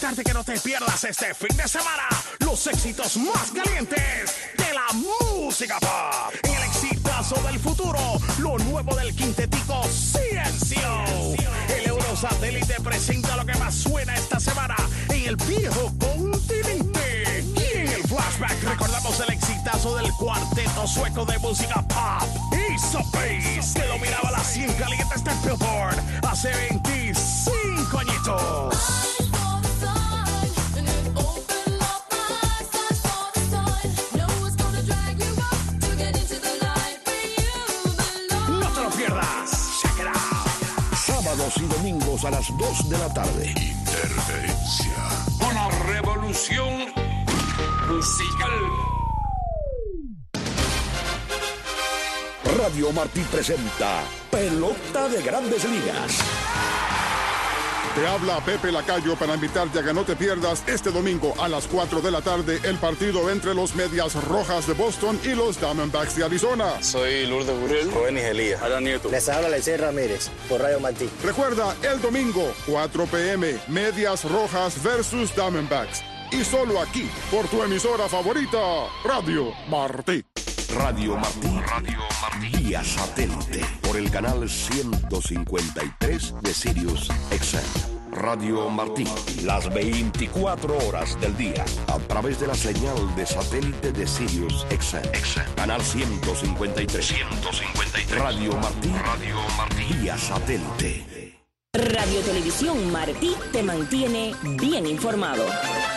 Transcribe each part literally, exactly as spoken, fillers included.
invitarte que no te pierdas este fin de semana los éxitos más calientes de la música pop. En el exitazo del futuro, lo nuevo del quintetico Ciencio. El Eurosatélite presenta lo que más suena esta semana en el viejo continente. Y en el flashback recordamos el exitazo del cuarteto sueco de música pop, Ace of Base, que dominaba las cien calientes de Billboard hace veinticinco añitos. No te lo pierdas. Check it out. Sábados y domingos a las dos de la tarde. Interferencia. Una revolución musical. Radio Martí presenta Pelota de Grandes Ligas. Te habla Pepe Lacayo para invitarte a que no te pierdas este domingo a las cuatro de la tarde el partido entre los Medias Rojas de Boston y los Diamondbacks de Arizona. Soy Lourdes Gurriel, Rubén Elías, Adán Nieto. Les habla Lecey Ramírez por Radio Martí. Recuerda, el domingo, cuatro p m, Medias Rojas versus Diamondbacks. Y solo aquí, por tu emisora favorita, Radio Martí. Radio Martí, Radio Martí, vía satélite, por el canal ciento cincuenta y tres de Sirius X M. Radio Martí, las veinticuatro horas del día, a través de la señal de satélite de Sirius X M. Canal ciento cincuenta y tres. ciento cincuenta y tres. Radio Martí, Radio Martí, vía satélite. Radio Televisión Martí te mantiene bien informado.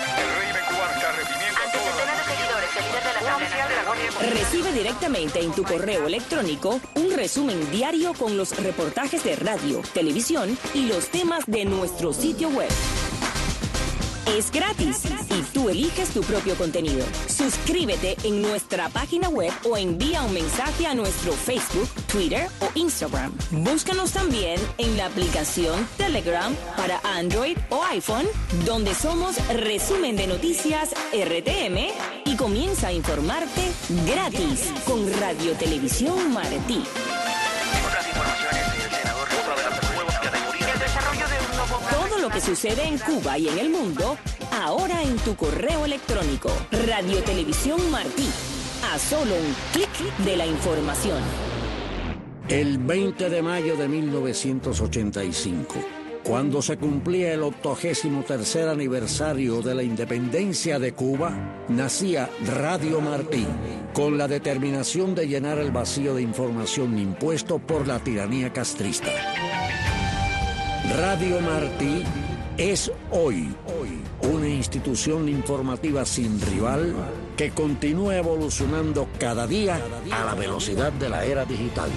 Recibe directamente en tu correo electrónico un resumen diario con los reportajes de radio, televisión y los temas de nuestro sitio web. Es gratis y tú eliges tu propio contenido. Suscríbete en nuestra página web o envía un mensaje a nuestro Facebook, Twitter o Instagram. Búscanos también en la aplicación Telegram para Android o iPhone, donde somos Resumen de Noticias R T M, y comienza a informarte gratis con Radio Televisión Martí. Todo lo que sucede en Cuba y en el mundo, ahora en tu correo electrónico. Radio Televisión Martí. A solo un clic de la información. El veinte de mayo de mil novecientos ochenta y cinco, cuando se cumplía el octogésimo tercer aniversario de la independencia de Cuba, nacía Radio Martí, con la determinación de llenar el vacío de información impuesto por la tiranía castrista. Radio Martí es hoy, hoy una institución informativa sin rival que continúa evolucionando cada día a la velocidad de la era digital.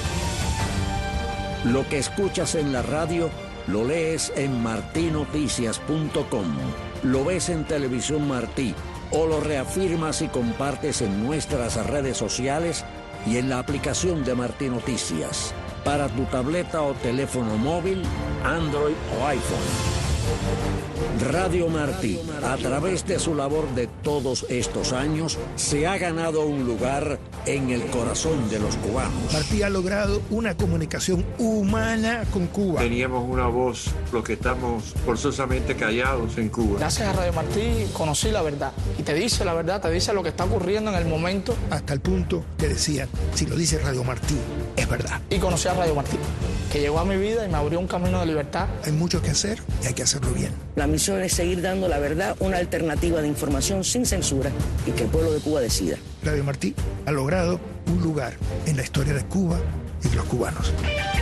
Lo que escuchas en la radio lo lees en martí noticias punto com, lo ves en Televisión Martí o lo reafirmas y compartes en nuestras redes sociales y en la aplicación de Martí Noticias para tu tableta o teléfono móvil, Android o iPhone. Radio Martí, a través de su labor de todos estos años, se ha ganado un lugar en el corazón de los cubanos. Martí ha logrado una comunicación humana con Cuba. Teníamos una voz, los que estamos forzosamente callados en Cuba. Gracias a Radio Martí conocí la verdad. Y te dice la verdad, te dice lo que está ocurriendo en el momento. Hasta el punto que decían, si lo dice Radio Martí, es verdad. Y conocí a Radio Martí, que llegó a mi vida y me abrió un camino de libertad. Hay mucho que hacer y hay que hacerlo bien. La misión es seguir dando la verdad, una alternativa de información sin censura y que el pueblo de Cuba decida. Radio Martí ha logrado un lugar en la historia de Cuba y de los cubanos.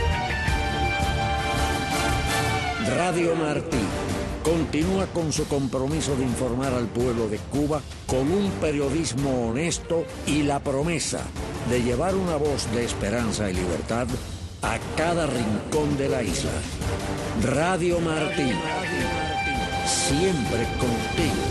Radio Martí continúa con su compromiso de informar al pueblo de Cuba con un periodismo honesto y la promesa de llevar una voz de esperanza y libertad a cada rincón de la isla. Radio Martí, siempre contigo.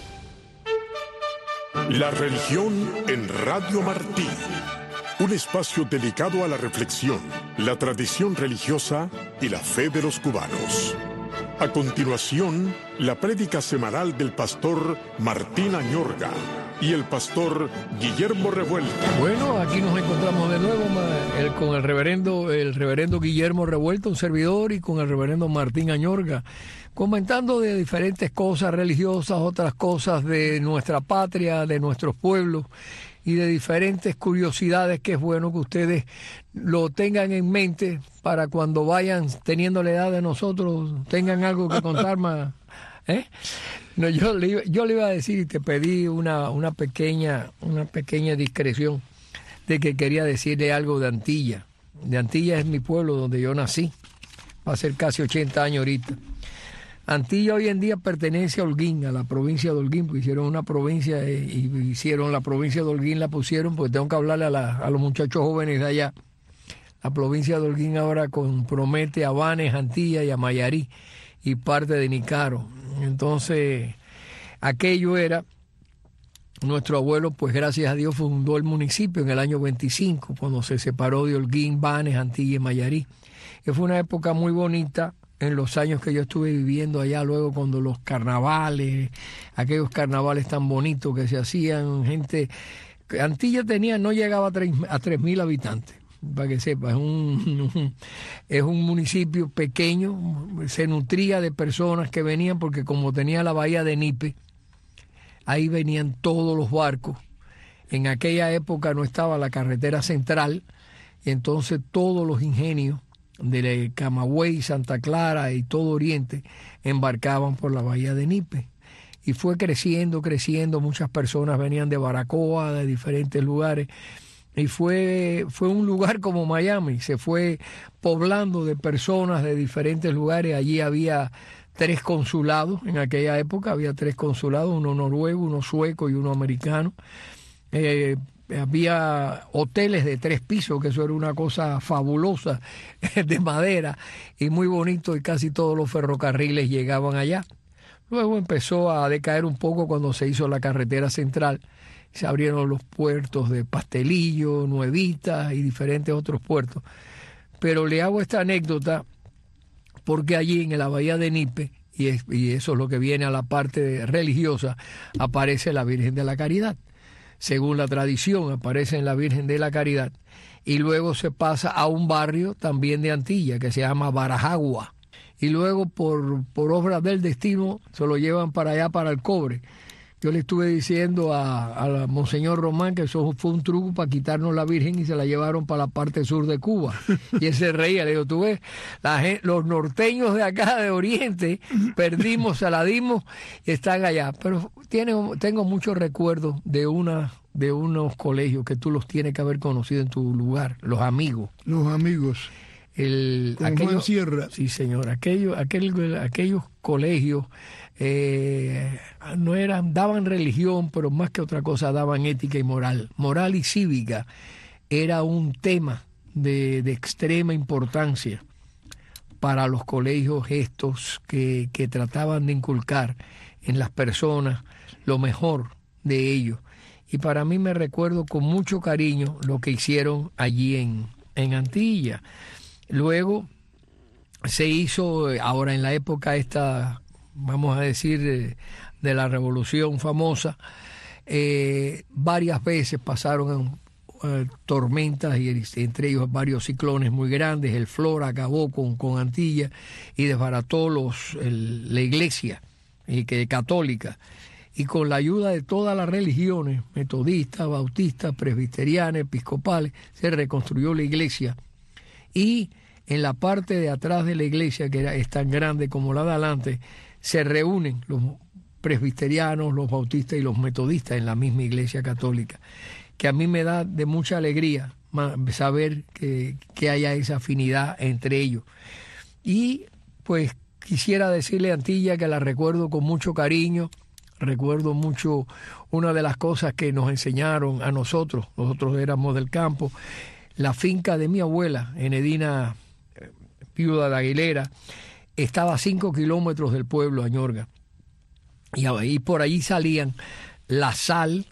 La religión en Radio Martí. Un espacio dedicado a la reflexión, la tradición religiosa y la fe de los cubanos. A continuación, la prédica semanal del pastor Martín Añorga y el pastor Guillermo Revuelta. Bueno, aquí nos encontramos de nuevo, el, con el reverendo, el reverendo Guillermo Revuelta, un servidor, y con el reverendo Martín Añorga, comentando de diferentes cosas religiosas, otras cosas de nuestra patria, de nuestros pueblos, y de diferentes curiosidades que es bueno que ustedes lo tengan en mente para cuando vayan teniendo la edad de nosotros, tengan algo que contar más. ¿Eh? No, yo, le, yo le iba a decir, y te pedí una, una, pequeña, una pequeña discreción, de que quería decirle algo de Antilla. De Antilla es mi pueblo donde yo nací, va a ser casi ochenta años ahorita. Antilla hoy en día pertenece a Holguín, a la provincia de Holguín, porque hicieron una provincia y hicieron la provincia de Holguín, la pusieron, pues tengo que hablarle a, la, a los muchachos jóvenes de allá. La provincia de Holguín ahora compromete a Banes, Antilla y a Mayarí y parte de Nícaro. Entonces, aquello era, nuestro abuelo, pues gracias a Dios, fundó el municipio en el año veinticinco, cuando se separó de Holguín, Banes, Antilla y Mayarí. Que fue una época muy bonita en los años que yo estuve viviendo allá, luego cuando los carnavales, aquellos carnavales tan bonitos que se hacían, gente... Antilla tenía, no llegaba a tres mil habitantes, para que sepa, es un, un, es un municipio pequeño, se nutría de personas que venían, porque como tenía la bahía de Nipe, ahí venían todos los barcos. En aquella época no estaba la carretera central, y entonces todos los ingenios de Camagüey, Santa Clara y todo Oriente embarcaban por la bahía de Nipe. Y fue creciendo, creciendo, muchas personas venían de Baracoa, de diferentes lugares, y fue, fue un lugar como Miami, se fue poblando de personas de diferentes lugares. Allí había tres consulados, en aquella época había tres consulados, uno noruego, uno sueco y uno americano. Eh, había hoteles de tres pisos, que eso era una cosa fabulosa, de madera y muy bonito, y casi todos los ferrocarriles llegaban allá. Luego empezó a decaer un poco cuando se hizo la carretera central, se abrieron los puertos de Pastelillo, Nuevita y diferentes otros puertos. Pero le hago esta anécdota porque allí en la bahía de Nipe, y, es, y eso es lo que viene a la parte religiosa, aparece la Virgen de la Caridad. Según la tradición, aparece en la Virgen de la Caridad, y luego se pasa a un barrio también de Antilla que se llama Barajagua, y luego por, por obra del destino se lo llevan para allá, para el Cobre. Yo le estuve diciendo a, a Monseñor Román que eso fue un truco para quitarnos la Virgen, y se la llevaron para la parte sur de Cuba. Y él se reía, le digo, tú ves, la gente, los norteños de acá de Oriente, perdimos, se la dimos y están allá. Pero tiene, tengo muchos recuerdos de una de unos colegios que tú los tienes que haber conocido en tu lugar, los amigos. Los amigos. El, Con aquello, Juan Sierra. Sí, señor, aquello, aquel, aquellos colegios eh, no eran, daban religión, pero más que otra cosa daban ética y moral. Moral y cívica era un tema de, de extrema importancia para los colegios estos que, que trataban de inculcar en las personas lo mejor de ellos. Y para mí me recuerdo con mucho cariño lo que hicieron allí en, en Antilla. Luego se hizo, ahora en la época esta, vamos a decir, de, de la Revolución famosa, eh, varias veces pasaron eh, tormentas, y entre ellos varios ciclones muy grandes. El Flora acabó con, con Antilla y desbarató los, el, la iglesia eh, que, católica. Y con la ayuda de todas las religiones, metodistas, bautistas, presbiterianas, episcopales, se reconstruyó la iglesia. Y en la parte de atrás de la iglesia, que era, es tan grande como la de adelante, se reúnen los presbiterianos, los bautistas y los metodistas en la misma iglesia católica. Que a mí me da de mucha alegría saber que, que haya esa afinidad entre ellos. Y pues quisiera decirle a Antilla que la recuerdo con mucho cariño. Recuerdo mucho una de las cosas que nos enseñaron a nosotros, nosotros éramos del campo, la finca de mi abuela, Enedina Viuda de Aguilera, estaba a cinco kilómetros del pueblo, Añorga, y ahí por allí salían la sal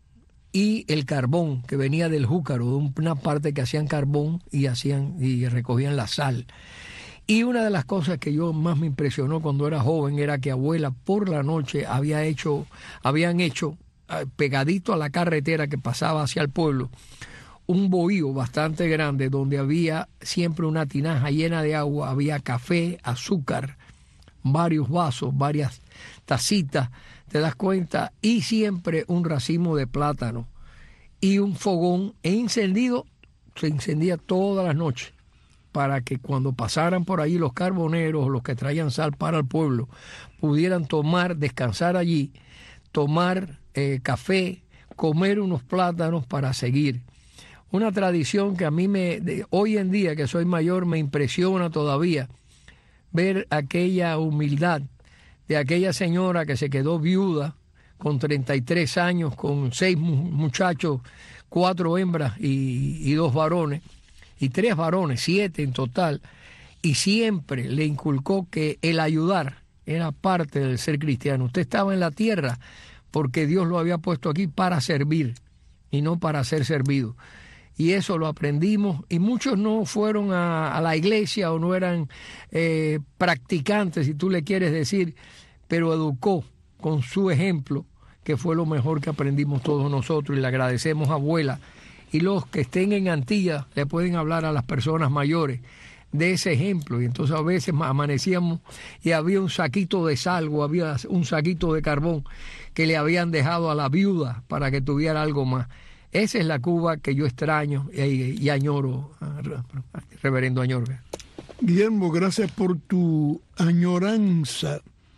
y el carbón que venía del Júcaro, de una parte que hacían carbón y hacían y recogían la sal. Y una de las cosas que yo más me impresionó cuando era joven era que abuela por la noche había hecho, habían hecho pegadito a la carretera que pasaba hacia el pueblo un bohío bastante grande donde había siempre una tinaja llena de agua, había café, azúcar, varios vasos, varias tacitas, te das cuenta, y siempre un racimo de plátano y un fogón encendido, se encendía todas las noches para que cuando pasaran por allí los carboneros, los que traían sal para el pueblo, pudieran tomar, descansar allí, tomar eh, café, comer unos plátanos para seguir. Una tradición que a mí me, de, hoy en día que soy mayor, me impresiona todavía ver aquella humildad de aquella señora que se quedó viuda con treinta y tres años, con seis muchachos, cuatro hembras y, y dos varones, y tres varones, siete en total, y siempre le inculcó que el ayudar era parte del ser cristiano. Usted estaba en la tierra porque Dios lo había puesto aquí para servir y no para ser servido. Y eso lo aprendimos, y muchos no fueron a, a la iglesia o no eran eh, practicantes, si tú le quieres decir, pero educó con su ejemplo, que fue lo mejor que aprendimos todos nosotros, y le agradecemos, abuela. Y los que estén en Antillas le pueden hablar a las personas mayores de ese ejemplo. Y entonces a veces amanecíamos y había un saquito de sal o había un saquito de carbón que le habían dejado a la viuda para que tuviera algo más. Esa es la Cuba que yo extraño y, y añoro, reverendo Añorga. Guillermo, gracias por tu añoranza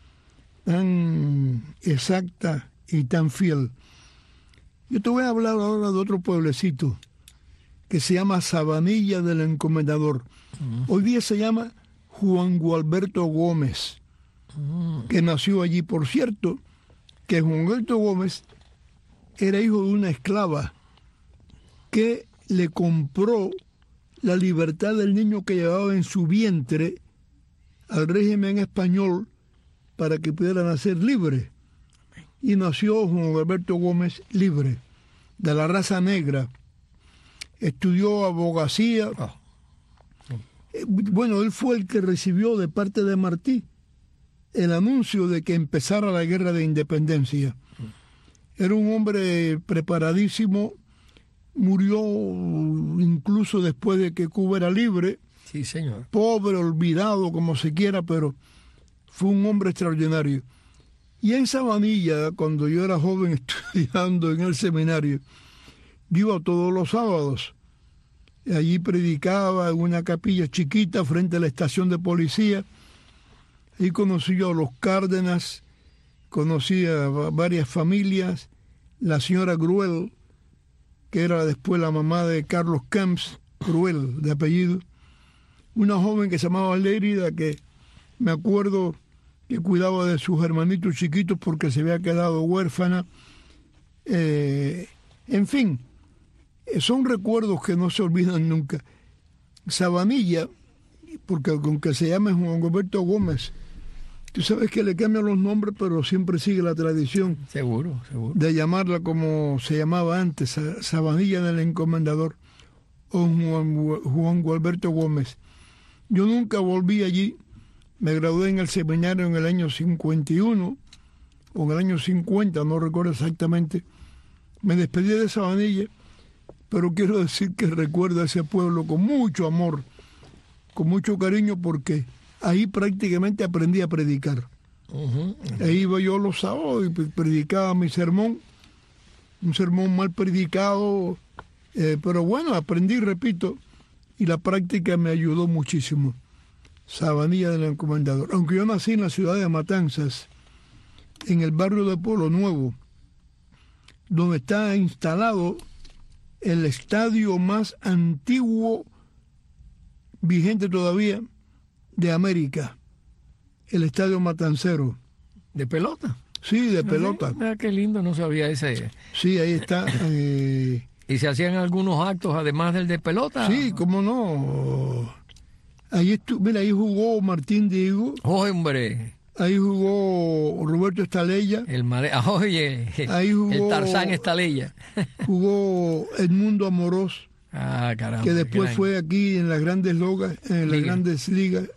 tan exacta y tan fiel. Yo te voy a hablar ahora de otro pueblecito que se llama Sabanilla del Encomendador. Uh-huh. Hoy día se llama Juan Gualberto Gómez, uh-huh. que nació allí. Por cierto, que Juan Gualberto Gómez era hijo de una esclava que le compró la libertad del niño que llevaba en su vientre al régimen español para que pudiera nacer libre. Y nació Juan Alberto Gómez libre, de la raza negra. Estudió abogacía. Oh. Bueno, él fue el que recibió de parte de Martí el anuncio de que empezara la guerra de independencia. Era un hombre preparadísimo, murió incluso después de que Cuba era libre. Sí, señor. Pobre, olvidado, como se quiera, pero fue un hombre extraordinario. Y en Sabanilla, cuando yo era joven estudiando en el seminario, yo iba todos los sábados. Allí predicaba en una capilla chiquita frente a la estación de policía. Ahí conocí yo a los Cárdenas, conocí a varias familias, la señora Gruel, que era después la mamá de Carlos Camps, Gruel de apellido, una joven que se llamaba Lérida, que me acuerdo que cuidaba de sus hermanitos chiquitos porque se había quedado huérfana. Eh, en fin, son recuerdos que no se olvidan nunca. Sabanilla, porque aunque se llame Juan Alberto Gómez, tú sabes que le cambian los nombres, pero siempre sigue la tradición. Seguro, seguro. De llamarla como se llamaba antes, Sabanilla del Encomendador, o Juan, Juan Alberto Gómez. Yo nunca volví allí. Me gradué en el seminario en el año cincuenta y uno, o en el año cincuenta, no recuerdo exactamente. Me despedí de Sabanilla, pero quiero decir que recuerdo a ese pueblo con mucho amor, con mucho cariño, porque ahí prácticamente aprendí a predicar. Uh-huh. Ahí iba yo los sábados y predicaba mi sermón, un sermón mal predicado, eh, pero bueno, aprendí, repito, y la práctica me ayudó muchísimo. Sabanilla del Encomendador. Aunque yo nací en la ciudad de Matanzas, en el barrio de Pueblo Nuevo, donde está instalado el estadio más antiguo vigente todavía de América, el Estadio Matancero. ¿De pelota? Sí, de pelota. Ah, qué lindo, no sabía ese. Sí, ahí está. Eh... ¿Y se hacían algunos actos además del de pelota? Sí, cómo no. Ahí estuvo, mira, ahí jugó Martín Diego. Oh, hombre. Ahí jugó Roberto Estalella. El mare... Oye, ahí jugó, el Tarzán Estalella. Jugó Edmundo Amorós. Ah, caramba. Que después gran... fue aquí en las grandes logas, en las Liga. grandes ligas.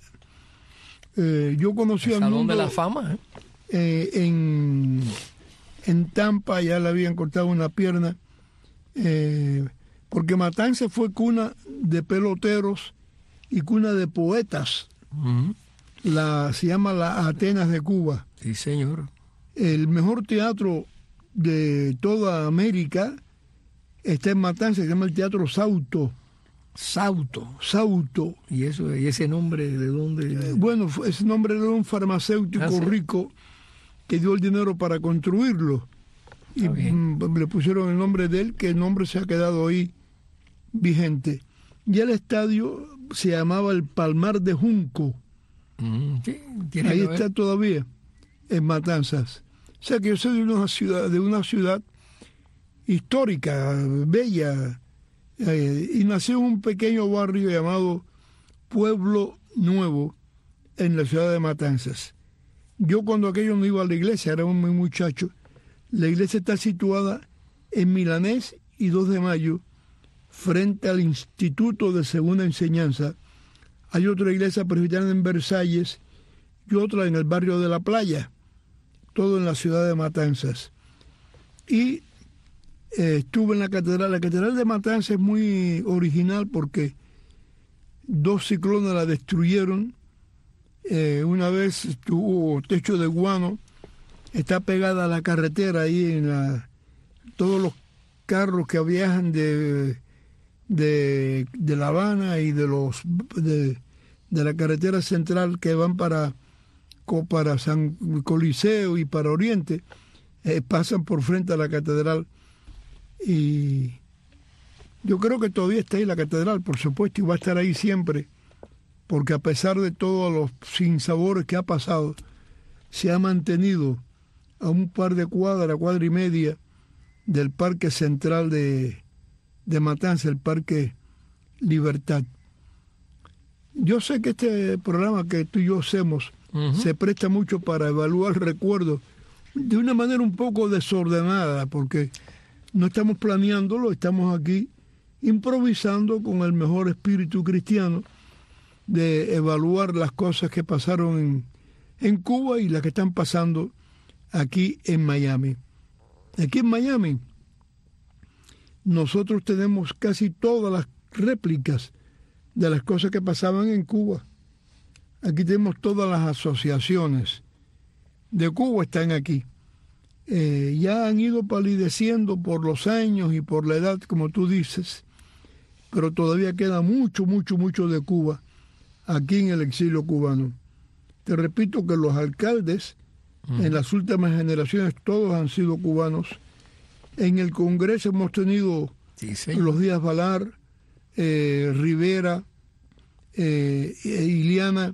Eh, yo conocí al Salón de la Fama. ¿eh? Eh, en, en Tampa ya le habían cortado una pierna. Eh, porque Matanzas fue cuna de peloteros y cuna de poetas. Uh-huh. La, se llama la Atenas de Cuba. Sí, señor. El mejor teatro de toda América está en Matanzas, se llama el Teatro Sauto. Sauto. Sauto. ¿Y eso, y ese nombre de dónde? Eh, bueno, ese nombre de un farmacéutico ¿Ah, sí? rico que dio el dinero para construirlo. Y mm, le pusieron el nombre de él, que el nombre se ha quedado ahí vigente. Y el estadio se llamaba el Palmar de Junco. Mm, sí, ahí está ver. Todavía, en Matanzas. O sea que yo soy de una ciudad, de una ciudad histórica, bella, eh, y nací en un pequeño barrio llamado Pueblo Nuevo, en la ciudad de Matanzas. Yo cuando aquello no iba a la iglesia, era un muchacho. La iglesia está situada en Milanés y dos de mayo, frente al Instituto de Segunda Enseñanza. Hay otra iglesia presbiteriana en Versalles y otra en el barrio de La Playa, todo en la ciudad de Matanzas. Y eh, estuve en la catedral. La catedral de Matanzas es muy original porque dos ciclones la destruyeron. Eh, una vez tuvo techo de guano, está pegada a la carretera ahí en la, todos los carros que viajan de, de, de La Habana y de los de, de la carretera central que van para, para San Coliseo y para Oriente, eh, pasan por frente a la catedral. Y yo creo que todavía está ahí la catedral, por supuesto, y va a estar ahí siempre, porque a pesar de todos los sinsabores que ha pasado, se ha mantenido a un par de cuadras, cuadra y media del Parque Central de, de Matanzas, el Parque Libertad. Yo sé que este programa que tú y yo hacemos uh-huh. se presta mucho para evaluar recuerdos de una manera un poco desordenada, porque no estamos planeándolo, estamos aquí improvisando con el mejor espíritu cristiano de evaluar las cosas que pasaron en, en Cuba y las que están pasando aquí en Miami. Aquí en Miami nosotros tenemos casi todas las réplicas de las cosas que pasaban en Cuba. Aquí tenemos todas las asociaciones de Cuba están aquí. Eh, ya han ido palideciendo por los años y por la edad, como tú dices, pero todavía queda mucho, mucho, mucho de Cuba aquí en el exilio cubano. Te repito que los alcaldes uh-huh. en las últimas generaciones todos han sido cubanos. En el Congreso hemos tenido sí, sí. los Díaz Balar, eh, Rivera, eh, Iliana,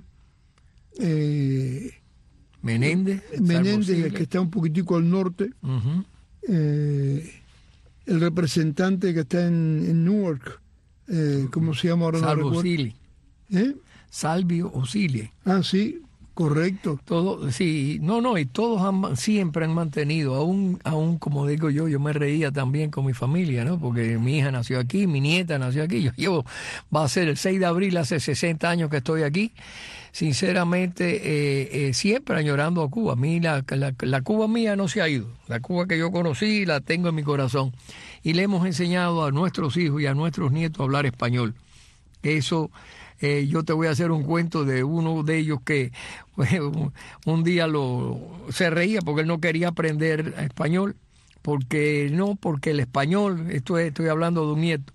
eh, Menéndez, Menéndez, que está un poquitico al norte, uh-huh. eh, el representante que está en, en Newark, eh, ¿cómo se llama ahora? Salvo no Osili. ¿Eh? Salvio Osili. Ah, sí, correcto. Todo, sí, no, no, y todos han, siempre han mantenido, aún, aún como digo yo, yo me reía también con mi familia, ¿no? Porque mi hija nació aquí, mi nieta nació aquí, yo llevo, va a ser el seis de abril, hace sesenta años que estoy aquí. Sinceramente, eh, eh, siempre añorando a Cuba. A mí la, la, la Cuba mía no se ha ido. La Cuba que yo conocí la tengo en mi corazón. Y le hemos enseñado a nuestros hijos y a nuestros nietos a hablar español. Eso, eh, yo te voy a hacer un cuento de uno de ellos que bueno, un día lo se reía porque él no quería aprender español. Porque no, porque el español, esto es, estoy hablando de un nieto,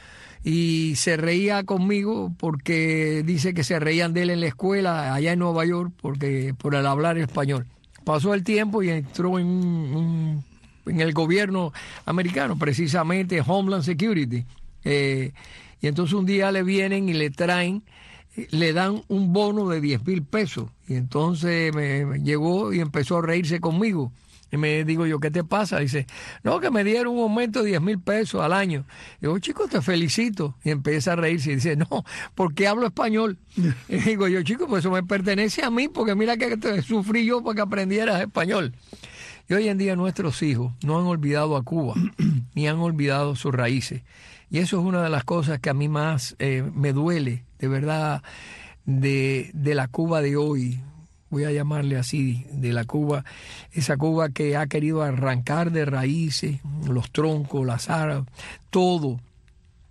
y se reía conmigo porque dice que se reían de él en la escuela allá en Nueva York porque por el hablar español. Pasó el tiempo y entró en, un, en el gobierno americano, precisamente Homeland Security. Eh, y entonces un día le vienen y le traen, le dan un bono de diez mil pesos. Y entonces me, me llegó y empezó a reírse conmigo. Y me digo yo, ¿qué te pasa? Dice, no, que me dieron un aumento de diez mil pesos al año. Y digo, chico, te felicito. Y empieza a reírse y dice, no, porque hablo español. Y digo yo, chico, pues eso me pertenece a mí, porque mira que te sufrí yo para que aprendieras español. Y hoy en día nuestros hijos no han olvidado a Cuba, ni han olvidado sus raíces. Y eso es una de las cosas que a mí más eh, me duele, de verdad, de, de la Cuba de hoy. Voy a llamarle así, de la Cuba, esa Cuba que ha querido arrancar de raíces, los troncos, las aras, todo,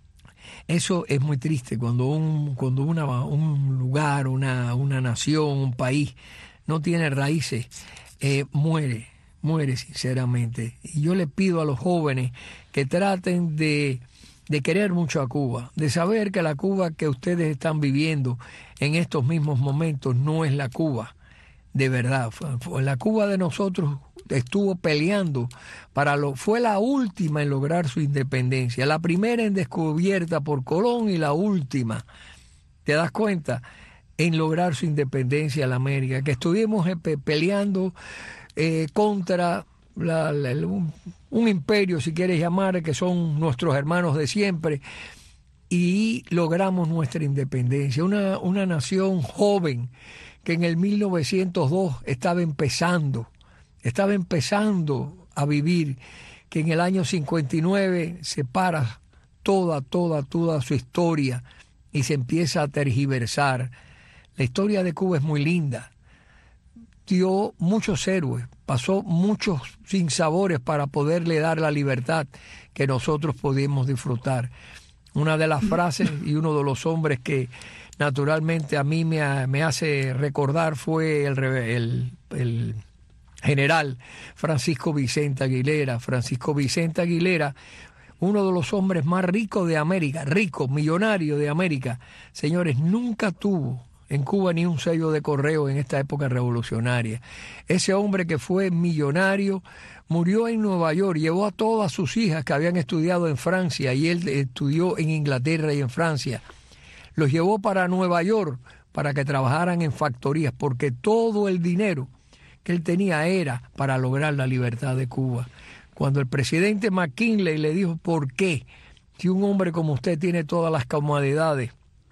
Eso es muy triste cuando un, cuando una, un lugar, una, una nación, un país no tiene raíces, eh, muere, muere sinceramente. Y yo le pido a los jóvenes que traten de, de querer mucho a Cuba, de saber que la Cuba que ustedes están viviendo en estos mismos momentos no es la Cuba de verdad. La Cuba de nosotros estuvo peleando para lo, fue la última en lograr su independencia, la primera en descubierta por Colón y la última, ¿te das cuenta?, en lograr su independencia en la América, que estuvimos pe peleando eh, contra la, la, un, un imperio, si quieres llamar, que son nuestros hermanos de siempre, y logramos nuestra independencia, una, una nación joven que en el mil novecientos dos estaba empezando, estaba empezando a vivir, que en el año cincuenta y nueve se para toda, toda, toda su historia y se empieza a tergiversar. La historia de Cuba es muy linda, dio muchos héroes, pasó muchos sinsabores para poderle dar la libertad que nosotros pudimos disfrutar. Una de las frases y uno de los hombres que naturalmente a mí me, me hace recordar fue el, el, el general Francisco Vicente Aguilera. Francisco Vicente Aguilera, uno de los hombres más ricos de América, rico, millonario de América. Señores, nunca tuvo en Cuba ni un sello de correo en esta época revolucionaria. Ese hombre que fue millonario murió en Nueva York, llevó a todas sus hijas que habían estudiado en Francia, y él estudió en Inglaterra y en Francia. Los llevó para Nueva York para que trabajaran en factorías, porque todo el dinero que él tenía era para lograr la libertad de Cuba. Cuando el presidente McKinley le dijo, ¿por qué? Si un hombre como usted tiene todas las comodidades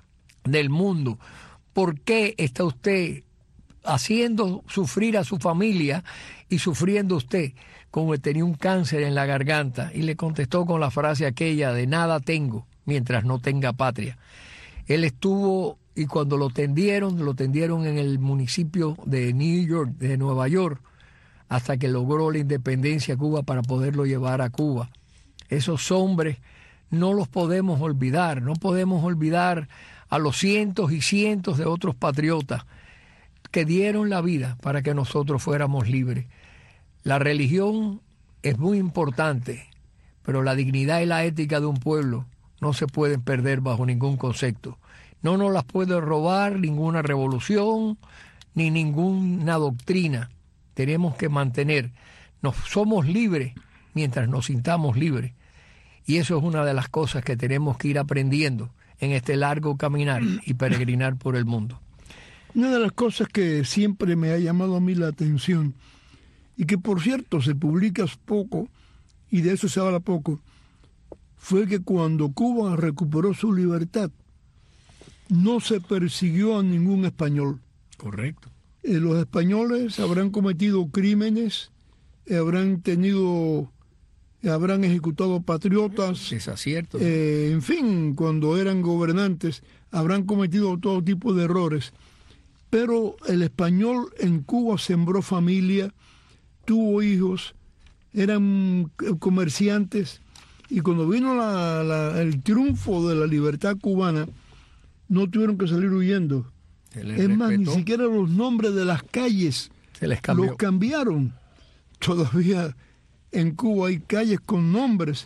del mundo, ¿por qué está usted haciendo sufrir a su familia y sufriendo usted? Como tenía un cáncer en la garganta, y le contestó con la frase aquella de nada tengo mientras no tenga patria. Él estuvo, y cuando lo tendieron, lo tendieron en el municipio de New York, de Nueva York, hasta que logró la independencia de Cuba para poderlo llevar a Cuba. Esos hombres no los podemos olvidar, no podemos olvidar a los cientos y cientos de otros patriotas que dieron la vida para que nosotros fuéramos libres. La religión es muy importante, pero la dignidad y la ética de un pueblo no se pueden perder bajo ningún concepto. No nos las puede robar ninguna revolución ni ninguna doctrina. Tenemos que mantener, nos somos libres mientras nos sintamos libres. Y eso es una de las cosas que tenemos que ir aprendiendo en este largo caminar y peregrinar por el mundo. Una de las cosas que siempre me ha llamado a mí la atención, y que por cierto se publica poco, y de eso se habla poco, fue que cuando Cuba recuperó su libertad, no se persiguió a ningún español. Correcto. Eh, los españoles habrán cometido crímenes, eh, habrán tenido, eh, habrán ejecutado patriotas. Desaciertos. Eh, en fin, cuando eran gobernantes, habrán cometido todo tipo de errores. Pero el español en Cuba sembró familia, tuvo hijos, eran comerciantes, y cuando vino la, la, el triunfo de la libertad cubana, no tuvieron que salir huyendo. Es más, ni siquiera los nombres de las calles se les cambió. Los cambiaron. Todavía en Cuba hay calles con nombres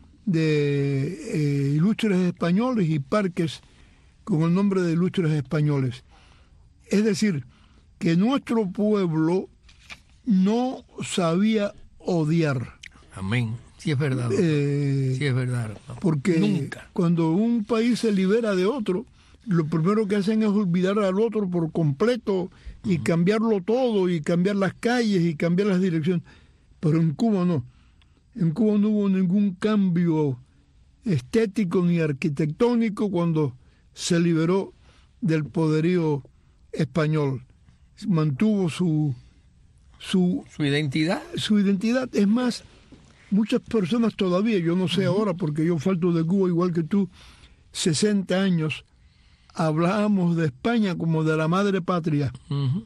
de eh, ilustres españoles y parques con el nombre de ilustres españoles. Es decir, que nuestro pueblo no sabía odiar. Amén. Sí es verdad. Eh, sí es verdad. No. Porque nunca. Cuando un país se libera de otro, lo primero que hacen es olvidar al otro por completo y uh-huh. cambiarlo todo, y cambiar las calles y cambiar las direcciones. Pero en Cuba no. En Cuba no hubo ningún cambio estético ni arquitectónico cuando se liberó del poderío español. Mantuvo su su su identidad. Su identidad. Es más, muchas personas todavía, yo no sé uh-huh. ahora porque yo falto de Cuba igual que tú, sesenta años, hablábamos de España como de la madre patria. Uh-huh.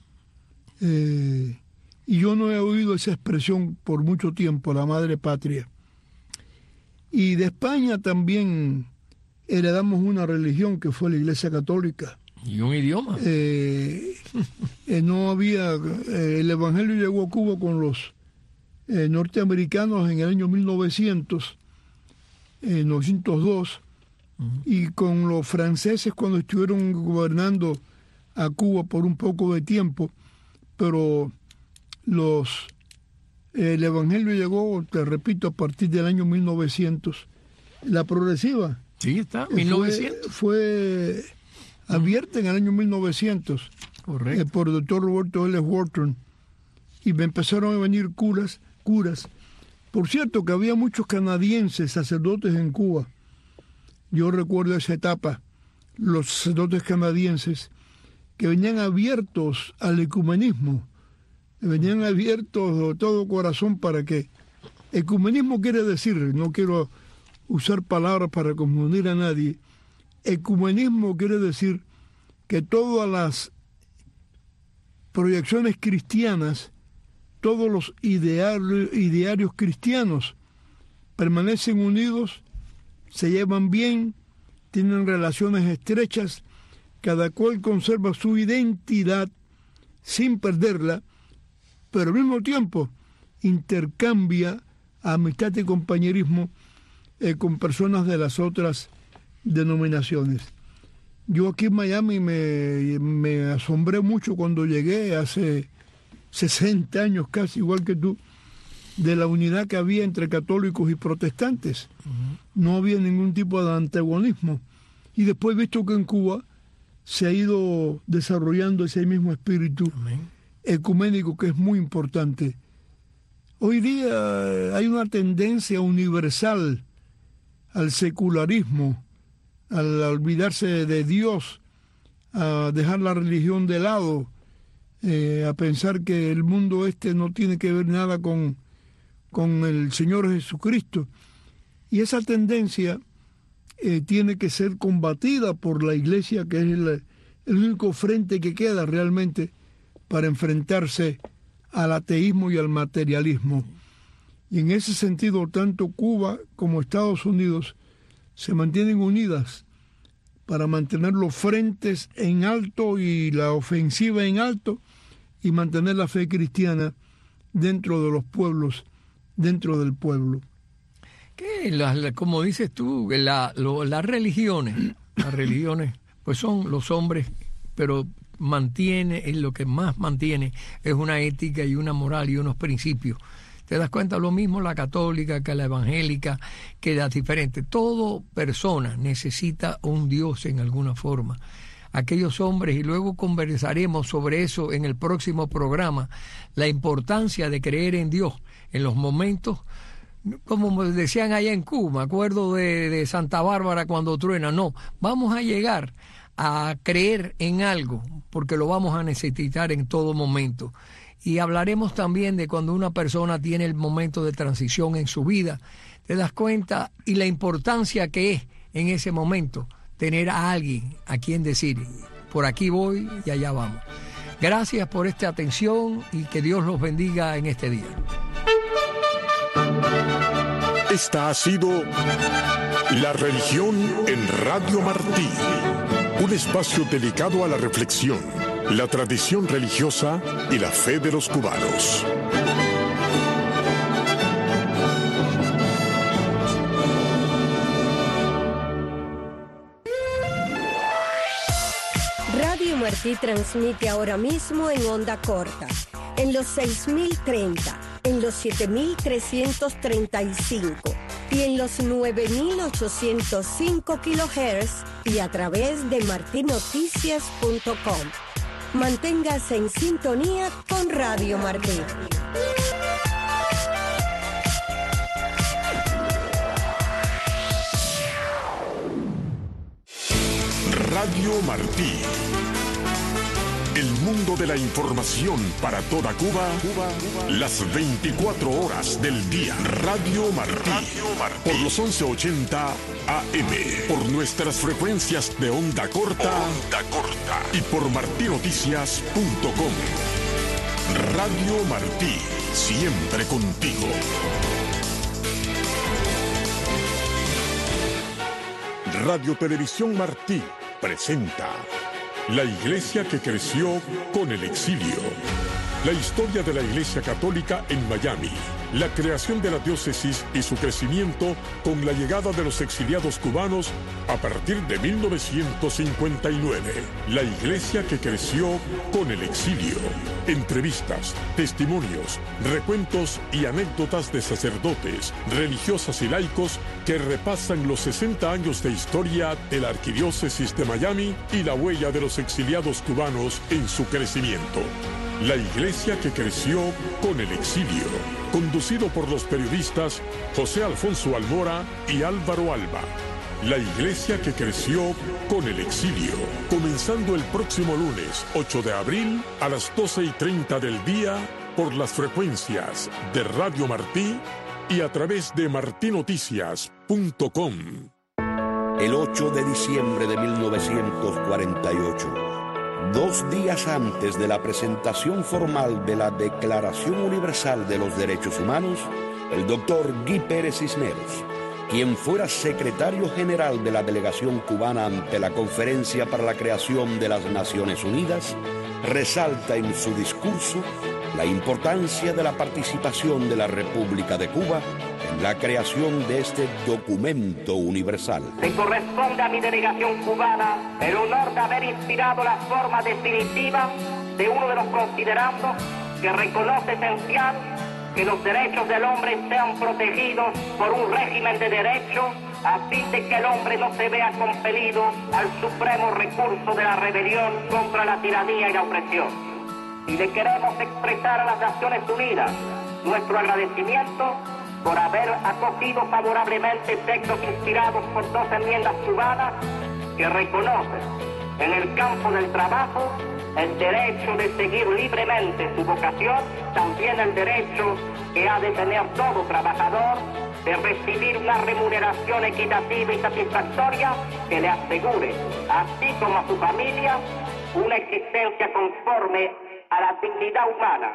Eh, y yo no he oído esa expresión por mucho tiempo, la madre patria. Y de España también heredamos una religión que fue la Iglesia Católica. Y un idioma. Eh, eh, no había... Eh, el Evangelio llegó a Cuba con los eh, norteamericanos en el año mil novecientos, eh, novecientos dos, uh-huh. y con los franceses cuando estuvieron gobernando a Cuba por un poco de tiempo, pero los eh, el Evangelio llegó, te repito, a partir del año mil novecientos. La progresiva. Sí, está, mil novecientos. Fue, fue abierta en el año mil novecientos. Correcto. Eh, por el doctor Roberto L. Wharton. Y me empezaron a venir curas, curas. Por cierto, que había muchos canadienses sacerdotes en Cuba. Yo recuerdo esa etapa, los sacerdotes canadienses, que venían abiertos al ecumenismo, venían abiertos de todo corazón para que... Ecumenismo quiere decir, no quiero usar palabras para confundir a nadie, ecumenismo quiere decir que todas las proyecciones cristianas, todos los idearios, idearios cristianos permanecen unidos, se llevan bien, tienen relaciones estrechas, cada cual conserva su identidad sin perderla, pero al mismo tiempo intercambia amistad y compañerismo eh, con personas de las otras denominaciones. Yo aquí en Miami me, me asombré mucho cuando llegué hace sesenta años, casi igual que tú, de la unidad que había entre católicos y protestantes. Uh-huh. No había ningún tipo de antagonismo. Y después he visto que en Cuba se ha ido desarrollando ese mismo espíritu Amén. ecuménico que es muy importante. Hoy día hay una tendencia universal al secularismo, al olvidarse de Dios, a dejar la religión de lado, eh, a pensar que el mundo este no tiene que ver nada con, con el Señor Jesucristo. Y esa tendencia eh, tiene que ser combatida por la Iglesia, que es el, el único frente que queda realmente para enfrentarse al ateísmo y al materialismo. Y en ese sentido, tanto Cuba como Estados Unidos se mantienen unidas para mantener los frentes en alto y la ofensiva en alto y mantener la fe cristiana dentro de los pueblos, dentro del pueblo. Que la, la, como dices tú, la, lo, las religiones, las religiones, pues son los hombres, pero mantiene, es lo que más mantiene, es una ética y una moral y unos principios. Te das cuenta, lo mismo la católica que la evangélica, que las diferentes. Toda persona necesita un Dios en alguna forma. Aquellos hombres, y luego conversaremos sobre eso en el próximo programa, la importancia de creer en Dios en los momentos, como decían allá en Cuba, me acuerdo de, de Santa Bárbara cuando truena, no, vamos a llegar a creer en algo, porque lo vamos a necesitar en todo momento. Y hablaremos también de cuando una persona tiene el momento de transición en su vida, te das cuenta, y la importancia que es en ese momento tener a alguien a quien decir, por aquí voy y allá vamos. Gracias por esta atención y que Dios los bendiga en este día. Esta ha sido La Religión en Radio Martí, un espacio dedicado a la reflexión, la tradición religiosa y la fe de los cubanos. Radio Martí transmite ahora mismo en onda corta, en los seis mil treinta, en los siete mil trescientos treinta y cinco y en los nueve mil ochocientos cinco kilohertz y a través de marti noticias punto com. Manténgase en sintonía con Radio Martí. Radio Martí. El mundo de la información para toda Cuba, Cuba, Cuba. Las veinticuatro horas del día. Radio Martí. Radio Martí. Por los once ochenta A M. Por nuestras frecuencias de onda corta. Onda corta. Y por marti noticias punto com. Radio Martí. Siempre contigo. Radio Televisión Martí presenta La Iglesia que creció con el exilio. La historia de la Iglesia Católica en Miami, la creación de la diócesis y su crecimiento con la llegada de los exiliados cubanos a partir de mil novecientos cincuenta y nueve. La Iglesia que creció con el exilio. Entrevistas, testimonios, recuentos y anécdotas de sacerdotes, religiosas y laicos que repasan los sesenta años de historia de la Arquidiócesis de Miami y la huella de los exiliados cubanos en su crecimiento. La Iglesia que creció con el exilio, conducido por los periodistas José Alfonso Almora y Álvaro Alba. La Iglesia que creció con el exilio, comenzando el próximo lunes ocho de abril a las doce y treinta del día por las frecuencias de Radio Martí y a través de martí noticias punto com. El ocho de diciembre de mil novecientos cuarenta y ocho, dos días antes de la presentación formal de la Declaración Universal de los Derechos Humanos, el doctor Guy Pérez Cisneros, quien fuera secretario general de la delegación cubana ante la Conferencia para la Creación de las Naciones Unidas, resalta en su discurso la importancia de la participación de la República de Cuba en la creación de este documento universal. Le corresponde a mi delegación cubana el honor de haber inspirado la forma definitiva de uno de los considerandos que reconoce esencial que los derechos del hombre sean protegidos por un régimen de derecho a fin de que el hombre no se vea compelido al supremo recurso de la rebelión contra la tiranía y la opresión. Y le queremos expresar a las Naciones Unidas nuestro agradecimiento por haber acogido favorablemente textos inspirados por dos enmiendas cubanas que reconocen en el campo del trabajo el derecho de seguir libremente su vocación, también el derecho que ha de tener todo trabajador de recibir una remuneración equitativa y satisfactoria que le asegure, así como a su familia, una existencia conforme a la dignidad humana.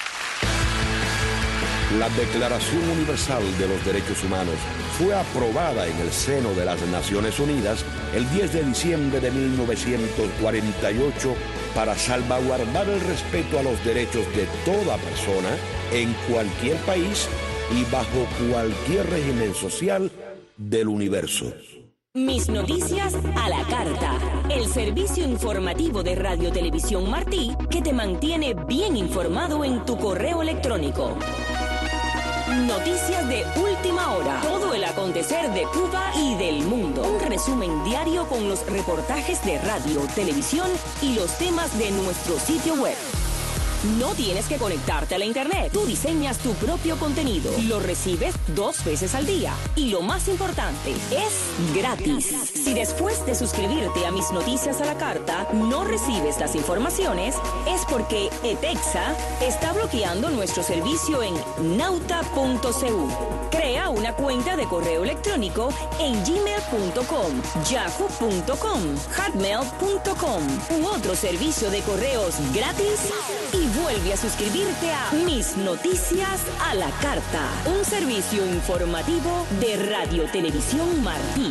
La Declaración Universal de los Derechos Humanos fue aprobada en el seno de las Naciones Unidas el diez de diciembre de mil novecientos cuarenta y ocho para salvaguardar el respeto a los derechos de toda persona en cualquier país y bajo cualquier régimen social del universo. Mis noticias a la carta, el servicio informativo de Radio Televisión Martí que te mantiene bien informado en tu correo electrónico. Noticias de última hora, todo el acontecer de Cuba y del mundo. Un resumen diario con los reportajes de radio, televisión y los temas de nuestro sitio web. No tienes que conectarte a la internet. Tú diseñas tu propio contenido. Lo recibes dos veces al día. Y lo más importante, es gratis. Si después de suscribirte a Mis Noticias a la Carta no recibes las informaciones, es porque ETEXA está bloqueando nuestro servicio en nauta punto c u. Crea una cuenta de correo electrónico en gmail punto com, yahoo punto com, hotmail punto com u otro servicio de correos gratis y vuelve a suscribirte a Mis Noticias a la Carta, un servicio informativo de Radio Televisión Martí.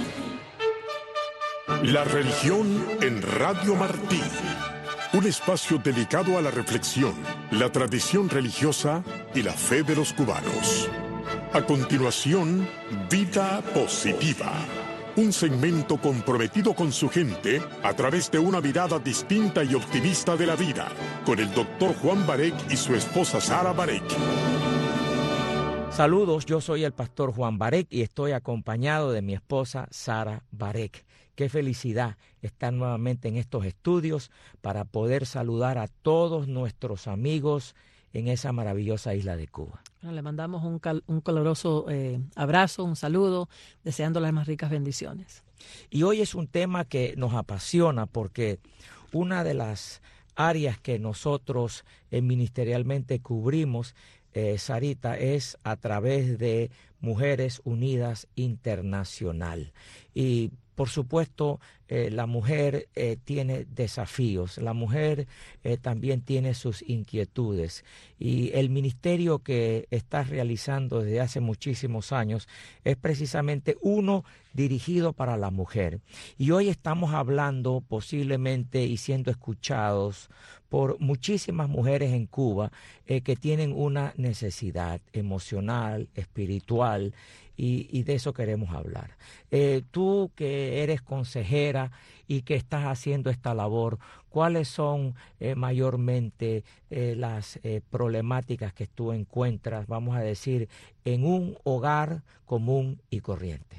La religión en Radio Martí. Un espacio dedicado a la reflexión, la tradición religiosa y la fe de los cubanos. A continuación, Vida Positiva. Un segmento comprometido con su gente a través de una mirada distinta y optimista de la vida, con el doctor Juan Barek y su esposa Sara Barek. Saludos, yo soy el pastor Juan Barek y estoy acompañado de mi esposa Sara Barek. Qué felicidad estar nuevamente en estos estudios para poder saludar a todos nuestros amigos en esa maravillosa isla de Cuba. Bueno, le mandamos un, cal, un caloroso eh, abrazo, un saludo, deseando las más ricas bendiciones. Y hoy es un tema que nos apasiona porque una de las áreas que nosotros eh, ministerialmente cubrimos, eh, Sarita, es a través de Mujeres Unidas Internacional. Y por supuesto, eh, la mujer eh, tiene desafíos, la mujer eh, también tiene sus inquietudes, y el ministerio que estás realizando desde hace muchísimos años es precisamente uno dirigido para la mujer. Y hoy estamos hablando posiblemente y siendo escuchados por muchísimas mujeres en Cuba eh, que tienen una necesidad emocional, espiritual, y, y de eso queremos hablar. Eh, tú que eres consejera y que estás haciendo esta labor, ¿cuáles son eh, mayormente eh, las eh, problemáticas que tú encuentras, vamos a decir, en un hogar común y corriente?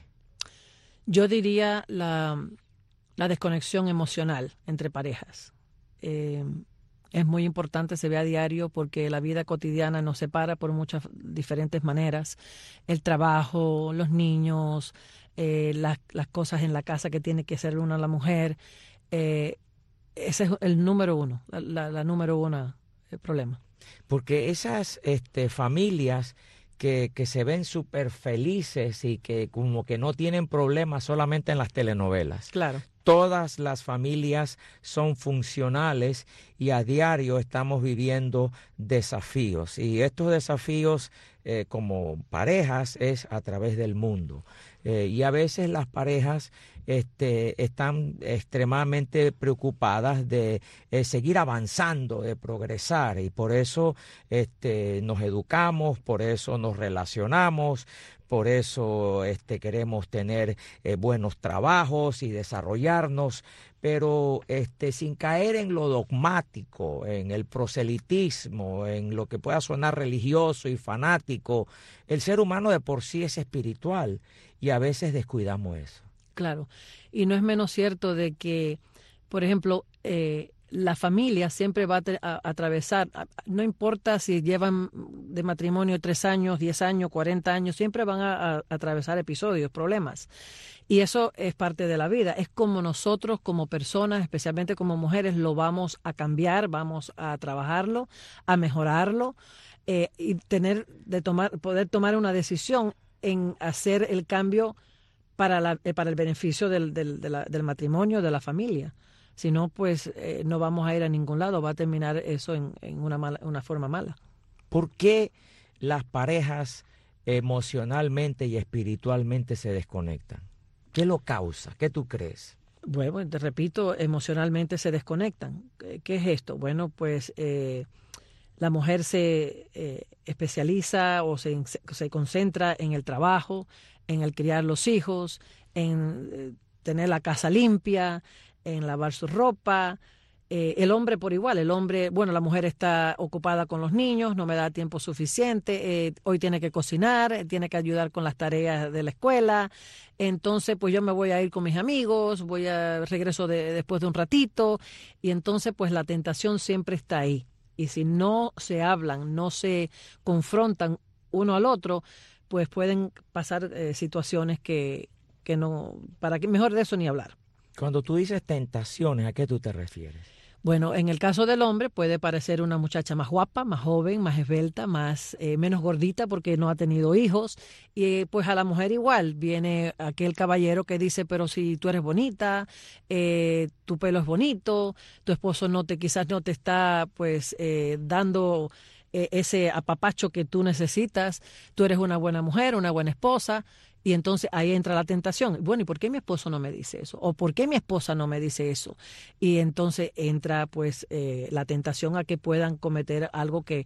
Yo diría la, la desconexión emocional entre parejas. Eh, es muy importante, se ve a diario porque la vida cotidiana nos separa por muchas diferentes maneras. El trabajo, los niños, eh, las, las cosas en la casa que tiene que hacer una la mujer. Eh, ese es el número uno, la, la, la número uno el problema. Porque esas este, familias que, que se ven súper felices y que como que no tienen problemas solamente en las telenovelas. Claro. Todas las familias son funcionales y a diario estamos viviendo desafíos. Y estos desafíos eh, como parejas es a través del mundo. Eh, y a veces las parejas este, están extremadamente preocupadas de eh, seguir avanzando, de progresar. Y por eso este, nos educamos, por eso nos relacionamos, por eso este, queremos tener eh, buenos trabajos y desarrollarnos, pero este, sin caer en lo dogmático, en el proselitismo, en lo que pueda sonar religioso y fanático. El ser humano de por sí es espiritual y a veces descuidamos eso. Claro, y no es menos cierto de que, por ejemplo, eh, la familia siempre va a, a, a atravesar, a, no importa si llevan de matrimonio tres años, diez años, cuarenta años, siempre van a, a atravesar episodios, problemas. Y eso es parte de la vida. Es como nosotros como personas, especialmente como mujeres, lo vamos a cambiar, vamos a trabajarlo, a mejorarlo eh, y tener de tomar, poder tomar una decisión en hacer el cambio para, la, eh, para el beneficio del, del, de la, del matrimonio, de la familia. Si no, pues eh, no vamos a ir a ningún lado, va a terminar eso en, en una, mala, una forma mala. ¿Por qué las parejas emocionalmente y espiritualmente se desconectan? ¿Qué lo causa? ¿Qué tú crees? Bueno, te repito, emocionalmente se desconectan. ¿Qué es esto? Bueno, pues eh, la mujer se eh, especializa o se, se concentra en el trabajo, en el criar los hijos, en eh, tener la casa limpia, en lavar su ropa. Eh, el hombre por igual, el hombre, bueno, la mujer está ocupada con los niños, no me da tiempo suficiente, eh, hoy tiene que cocinar, tiene que ayudar con las tareas de la escuela, entonces pues yo me voy a ir con mis amigos, voy a regreso de, después de un ratito, y entonces pues la tentación siempre está ahí, y si no se hablan, no se confrontan uno al otro, pues pueden pasar eh, situaciones que, que no, para que mejor de eso ni hablar. Cuando tú dices tentaciones, ¿a qué tú te refieres? Bueno, en el caso del hombre puede parecer una muchacha más guapa, más joven, más esbelta, más eh, menos gordita porque no ha tenido hijos. Y pues a la mujer igual, viene aquel caballero que dice, pero si tú eres bonita, eh, tu pelo es bonito, tu esposo no te quizás no te está pues eh, dando eh, ese apapacho que tú necesitas, tú eres una buena mujer, una buena esposa. Y entonces ahí entra la tentación. Bueno, ¿y por qué mi esposo no me dice eso? ¿O por qué mi esposa no me dice eso? Y entonces entra pues eh, la tentación a que puedan cometer algo que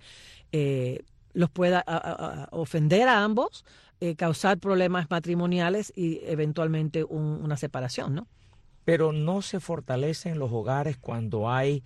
eh, los pueda a, a, a ofender a ambos, eh, causar problemas matrimoniales y eventualmente un, una separación, ¿no? Pero no se fortalecen los hogares cuando hay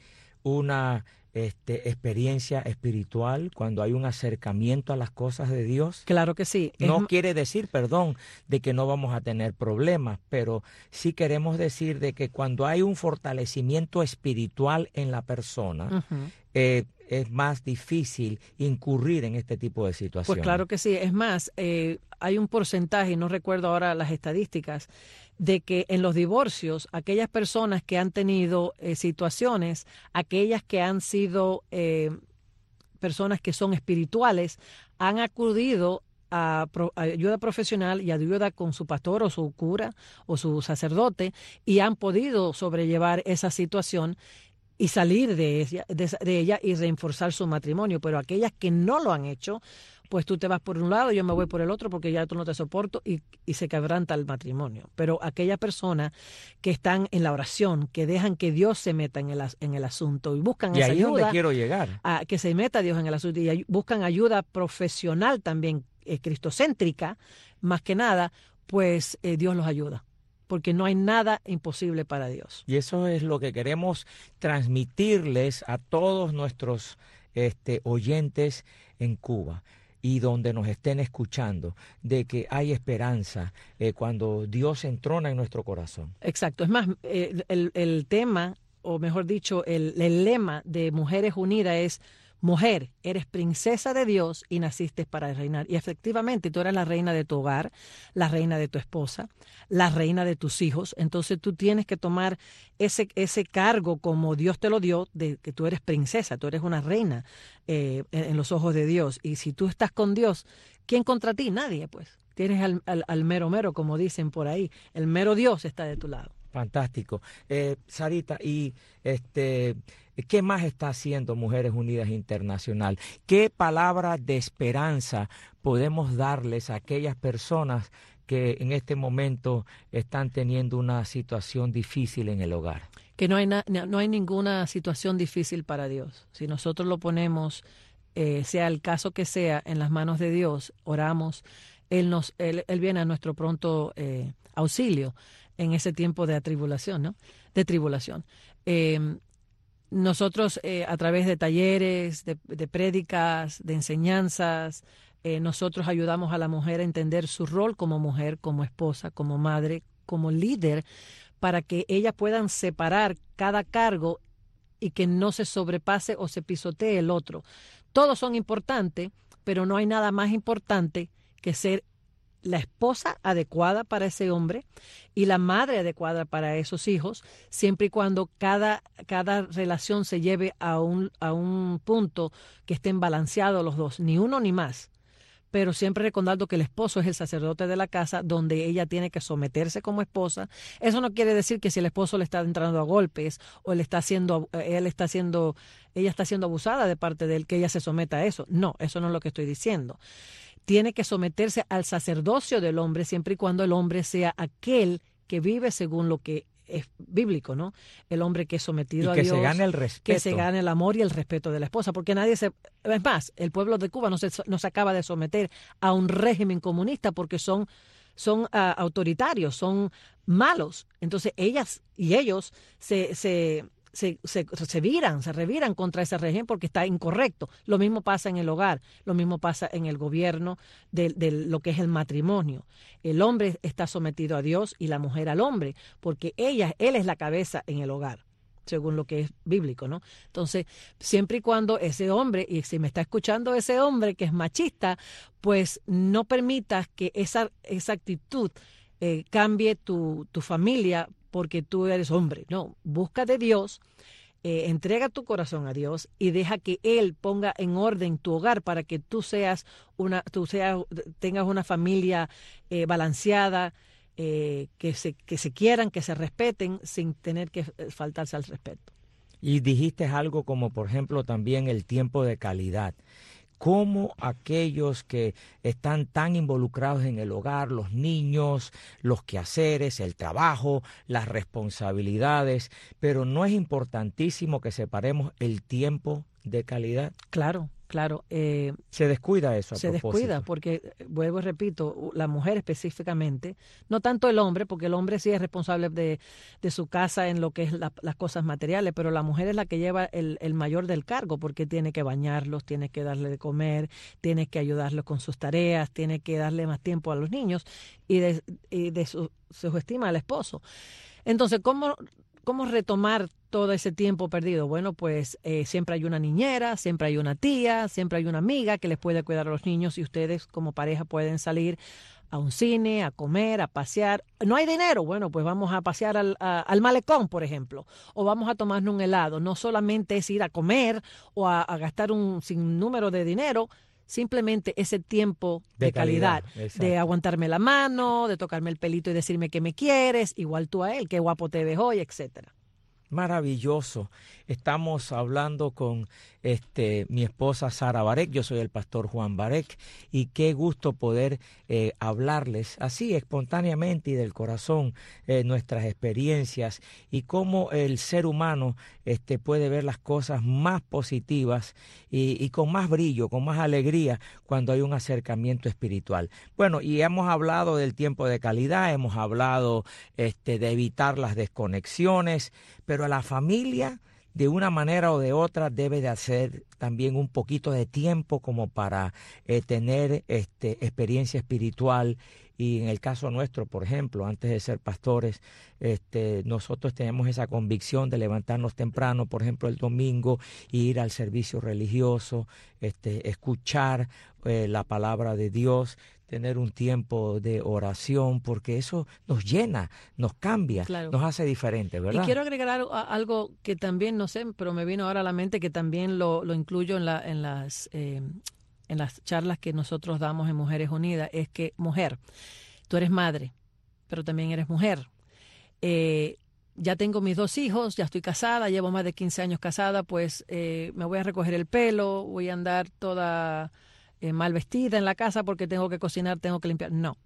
una Este, experiencia espiritual, cuando hay un acercamiento a las cosas de Dios. Claro que sí. No es... quiere decir, perdón, de que no vamos a tener problemas, pero sí queremos decir de que cuando hay un fortalecimiento espiritual en la persona, uh-huh. eh, es más difícil incurrir en este tipo de situaciones. Pues claro que sí. Es más, eh, hay un porcentaje, no recuerdo ahora las estadísticas, de que en los divorcios, aquellas personas que han tenido eh, situaciones, aquellas que han sido eh, personas que son espirituales, han acudido a, pro, a ayuda profesional y ayuda con su pastor o su cura o su sacerdote y han podido sobrellevar esa situación y salir de ella, de, de ella y reforzar su matrimonio. Pero aquellas que no lo han hecho, pues tú te vas por un lado, yo me voy por el otro porque ya tú no te soporto y, y se quebranta el matrimonio. Pero aquellas personas que están en la oración, que dejan que Dios se meta en el, en el asunto y buscan y esa ahí ayuda. Es donde quiero llegar. A, que se meta Dios en el asunto y ay, buscan ayuda profesional también, eh, cristocéntrica, más que nada, pues eh, Dios los ayuda. Porque no hay nada imposible para Dios. Y eso es lo que queremos transmitirles a todos nuestros este, oyentes en Cuba y donde nos estén escuchando, de que hay esperanza eh, cuando Dios entrona en nuestro corazón. Exacto. Es más, eh, el, el tema, o mejor dicho, el, el lema de Mujeres Unidas es: mujer, eres princesa de Dios y naciste para reinar. Y efectivamente, tú eres la reina de tu hogar, la reina de tu esposa, la reina de tus hijos. Entonces tú tienes que tomar ese, ese cargo como Dios te lo dio, de que tú eres princesa, tú eres una reina eh, en, en los ojos de Dios. Y si tú estás con Dios, ¿quién contra ti? Nadie, pues. Tienes al, al, al mero mero, como dicen por ahí. El mero Dios está de tu lado. Fantástico. Eh, Sarita, y este, ¿qué más está haciendo Mujeres Unidas Internacional? ¿Qué palabras de esperanza podemos darles a aquellas personas que en este momento están teniendo una situación difícil en el hogar? Que no hay, na, no hay ninguna situación difícil para Dios. Si nosotros lo ponemos, eh, sea el caso que sea, en las manos de Dios, oramos, Él, nos, él, él viene a nuestro pronto eh, auxilio en ese tiempo de tribulación, ¿no? De tribulación. Eh, nosotros, eh, a través de talleres, de, de prédicas, de enseñanzas, eh, nosotros ayudamos a la mujer a entender su rol como mujer, como esposa, como madre, como líder, para que ellas puedan separar cada cargo y que no se sobrepase o se pisotee el otro. Todos son importantes, pero no hay nada más importante que ser la esposa adecuada para ese hombre y la madre adecuada para esos hijos, siempre y cuando cada, cada relación se lleve a un, a un punto que estén balanceados los dos, ni uno ni más. Pero siempre recordando que el esposo es el sacerdote de la casa, donde ella tiene que someterse como esposa. Eso no quiere decir que si el esposo le está entrando a golpes o le está haciendo, él está haciendo, ella está siendo abusada de parte de él, que ella se someta a eso. No, eso no es lo que estoy diciendo. Tiene que someterse al sacerdocio del hombre siempre y cuando el hombre sea aquel que vive según lo que es bíblico, ¿no? El hombre que es sometido y que a Dios. Que se gane el respeto. Que se gane el amor y el respeto de la esposa, porque nadie se... Es más, el pueblo de Cuba no se, no se acaba de someter a un régimen comunista porque son, son uh, autoritarios, son malos. Entonces ellas y ellos se... se Se, se, se viran, se reviran contra ese régimen porque está incorrecto. Lo mismo pasa en el hogar, lo mismo pasa en el gobierno de, de lo que es el matrimonio. El hombre está sometido a Dios y la mujer al hombre, porque ella, él es la cabeza en el hogar, según lo que es bíblico, ¿no? Entonces, siempre y cuando ese hombre, y si me está escuchando ese hombre que es machista, pues no permitas que esa, esa actitud eh, cambie tu, tu familia porque tú eres hombre. No, busca de Dios, eh, entrega tu corazón a Dios y deja que Él ponga en orden tu hogar para que tú seas una, tú seas, tengas una familia eh, balanceada, eh, que se, que se quieran, que se respeten sin tener que faltarse al respeto. Y dijiste algo como, por ejemplo, también el tiempo de calidad. Cómo aquellos que están tan involucrados en el hogar, los niños, los quehaceres, el trabajo, las responsabilidades, pero no es importantísimo que separemos el tiempo de calidad. Claro, claro. Eh, se descuida eso a Se propósito. descuida porque, vuelvo y repito, la mujer específicamente, no tanto el hombre, porque el hombre sí es responsable de, de su casa en lo que es la, las cosas materiales, pero la mujer es la que lleva el, el mayor del cargo porque tiene que bañarlos, tiene que darle de comer, tiene que ayudarlos con sus tareas, tiene que darle más tiempo a los niños y de, y de su, su estima al esposo. Entonces, ¿cómo... ¿Cómo retomar todo ese tiempo perdido? Bueno, pues eh, siempre hay una niñera, siempre hay una tía, siempre hay una amiga que les puede cuidar a los niños y ustedes como pareja pueden salir a un cine, a comer, a pasear. ¿No hay dinero? Bueno, pues vamos a pasear al, a, al malecón, por ejemplo, o vamos a tomarnos un helado. No solamente es ir a comer o a, a gastar un sinnúmero de dinero, simplemente ese tiempo de, de calidad, calidad de aguantarme la mano, de tocarme el pelito y decirme que me quieres, igual tú a él, qué guapo te ves hoy, etcétera. Maravilloso. Estamos hablando con este, mi esposa Sara Barek, yo soy el pastor Juan Barek, y qué gusto poder eh, hablarles así espontáneamente y del corazón eh, nuestras experiencias y cómo el ser humano este, puede ver las cosas más positivas y, y con más brillo, con más alegría cuando hay un acercamiento espiritual. Bueno, y hemos hablado del tiempo de calidad, hemos hablado este, de evitar las desconexiones, pero a la familia, de una manera o de otra, debe de hacer también un poquito de tiempo como para eh, tener este, experiencia espiritual. Y en el caso nuestro, por ejemplo, antes de ser pastores, este, nosotros tenemos esa convicción de levantarnos temprano, por ejemplo, el domingo, e ir al servicio religioso, este, escuchar eh, la palabra de Dios, tener un tiempo de oración, porque eso nos llena, nos cambia, claro, nos hace diferentes, ¿verdad? Y quiero agregar algo, algo que también, no sé, pero me vino ahora a la mente, que también lo, lo incluyo en, la, en, las, eh, en las charlas que nosotros damos en Mujeres Unidas, es que, mujer, tú eres madre, pero también eres mujer. Eh, ya tengo mis dos hijos, ya estoy casada, llevo más de quince años casada, pues eh, me voy a recoger el pelo, voy a andar toda Eh, mal vestida en la casa porque tengo que cocinar, tengo que limpiar. No.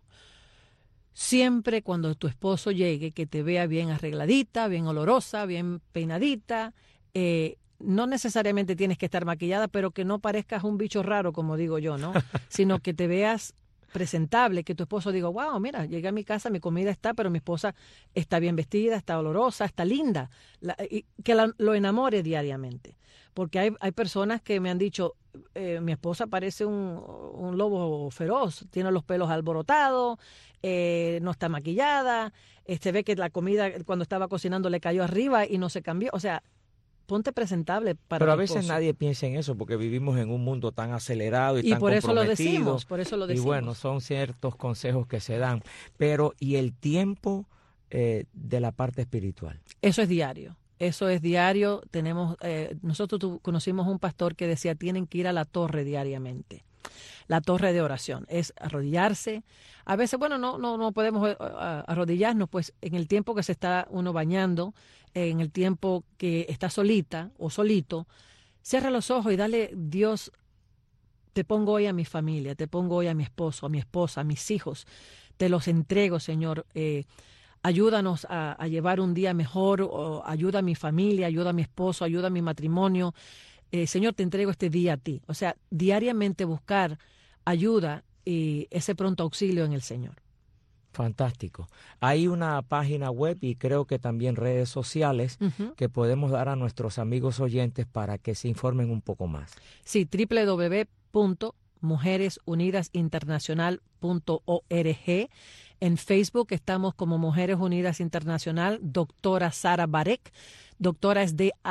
Siempre cuando tu esposo llegue, que te vea bien arregladita, bien olorosa, bien peinadita, eh, no necesariamente tienes que estar maquillada, pero que no parezcas un bicho raro, como digo yo, ¿no? Sino que te veas presentable, que tu esposo diga, wow, mira, llegué a mi casa, mi comida está, pero mi esposa está bien vestida, está olorosa, está linda. La, y que la, lo enamore diariamente. Porque hay, hay personas que me han dicho, eh, mi esposa parece un, un lobo feroz, tiene los pelos alborotados, eh, no está maquillada, este, ve que la comida cuando estaba cocinando le cayó arriba y no se cambió. O sea, ponte presentable para Pero a tu veces esposo. nadie piensa en eso porque vivimos en un mundo tan acelerado y, y tan por eso lo comprometido. decimos, por eso lo decimos. Y bueno, son ciertos consejos que se dan. Pero, ¿y el tiempo eh, de la parte espiritual? Eso es diario. Eso es diario. Tenemos, eh, nosotros tu, conocimos un pastor que decía, tienen que ir a la torre diariamente. La torre de oración es arrodillarse. A veces, bueno, no, no, no podemos arrodillarnos, pues en el tiempo que se está uno bañando, en el tiempo que está solita o solito, cierra los ojos y dale, Dios, te pongo hoy a mi familia, te pongo hoy a mi esposo, a mi esposa, a mis hijos, te los entrego, Señor. Eh, ayúdanos a, a llevar un día mejor, o ayuda a mi familia, ayuda a mi esposo, ayuda a mi matrimonio. Eh, Señor, te entrego este día a ti. O sea, diariamente buscar ayuda y ese pronto auxilio en el Señor. Fantástico. Hay una página web y creo que también redes sociales uh-huh. que podemos dar a nuestros amigos oyentes para que se informen un poco más. Sí, doble u doble u doble u punto mujeres unidas internacional punto org. En Facebook estamos como Mujeres Unidas Internacional, doctora Sara Barek. Doctora es D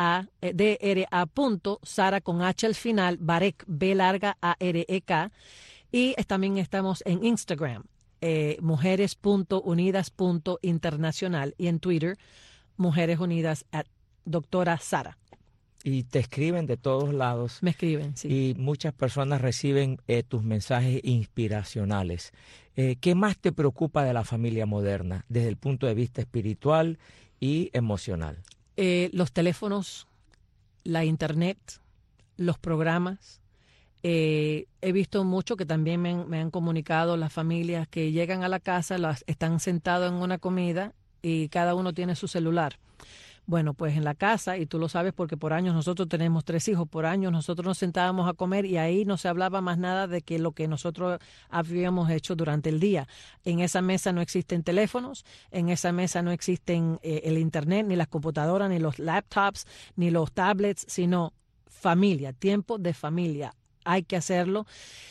R A punto, Sara con H al final, Barek, B larga A R E K. Y también estamos en Instagram, eh, mujeres punto unidas punto internacional, y en Twitter, Mujeres Unidas at doctora Sara. Y te escriben de todos lados. Me escriben, sí. Y muchas personas reciben eh, tus mensajes inspiracionales. Eh, ¿Qué más te preocupa de la familia moderna desde el punto de vista espiritual y emocional? Eh, los teléfonos, la internet, los programas. Eh, he visto mucho que también me han, me han comunicado las familias que llegan a la casa, las, están sentados en una comida y cada uno tiene su celular. Bueno, pues en la casa, y tú lo sabes porque por años nosotros tenemos tres hijos, por años nosotros nos sentábamos a comer y ahí no se hablaba más nada de que lo que nosotros habíamos hecho durante el día. En esa mesa no existen teléfonos, en esa mesa no existen eh, el internet, ni las computadoras, ni los laptops, ni los tablets, sino familia, tiempo de familia. Hay que hacerlo.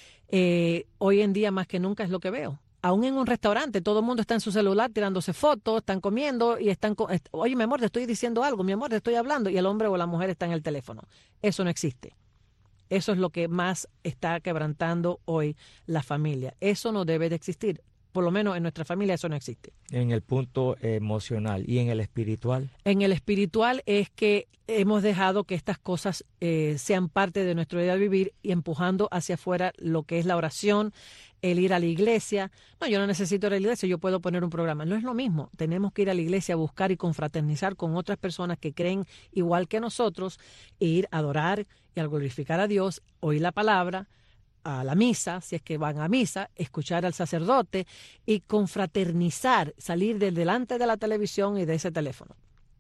Eh, hoy en día más que nunca es lo que veo. Aún en un restaurante, todo el mundo está en su celular tirándose fotos, están comiendo y están... Oye, mi amor, te estoy diciendo algo, mi amor, te estoy hablando, y el hombre o la mujer está en el teléfono. Eso no existe. Eso es lo que más está quebrantando hoy la familia. Eso no debe de existir. por lo menos en nuestra familia eso no existe. En el punto emocional. ¿Y en el espiritual? En el espiritual es que hemos dejado que estas cosas eh, sean parte de nuestro día de vivir y empujando hacia afuera lo que es la oración, el ir a la iglesia. No, yo no necesito ir a la iglesia, yo puedo poner un programa. No es lo mismo. Tenemos que ir a la iglesia a buscar y confraternizar con otras personas que creen igual que nosotros, e ir a adorar y a glorificar a Dios, oír la palabra, a la misa, si es que van a misa, escuchar al sacerdote y confraternizar, salir del delante de la televisión y de ese teléfono.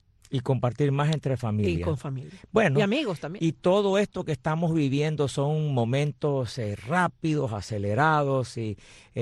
Y compartir más entre familia. Y con familia. Bueno, y amigos también. Y todo esto que estamos viviendo son momentos eh, rápidos, acelerados y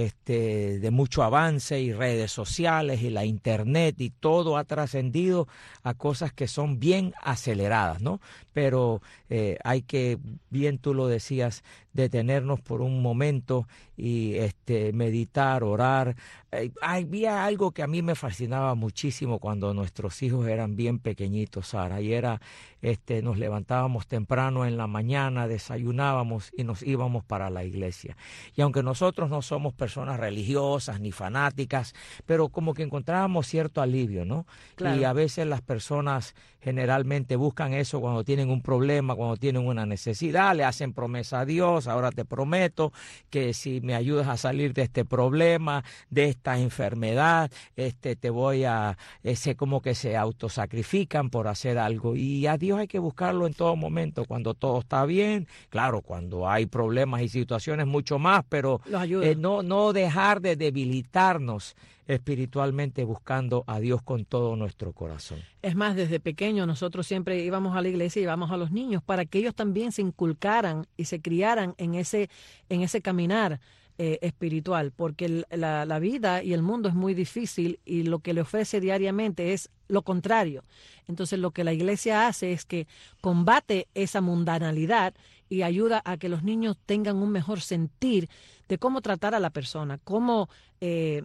este de mucho avance, y redes sociales y la internet, y todo ha trascendido a cosas que son bien aceleradas, ¿no? Pero eh, hay que, bien tú lo decías, detenernos por un momento y este meditar, orar. Eh, había algo que a mí me fascinaba muchísimo cuando nuestros hijos eran bien pequeñitos, Sara, y era este nos levantábamos temprano en la mañana, desayunábamos y nos íbamos para la iglesia. Y aunque nosotros no somos personas religiosas ni fanáticas, pero como que encontrábamos cierto alivio, ¿no? Claro. Y a veces las personas generalmente buscan eso cuando tienen un problema, cuando tienen una necesidad, le hacen promesa a Dios: ahora te prometo que si me ayudas a salir de este problema, de esta enfermedad, este te voy a, ese como que se autosacrifican por hacer algo. Y a Dios hay que buscarlo en todo momento, cuando todo está bien, claro, cuando hay problemas y situaciones mucho más, pero eh, no, no dejar de debilitarnos espiritualmente buscando a Dios con todo nuestro corazón. Es más, desde pequeños nosotros siempre íbamos a la iglesia y íbamos a los niños para que ellos también se inculcaran y se criaran en ese, en ese caminar eh, espiritual, porque la, la vida y el mundo es muy difícil y lo que le ofrece diariamente es lo contrario. Entonces lo que la iglesia hace es que combate esa mundanalidad y ayuda a que los niños tengan un mejor sentir de cómo tratar a la persona, cómo eh,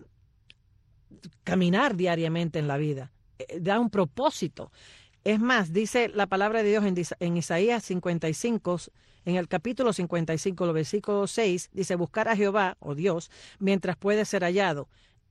caminar diariamente en la vida, eh, da un propósito. Es más, dice la palabra de Dios en, en Isaías cincuenta y cinco, en el capítulo cincuenta y cinco, el versículo seis, dice: buscar a Jehová, o Dios, mientras puede ser hallado,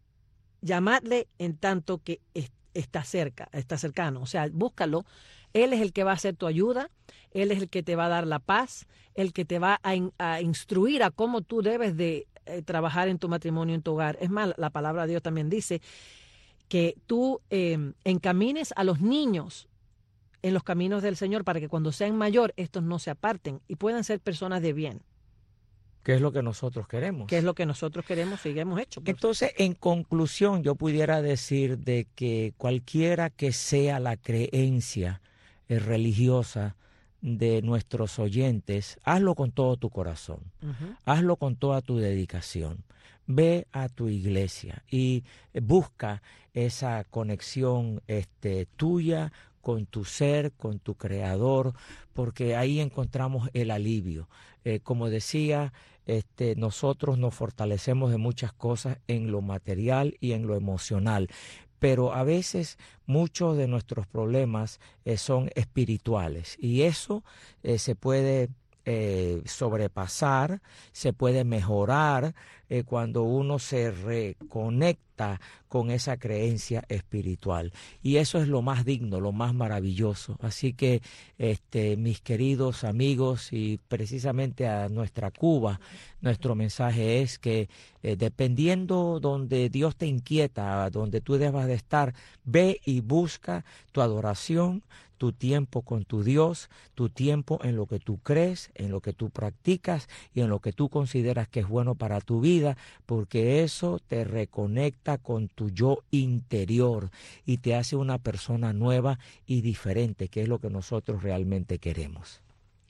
llamadle en tanto que est está cerca, está cercano. O sea, búscalo. Él es el que va a ser tu ayuda, Él es el que te va a dar la paz, el que te va a, in, a instruir a cómo tú debes de eh, trabajar en tu matrimonio, en tu hogar. Es más, la palabra de Dios también dice que tú eh, encamines a los niños en los caminos del Señor para que cuando sean mayor estos no se aparten y puedan ser personas de bien. ¿Qué es lo que nosotros queremos? ¿Qué es lo que nosotros queremos y hemos hecho? Pues. Entonces, en conclusión, yo pudiera decir de que cualquiera que sea la creencia eh, religiosa de nuestros oyentes, hazlo con todo tu corazón, uh-huh. hazlo con toda tu dedicación. Ve a tu iglesia y busca esa conexión este, tuya con tu ser, con tu creador, porque ahí encontramos el alivio. Eh, como decía, este, nosotros nos fortalecemos de muchas cosas en lo material y en lo emocional, pero a veces muchos de nuestros problemas eh, son espirituales y eso eh, se puede eh, sobrepasar, se puede mejorar eh, cuando uno se reconecta con esa creencia espiritual. Y eso es lo más digno, lo más maravilloso. Así que, este, mis queridos amigos, y precisamente a nuestra Cuba, nuestro mensaje es que eh, dependiendo donde Dios te inquieta, donde tú debas de estar, ve y busca tu adoración, tu tiempo con tu Dios, tu tiempo en lo que tú crees, en lo que tú practicas y en lo que tú consideras que es bueno para tu vida, porque eso te reconecta con tu yo interior y te hace una persona nueva y diferente, que es lo que nosotros realmente queremos.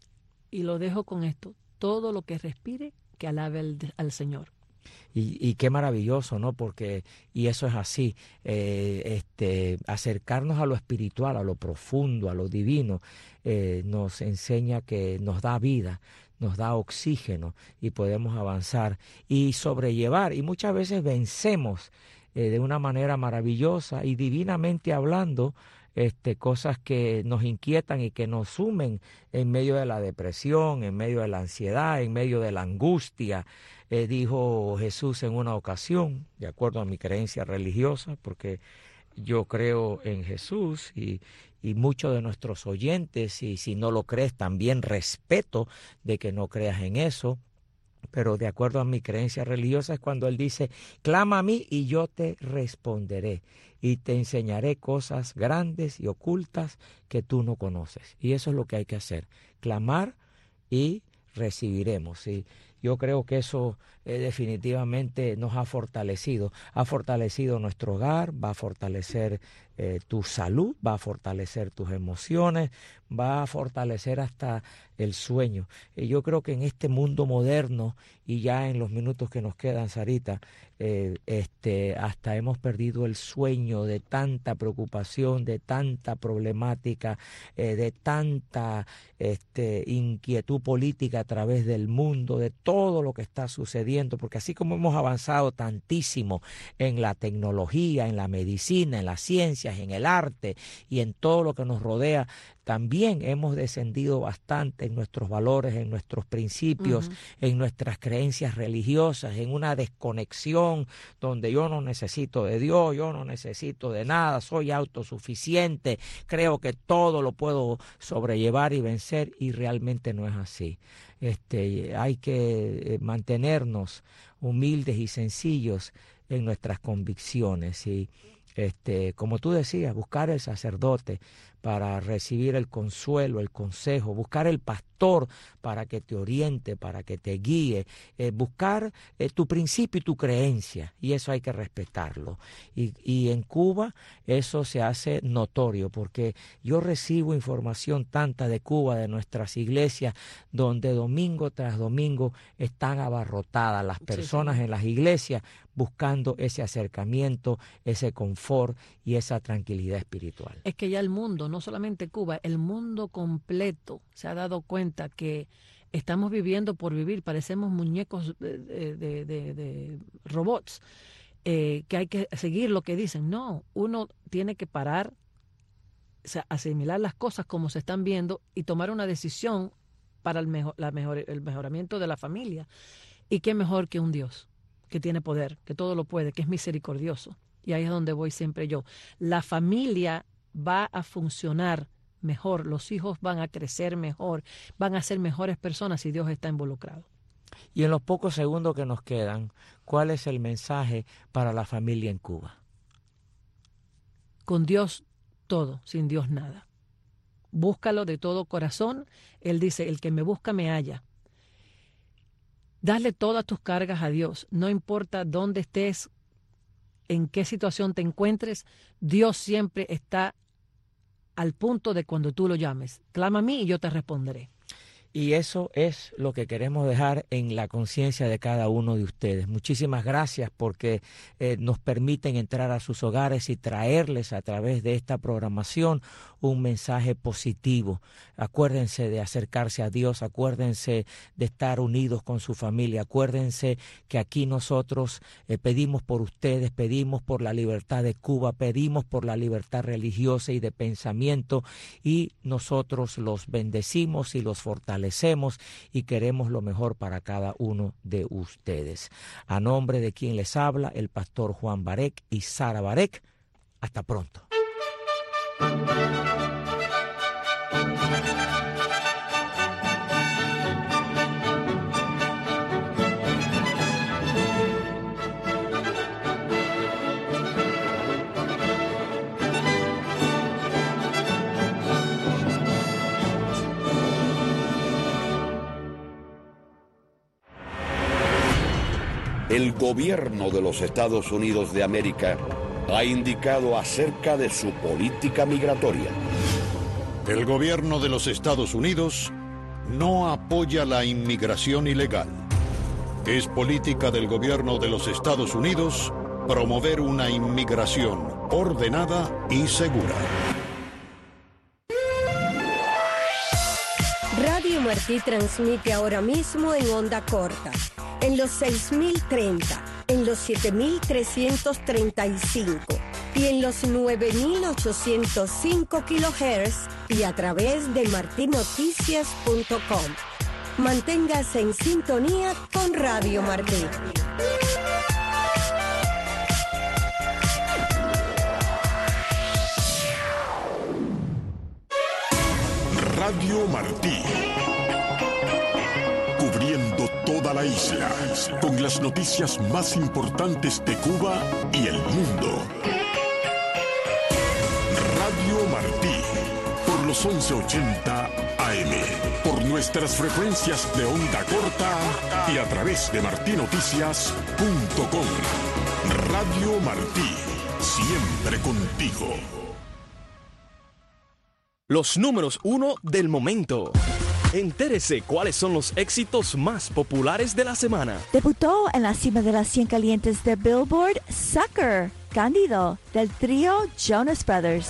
Y lo dejo con esto: todo lo que respire, que alabe al, al Señor. Y, y qué maravilloso, ¿no? Porque, y eso es así, eh, este, acercarnos a lo espiritual, a lo profundo, a lo divino, eh, nos enseña que nos da vida, nos da oxígeno y podemos avanzar y sobrellevar. Y muchas veces vencemos eh, de una manera maravillosa y divinamente hablando este, cosas que nos inquietan y que nos sumen en medio de la depresión, en medio de la ansiedad, en medio de la angustia. Eh, dijo Jesús en una ocasión, de acuerdo a mi creencia religiosa, porque yo creo en Jesús y, y muchos de nuestros oyentes, y si no lo crees también respeto de que no creas en eso, pero de acuerdo a mi creencia religiosa es cuando Él dice, clama a mí y yo te responderé y te enseñaré cosas grandes y ocultas que tú no conoces. Y eso es lo que hay que hacer, clamar y recibiremos. Y yo creo que eso eh, definitivamente nos ha fortalecido, ha fortalecido nuestro hogar, va a fortalecer eh, tu salud, va a fortalecer tus emociones, va a fortalecer hasta el sueño. Y yo creo que en este mundo moderno, y ya en los minutos que nos quedan, Sarita, eh, este, hasta hemos perdido el sueño de tanta preocupación, de tanta problemática, eh, de tanta este, inquietud política a través del mundo, de todo lo que está sucediendo, porque así como hemos avanzado tantísimo en la tecnología, en la medicina, en las ciencias, en el arte y en todo lo que nos rodea, también hemos descendido bastante en nuestros valores, en nuestros principios, uh-huh. en nuestras creencias religiosas, en una desconexión donde yo no necesito de Dios, yo no necesito de nada, soy autosuficiente, creo que todo lo puedo sobrellevar y vencer, y realmente no es así. Este, hay que mantenernos humildes y sencillos en nuestras convicciones y Este, como tú decías, buscar el sacerdote para recibir el consuelo, el consejo, buscar el pastor para que te oriente, para que te guíe, eh, buscar eh, tu principio y tu creencia, y eso hay que respetarlo. Y, y en Cuba eso se hace notorio, porque yo recibo información tanta de Cuba, de nuestras iglesias, donde domingo tras domingo están abarrotadas las personas sí, sí. en las iglesias buscando ese acercamiento, ese confort y esa tranquilidad espiritual. Es que ya el mundo, no solamente Cuba, el mundo completo se ha dado cuenta que estamos viviendo por vivir, parecemos muñecos de, de, de, de robots, eh, que hay que seguir lo que dicen. No, uno tiene que parar, o sea, asimilar las cosas como se están viendo y tomar una decisión para el, mejor, la mejor, el mejoramiento de la familia. Y qué mejor que un Dios que tiene poder, que todo lo puede, que es misericordioso. Y ahí es donde voy siempre yo. La familia va a funcionar mejor, los hijos van a crecer mejor, van a ser mejores personas si Dios está involucrado. Y en los pocos segundos que nos quedan, ¿cuál es el mensaje para la familia en Cuba? Con Dios todo, sin Dios nada. Búscalo de todo corazón. Él dice, el que me busca me halla. Dale todas tus cargas a Dios, no importa dónde estés, en qué situación te encuentres, Dios siempre está al punto de cuando tú lo llames. Clama a mí y yo te responderé. Y eso es lo que queremos dejar en la conciencia de cada uno de ustedes. Muchísimas gracias porque eh, nos permiten entrar a sus hogares y traerles a través de esta programación un mensaje positivo. Acuérdense de acercarse a Dios, acuérdense de estar unidos con su familia, acuérdense que aquí nosotros eh, pedimos por ustedes, pedimos por la libertad de Cuba, pedimos por la libertad religiosa y de pensamiento, y nosotros los bendecimos y los fortalecemos y queremos lo mejor para cada uno de ustedes. A nombre de quien les habla, el pastor Juan Barek y Sara Barek, hasta pronto. El gobierno de los Estados Unidos de América ha indicado acerca de su política migratoria. El gobierno de los Estados Unidos no apoya la inmigración ilegal. Es política del gobierno de los Estados Unidos promover una inmigración ordenada y segura. Radio Martí transmite ahora mismo en onda corta, en los seis mil treinta, en los siete mil trescientos treinta y cinco y en los nueve mil ochocientos cinco kilohertz y a través de martin noticias punto com. Manténgase en sintonía con Radio Martí. Radio Martí. Cubriendo toda la isla con las noticias más importantes de Cuba y el mundo. Radio Martí, por los once ochenta A M, por nuestras frecuencias de onda corta y a través de martin noticias punto com. Radio Martí, siempre contigo. Los números uno del momento. Entérese cuáles son los éxitos más populares de la semana. Debutó en la cima de las cien calientes de Billboard, Sucker, Cándido, del trío Jonas Brothers.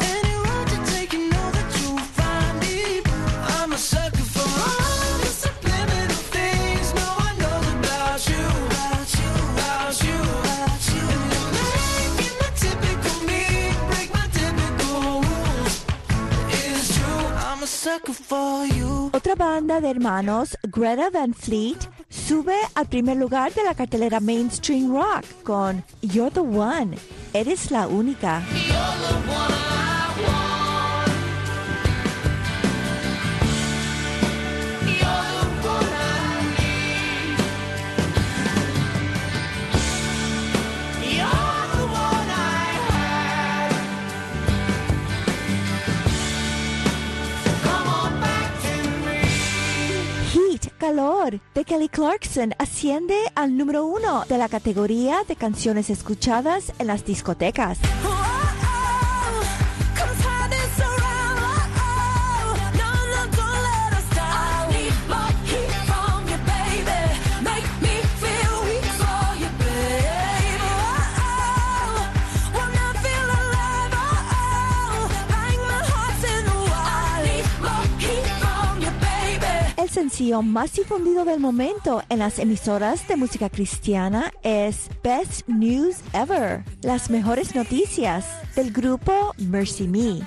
Otra banda de hermanos, Greta Van Fleet, sube al primer lugar de la cartelera Mainstream Rock con You're the One, Eres la Única. Calor de Kelly Clarkson asciende al número uno de la categoría de canciones escuchadas en las discotecas. El sencillo más difundido del momento en las emisoras de música cristiana es Best News Ever, las mejores noticias del grupo Mercy Me.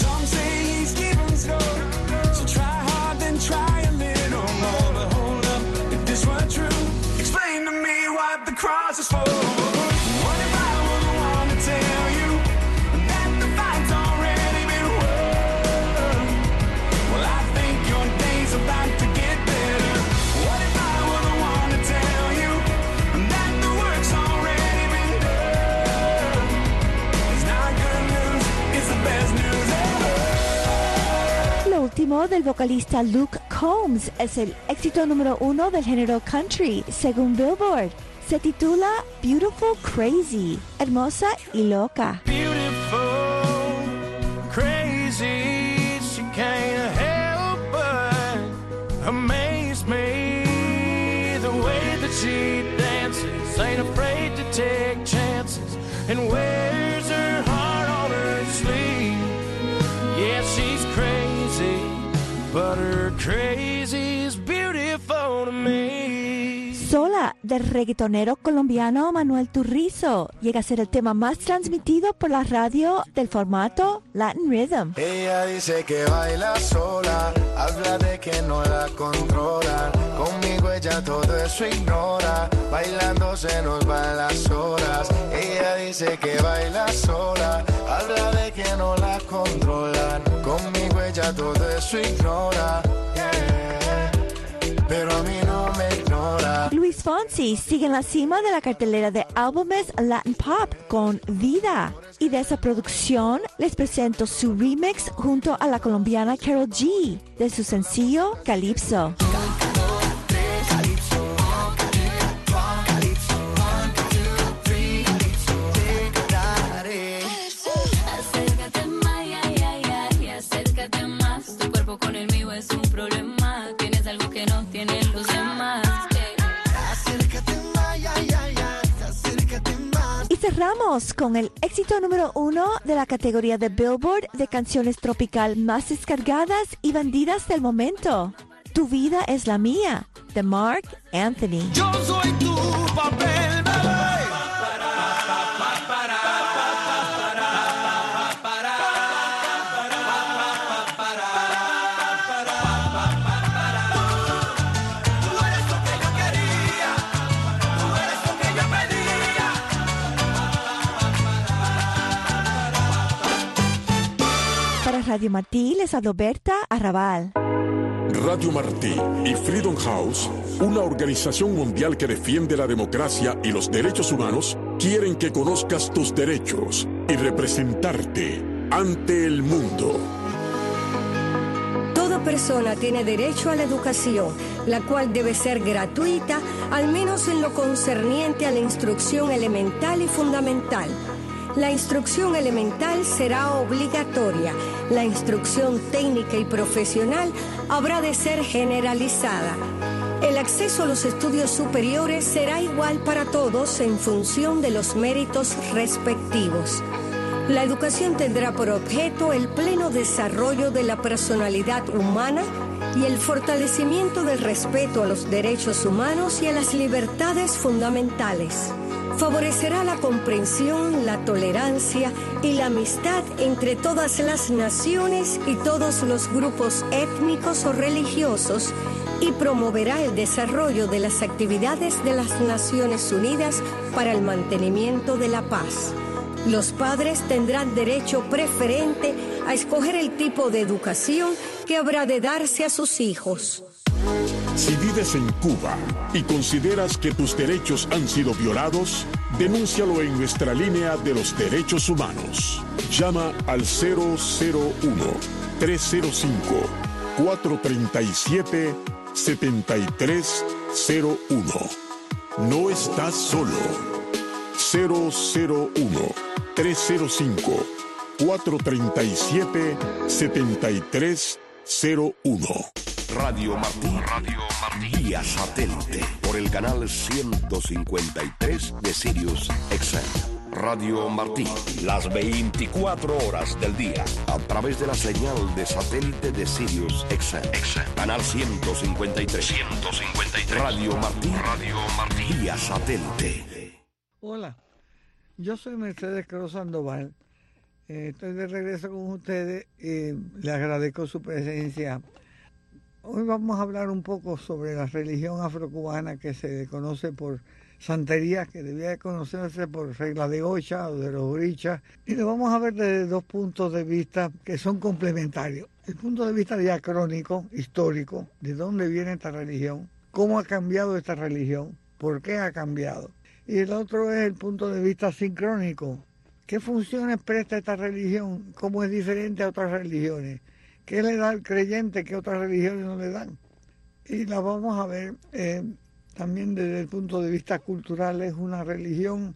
Último del vocalista Luke Combs es el éxito número uno del género country, según Billboard. Se titula Beautiful Crazy, hermosa y loca. Beautiful, crazy, she can't help but amaze me. The way that she dances, ain't afraid to take chances, and wears her heart on her sleeve. Yeah, she's crazy, but her crazy is beautiful to me. Sola, del reggaetonero colombiano Manuel Turizo, llega a ser el tema más transmitido por la radio del formato Latin Rhythm. Ella dice que baila sola, habla de que no la controlan. Conmigo ella todo eso ignora, bailando se nos van las horas. Ella dice que baila sola, habla de que no la controlan. Conmigo ella todo eso ignora, yeah. Pero a mí no me ignora. Luis Fonsi sigue en la cima de la cartelera de álbumes Latin Pop con Vida. Y de esa producción les presento su remix junto a la colombiana Karol G de su sencillo Calypso. Cerramos con el éxito número uno de la categoría de Billboard de canciones tropical más descargadas y vendidas del momento. Tu vida es la mía, de Mark Anthony. Yo soy tu papel, bebé. Radio Martí les habla Berta Arrabal. Radio Martí y Freedom House, una organización mundial que defiende la democracia y los derechos humanos, quieren que conozcas tus derechos y representarte ante el mundo. Toda persona tiene derecho a la educación, la cual debe ser gratuita, al menos en lo concerniente a la instrucción elemental y fundamental. La instrucción elemental será obligatoria. La instrucción técnica y profesional habrá de ser generalizada. El acceso a los estudios superiores será igual para todos en función de los méritos respectivos. La educación tendrá por objeto el pleno desarrollo de la personalidad humana y el fortalecimiento del respeto a los derechos humanos y a las libertades fundamentales. Favorecerá la comprensión, la tolerancia y la amistad entre todas las naciones y todos los grupos étnicos o religiosos y promoverá el desarrollo de las actividades de las Naciones Unidas para el mantenimiento de la paz. Los padres tendrán derecho preferente a escoger el tipo de educación que habrá de darse a sus hijos. Si vives en Cuba y consideras que tus derechos han sido violados, denúncialo en nuestra línea de los derechos humanos. Llama al cero cero uno, tres cero cinco, cuatro tres siete, siete tres cero uno. No estás solo. cero cero uno, tres cero cinco, cuatro tres siete, siete tres cero uno. Radio Martí, Radio Martí, vía satélite, por el canal ciento cincuenta y tres de Sirius X M. Radio Martí, las veinticuatro horas del día, a través de la señal de satélite de Sirius X M. Canal ciento cincuenta y tres. ciento cincuenta y tres. Radio Martí, Radio Martí, vía satélite. Hola, yo soy Mercedes Cruz Sandoval. Eh, estoy de regreso con ustedes y les agradezco su presencia. Hoy vamos a hablar un poco sobre la religión afrocubana que se conoce por santería, que debía de conocerse por regla de Ocha o de los orichas, y lo vamos a ver desde dos puntos de vista que son complementarios. El punto de vista diacrónico, histórico, de dónde viene esta religión, cómo ha cambiado esta religión, por qué ha cambiado. Y el otro es el punto de vista sincrónico, qué funciones presta esta religión, cómo es diferente a otras religiones. ¿Qué le da al creyente que otras religiones no le dan? Y la vamos a ver eh, también desde el punto de vista cultural. Es una religión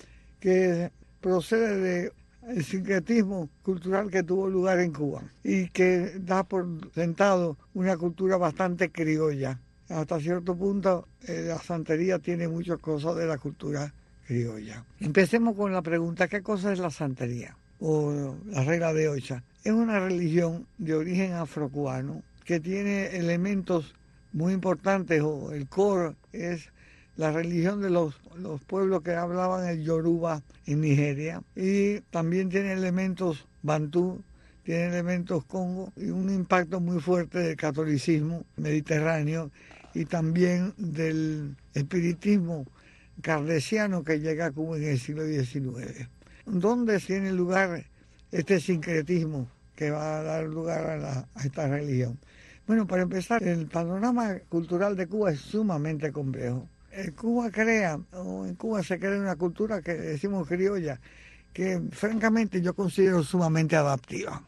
que procede del sincretismo cultural que tuvo lugar en Cuba y que da por sentado una cultura bastante criolla. Hasta cierto punto eh, la santería tiene muchas cosas de la cultura criolla. Empecemos con la pregunta, ¿qué cosa es la santería o la regla de Ocha? Es una religión de origen afrocubano que tiene elementos muy importantes, o el core es la religión de los, los pueblos que hablaban el Yoruba en Nigeria, y también tiene elementos bantú, tiene elementos congo y un impacto muy fuerte del catolicismo mediterráneo y también del espiritismo kardeciano que llega a Cuba en el siglo diecinueve. ¿Dónde tiene lugar este sincretismo que va a dar lugar a, la, a esta religión? Bueno, para empezar, el panorama cultural de Cuba es sumamente complejo. En Cuba crea, o en Cuba se crea una cultura que decimos criolla, que francamente yo considero sumamente adaptiva.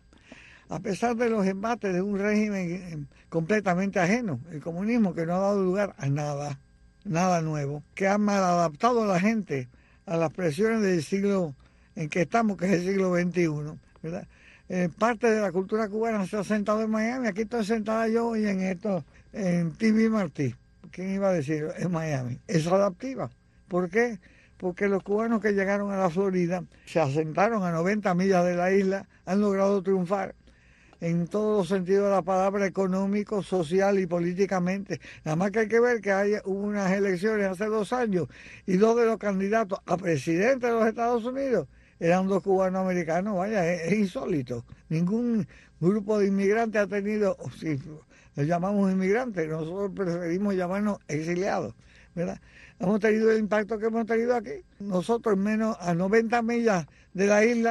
A pesar de los embates de un régimen completamente ajeno, el comunismo, que no ha dado lugar a nada, nada nuevo, que ha mal adaptado a la gente a las presiones del siglo en que estamos, que es el siglo veintiuno, ¿verdad? Eh, parte de la cultura cubana se ha sentado en Miami. Aquí estoy sentada yo y en esto, en T V Martí. ¿Quién iba a decir? En Miami. Es adaptiva. ¿Por qué? Porque los cubanos que llegaron a la Florida se asentaron a noventa millas de la isla, han logrado triunfar en todos los sentidos de la palabra, económico, social y políticamente. Nada más que hay que ver que hay, hubo unas elecciones hace dos años y dos de los candidatos a presidente de los Estados Unidos eran dos cubanos americanos. Vaya, es, es insólito. Ningún grupo de inmigrantes ha tenido, o si los llamamos inmigrantes, nosotros preferimos llamarnos exiliados, ¿verdad? Hemos tenido el impacto que hemos tenido aquí. Nosotros, menos a noventa millas de la isla,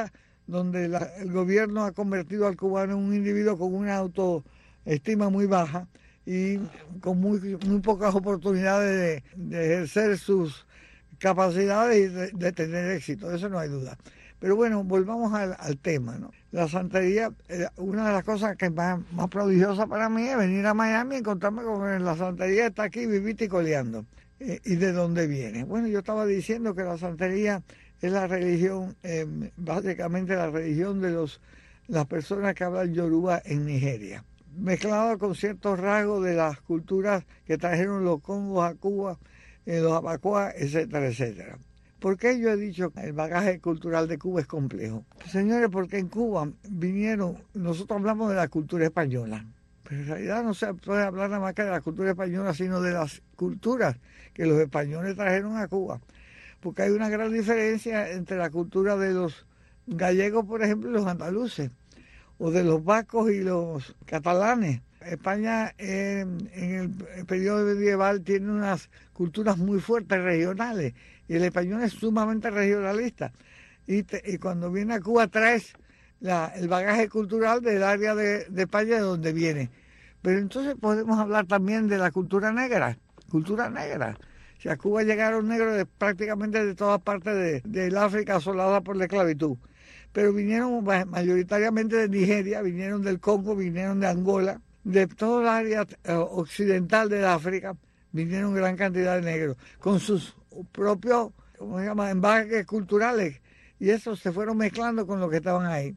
donde la, el gobierno ha convertido al cubano en un individuo con una autoestima muy baja y con muy, muy pocas oportunidades de, de ejercer sus capacidades y de, de tener éxito, eso no hay duda. Pero bueno, volvamos al, al tema, ¿no? La santería, eh, una de las cosas que es más, más prodigiosa para mí es venir a Miami y encontrarme con que la santería está aquí vivita y coleando. Eh, ¿Y de dónde viene? Bueno, yo estaba diciendo que la santería es la religión, eh, básicamente la religión de los las personas que hablan yoruba en Nigeria, mezclado con ciertos rasgos de las culturas que trajeron los congos a Cuba, eh, los abacuá, etcétera, etcétera. ¿Por qué yo he dicho que el bagaje cultural de Cuba es complejo? Señores, porque en Cuba vinieron, nosotros hablamos de la cultura española, pero en realidad no se puede hablar nada más que de la cultura española, sino de las culturas que los españoles trajeron a Cuba. Porque hay una gran diferencia entre la cultura de los gallegos, por ejemplo, y los andaluces, o de los vascos y los catalanes. España eh, en el periodo medieval tiene unas culturas muy fuertes regionales y el español es sumamente regionalista. Y, te, y cuando viene a Cuba traes la, el bagaje cultural del área de, de España de donde viene. Pero entonces podemos hablar también de la cultura negra, cultura negra. O sea, a Cuba llegaron negros de, prácticamente de todas partes de, del África asolada por la esclavitud. Pero vinieron mayoritariamente de Nigeria, vinieron del Congo, vinieron de Angola, de toda el área eh, occidental de África, vinieron gran cantidad de negros, con sus propios, ¿cómo se llama?, embajes culturales, y esos se fueron mezclando con los que estaban ahí.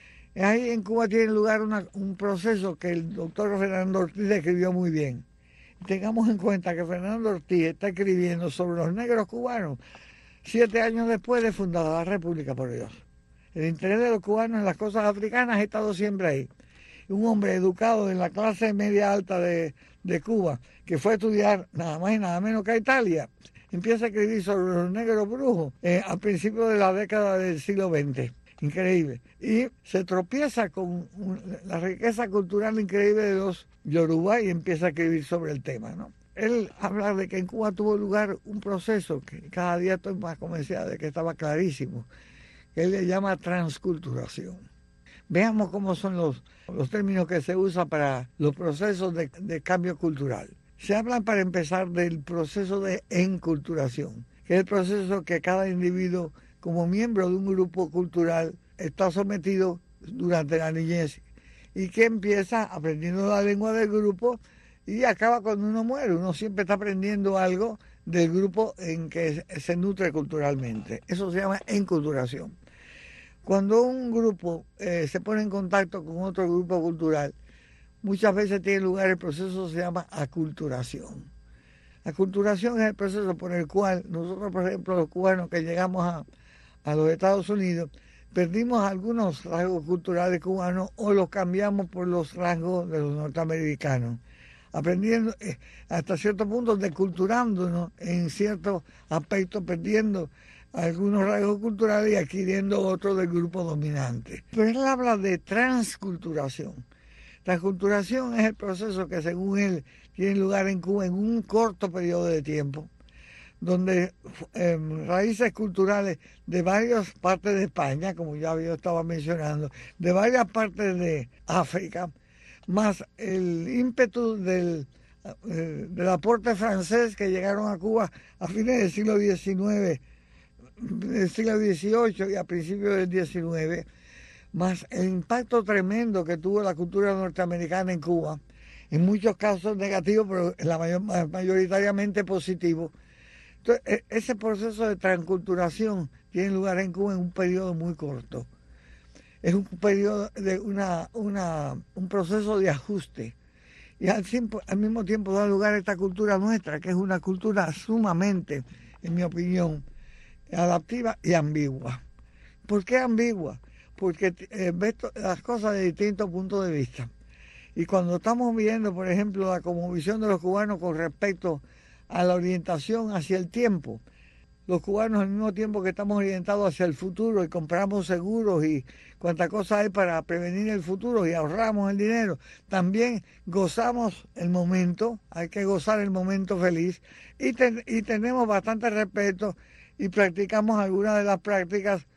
Ahí en Cuba tiene lugar una, un proceso que el doctor Fernando Ortiz describió muy bien. Tengamos en cuenta que Fernando Ortiz está escribiendo sobre los negros cubanos siete años después de fundada la República, por Dios. El interés de los cubanos en las cosas africanas ha estado siempre ahí. Un hombre educado en la clase media alta de, de Cuba, que fue a estudiar nada más y nada menos que a Italia, empieza a escribir sobre los negros brujos eh, a principios de la década del siglo veinte. Increíble. Y se tropieza con un, la riqueza cultural increíble de los yorubá y empieza a escribir sobre el tema, ¿no? Él habla de que en Cuba tuvo lugar un proceso que cada día estoy más convencida de que estaba clarísimo, que él le llama transculturación. Veamos cómo son los, los términos que se usan para los procesos de, de cambio cultural. Se habla, para empezar, del proceso de enculturación, que es el proceso que cada individuo, como miembro de un grupo cultural, está sometido durante la niñez y que empieza aprendiendo la lengua del grupo y acaba cuando uno muere. Uno siempre está aprendiendo algo del grupo en que se nutre culturalmente. Eso se llama enculturación. Cuando un grupo eh, se pone en contacto con otro grupo cultural, muchas veces tiene lugar el proceso que se llama aculturación. Aculturación es el proceso por el cual nosotros, por ejemplo, los cubanos que llegamos a, a los Estados Unidos, perdimos algunos rasgos culturales cubanos o los cambiamos por los rasgos de los norteamericanos, aprendiendo eh, hasta cierto punto, deculturándonos en ciertos aspectos, perdiendo algunos rasgos culturales y adquiriendo otros del grupo dominante. Pero él habla de transculturación. Transculturación es el proceso que, según él, tiene lugar en Cuba en un corto periodo de tiempo, donde eh, raíces culturales de varias partes de España, como ya yo estaba mencionando, de varias partes de África, más el ímpetu del, eh, del aporte francés que llegaron a Cuba a fines del siglo diecinueve, del siglo dieciocho y a principios del diecinueve, más el impacto tremendo que tuvo la cultura norteamericana en Cuba, en muchos casos negativos, pero en la mayor, mayoritariamente positivos. Entonces, ese proceso de transculturación tiene lugar en Cuba en un periodo muy corto. Es un periodo de una, una, un proceso de ajuste. Y al, tiempo, al mismo tiempo da lugar a esta cultura nuestra, que es una cultura sumamente, en mi opinión, adaptiva y ambigua. ¿Por qué ambigua? Porque eh, ve las cosas de distintos puntos de vista. Y cuando estamos viendo, por ejemplo, la cosmovisión de los cubanos con respecto a la orientación hacia el tiempo, los cubanos al mismo tiempo que estamos orientados hacia el futuro y compramos seguros y cuánta cosa hay para prevenir el futuro y ahorramos el dinero, también gozamos el momento, hay que gozar el momento feliz y, ten, y tenemos bastante respeto y practicamos algunas de las prácticas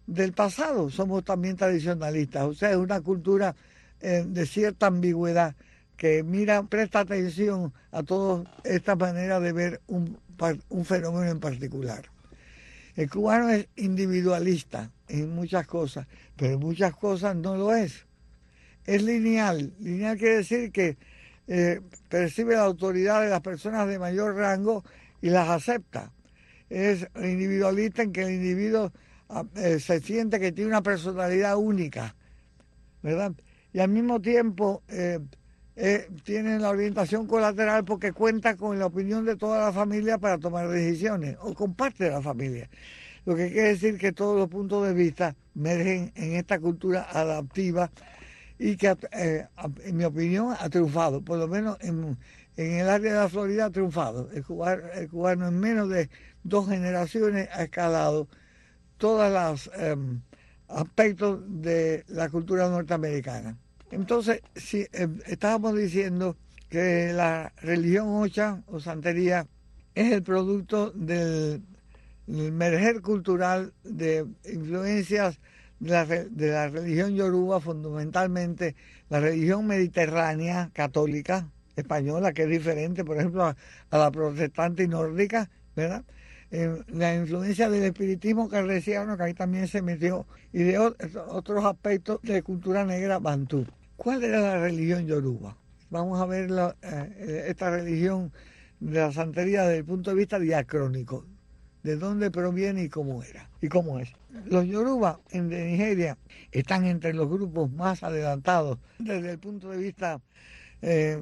del pasado, somos también tradicionalistas, o sea, es una cultura eh, de cierta ambigüedad que mira, presta atención a toda esta manera de ver un, un fenómeno en particular. El cubano es individualista en muchas cosas, pero en muchas cosas no lo es. Es lineal. Lineal quiere decir que eh, percibe la autoridad de las personas de mayor rango y las acepta. Es individualista en que el individuo eh, se siente que tiene una personalidad única, ¿verdad? Y al mismo tiempo eh, eh, tiene la orientación colateral porque cuenta con la opinión de toda la familia para tomar decisiones, o con parte de la familia. Lo que quiere decir que todos los puntos de vista emergen en esta cultura adaptiva y que, eh, en mi opinión, ha triunfado, por lo menos en, en el área de la Florida ha triunfado. El cubano, el cubano en menos de dos generaciones ha escalado todos los eh, aspectos de la cultura norteamericana. Entonces, si eh, estábamos diciendo que la religión ocha o santería es el producto del, del emerger cultural de influencias de la, de la religión yoruba, fundamentalmente la religión mediterránea católica española, que es diferente, por ejemplo, a, a la protestante y nórdica, ¿verdad? Eh, la influencia del espiritismo cartesiano, que ahí también se metió, y de otros aspectos de cultura negra bantú. ¿Cuál era la religión yoruba? Vamos a ver la, eh, esta religión de la santería desde el punto de vista diacrónico, de dónde proviene y cómo era, y cómo es. Los yoruba en de Nigeria están entre los grupos más adelantados desde el punto de vista eh,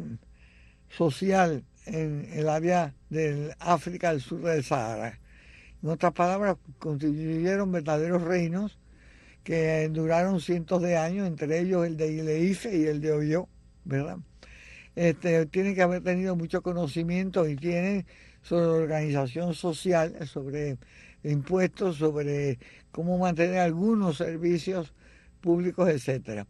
social en el área del África del sur del Sahara. En otras palabras, constituyeron verdaderos reinos que duraron cientos de años, entre ellos el de Ile-Ife y el de Oyo, ¿verdad? Este, tienen que haber tenido mucho conocimiento y tienen sobre organización social, sobre impuestos, sobre cómo mantener algunos servicios públicos, etcétera.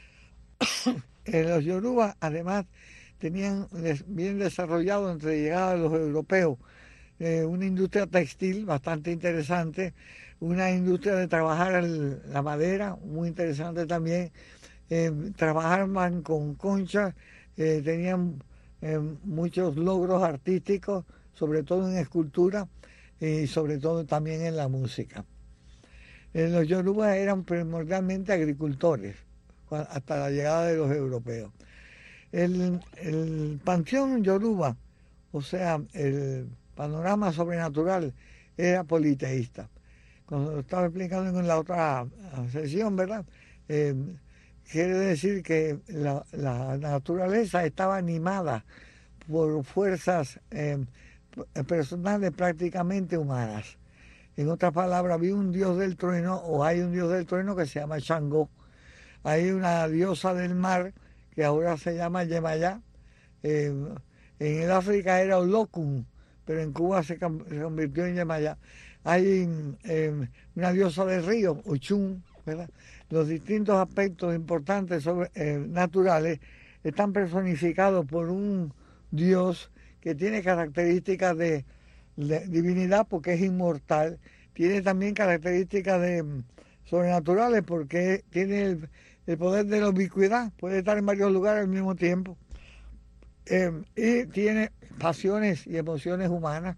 Los yoruba, además, tenían bien desarrollado entre la llegada de los europeos eh, una industria textil bastante interesante, una industria de trabajar el, la madera, muy interesante también, eh, trabajaban con conchas, eh, tenían eh, muchos logros artísticos, sobre todo en escultura y sobre todo también en la música. Eh, los yorubas eran primordialmente agricultores hasta la llegada de los europeos. El, el panteón yoruba, o sea, el panorama sobrenatural, era politeísta. Como lo estaba explicando en la otra sesión, ¿verdad? Eh, quiere decir que la, la naturaleza estaba animada por fuerzas eh, personales prácticamente humanas. En otras palabras, había un dios del trueno, o hay un dios del trueno que se llama Shango. Hay una diosa del mar que ahora se llama Yemayá. Eh, en el África era Olokun, pero en Cuba se, se convirtió en Yemayá. Hay eh, una diosa del río, Ochun, ¿verdad? Los distintos aspectos importantes sobre, eh, naturales están personificados por un dios que tiene características de, de divinidad porque es inmortal, tiene también características de sobrenaturales porque tiene el, el poder de la ubicuidad, puede estar en varios lugares al mismo tiempo, eh, y tiene pasiones y emociones humanas.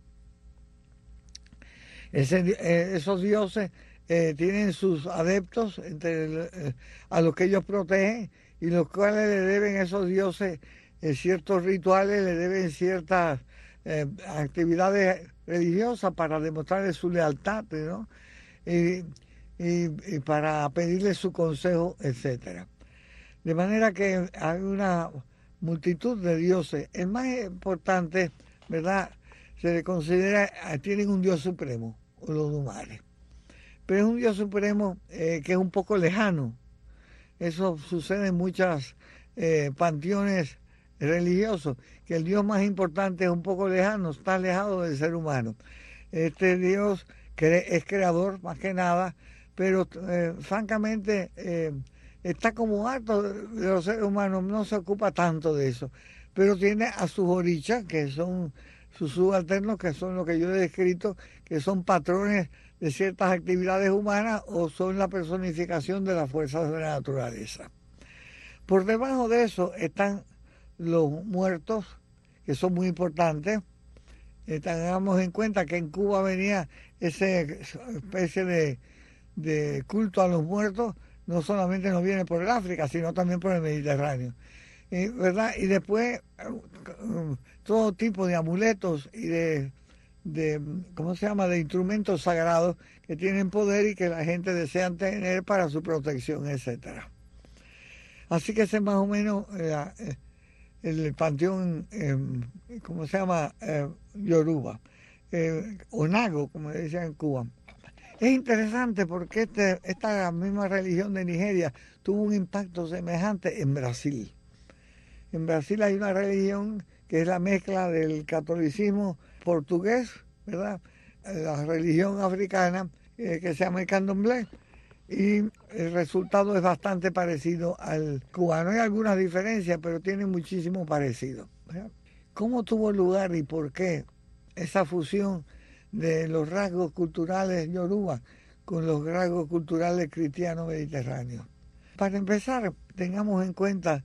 Ese, eh, esos dioses eh, tienen sus adeptos entre el, eh, a los que ellos protegen y los cuales le deben esos dioses eh, ciertos rituales, le deben ciertas eh, actividades religiosas para demostrarle su lealtad, ¿no? Y, y, y para pedirle su consejo, etcétera. De manera que hay una multitud de dioses. El más importante, ¿verdad?, se le considera, tienen un dios supremo, los Dumares. Pero es un dios supremo eh, que es un poco lejano. Eso sucede en muchos eh, panteones religiosos, que el dios más importante es un poco lejano, está alejado del ser humano. Este dios cre- es creador más que nada, pero eh, francamente eh, está como harto de los seres humanos, no se ocupa tanto de eso, pero tiene a sus orichas, que son sus subalternos, que son lo que yo he descrito, que son patrones de ciertas actividades humanas o son la personificación de las fuerzas de la naturaleza. Por debajo de eso están los muertos, que son muy importantes. Eh, tengamos en cuenta que en Cuba venía esa especie de, de culto a los muertos, no solamente nos viene por el África, sino también por el Mediterráneo. Eh, ¿verdad? Y después uh, todo tipo de amuletos y de, de, ¿cómo se llama?, de instrumentos sagrados que tienen poder y que la gente desea tener para su protección, etcétera. Así que ese es más o menos eh, el panteón, eh, ¿cómo se llama?, eh, Yoruba, eh, o Nago, como decían en Cuba. Es interesante porque este, esta misma religión de Nigeria tuvo un impacto semejante en Brasil. En Brasil hay una religión que es la mezcla del catolicismo portugués, ¿verdad?, la religión africana eh, que se llama el candomblé, y el resultado es bastante parecido al cubano. Hay algunas diferencias, pero tiene muchísimo parecido, ¿verdad? ¿Cómo tuvo lugar y por qué esa fusión de los rasgos culturales yoruba con los rasgos culturales cristianos mediterráneos? Para empezar, tengamos en cuenta,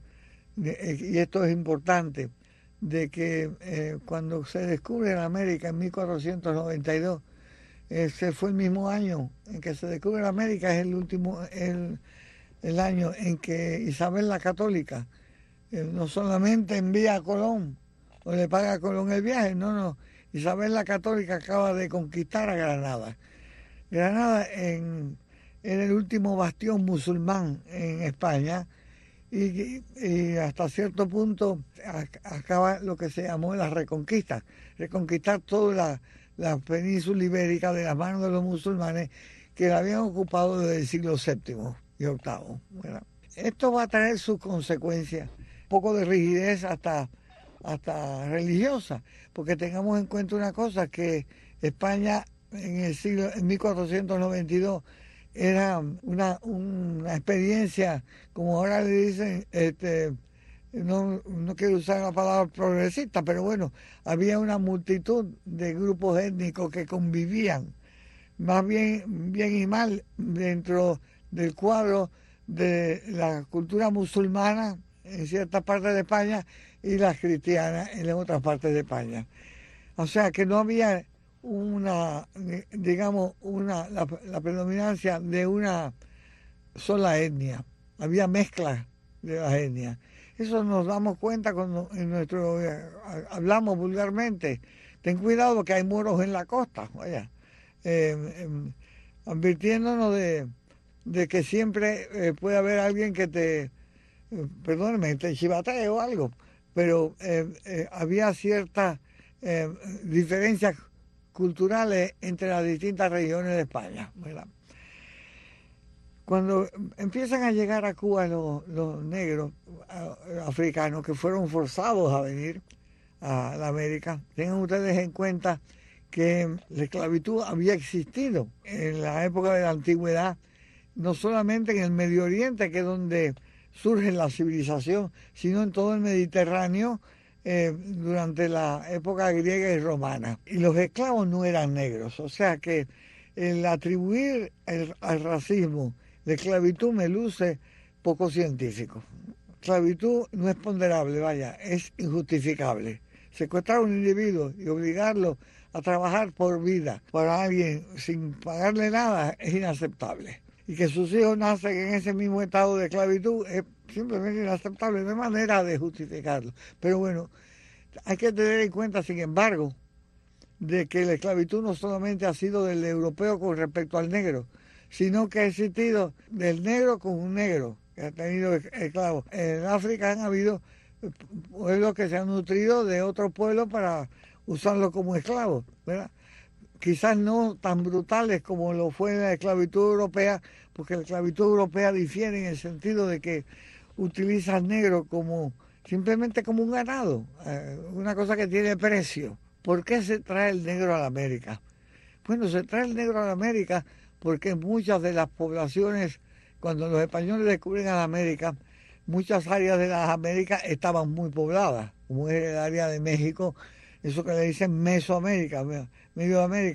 y esto es importante, de que eh, cuando se descubre en América en mil cuatrocientos noventa y dos, ese fue el mismo año en que se descubre en América, es el último, el, el año en que Isabel la Católica eh, no solamente envía a Colón o le paga a Colón el viaje, no, no, Isabel la Católica acaba de conquistar a Granada. Granada en, era el último bastión musulmán en España, y, y hasta cierto punto acaba lo que se llamó la reconquista, reconquistar toda la, la península ibérica de las manos de los musulmanes que la habían ocupado desde el siglo séptimo y octavo. ¿Verdad? Esto va a traer sus consecuencias, un poco de rigidez hasta, hasta religiosa, porque tengamos en cuenta una cosa, que España en el siglo en mil cuatrocientos noventa y dos era una, una experiencia, como ahora le dicen, este, no, no quiero usar la palabra progresista, pero bueno, había una multitud de grupos étnicos que convivían, más bien, bien y mal, dentro del cuadro de la cultura musulmana en ciertas partes de España y las cristianas en otras partes de España. O sea que no había una, digamos, una la, la predominancia de una sola etnia, había mezclas de las etnias. Eso nos damos cuenta cuando en nuestro eh, hablamos vulgarmente. Ten cuidado que hay muros en la costa, vaya, eh, eh, advirtiéndonos de, de que siempre eh, puede haber alguien que te, eh, perdóneme, te chivatee o algo, pero eh, eh, había ciertas eh, diferencias culturales entre las distintas regiones de España, ¿verdad? Cuando empiezan a llegar a Cuba los, los negros africanos que fueron forzados a venir a la América, tengan ustedes en cuenta que la esclavitud había existido en la época de la antigüedad, no solamente en el Medio Oriente, que es donde surge la civilización, sino en todo el Mediterráneo, Eh, durante la época griega y romana. Y los esclavos no eran negros, o sea que el atribuir el, al racismo de esclavitud me luce poco científico. Esclavitud no es ponderable, vaya, es injustificable. Secuestrar a un individuo y obligarlo a trabajar por vida para alguien sin pagarle nada es inaceptable. Y que sus hijos nacen en ese mismo estado de esclavitud es simplemente inaceptable, no hay manera de justificarlo. Pero bueno, hay que tener en cuenta, sin embargo, de que la esclavitud no solamente ha sido del europeo con respecto al negro, sino que ha existido del negro con un negro, que ha tenido esclavos. En África han habido pueblos que se han nutrido de otros pueblos para usarlos como esclavos, ¿verdad? Quizás no tan brutales como lo fue la esclavitud europea, porque la esclavitud europea difiere en el sentido de que utiliza al negro como simplemente como un ganado, eh, una cosa que tiene precio. ¿Por qué se trae el negro a la América? Bueno, se trae el negro a la América porque muchas de las poblaciones, cuando los españoles descubren a la América, muchas áreas de las Américas estaban muy pobladas, como es el área de México, eso que le dicen Mesoamérica, Medio América,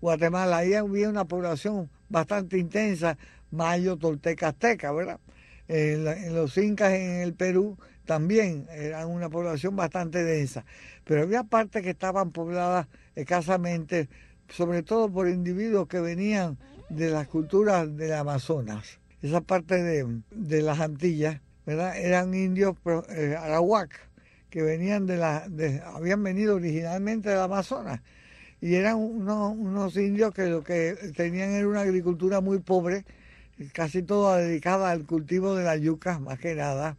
Guatemala. Ahí había una población bastante intensa, mayo, tolteca, azteca, ¿verdad? En, la, en los incas en el Perú también eran una población bastante densa, pero había partes que estaban pobladas escasamente, sobre todo por individuos que venían de las culturas del Amazonas. Esa parte de, de las Antillas, ¿verdad? Eran indios eh, arawak, que venían de la, de, habían venido originalmente del Amazonas, y eran unos, unos indios que lo que tenían era una agricultura muy pobre, casi toda dedicada al cultivo de la yuca, más que nada,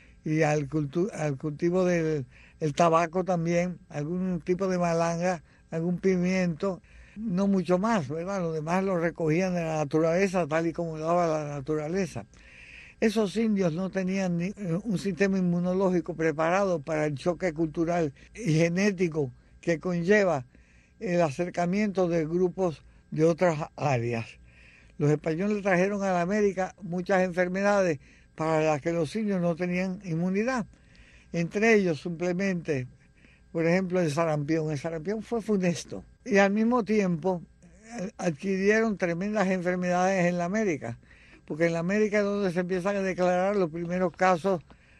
y al, cultu al cultivo del el tabaco también, algún tipo de malanga, algún pimiento, no mucho más, ¿verdad? Lo demás lo recogían de la naturaleza, tal y como lo daba la naturaleza. Esos indios no tenían ni, un sistema inmunológico preparado para el choque cultural y genético que conlleva el acercamiento de grupos de otras áreas. Los españoles trajeron a la América muchas enfermedades para las que los indios no tenían inmunidad. Entre ellos, simplemente, por ejemplo, el sarampión. El sarampión fue funesto. Y al mismo tiempo adquirieron tremendas enfermedades en la América, porque en la América es donde se empiezan a declarar los primeros casos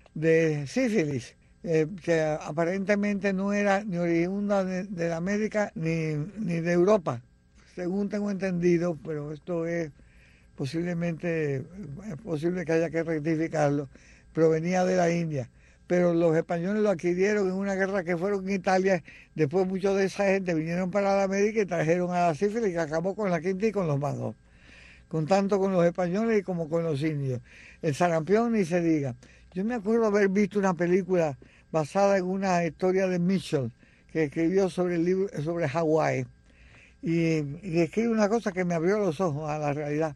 de sífilis, eh, que aparentemente no era ni oriunda de, de la América ni, ni de Europa, según tengo entendido, pero esto es posiblemente, es posible que haya que rectificarlo, provenía de la India. Pero los españoles lo adquirieron en una guerra que fueron en Italia. Después muchos de esa gente vinieron para la América y trajeron a la sífilis, que acabó con la quinta y con los magos, con tanto con los españoles y como con los indios. El sarampión ni se diga. Yo me acuerdo haber visto una película basada en una historia de Mitchell, que escribió sobre el libro sobre Hawái, y, y describe una cosa que me abrió los ojos a la realidad.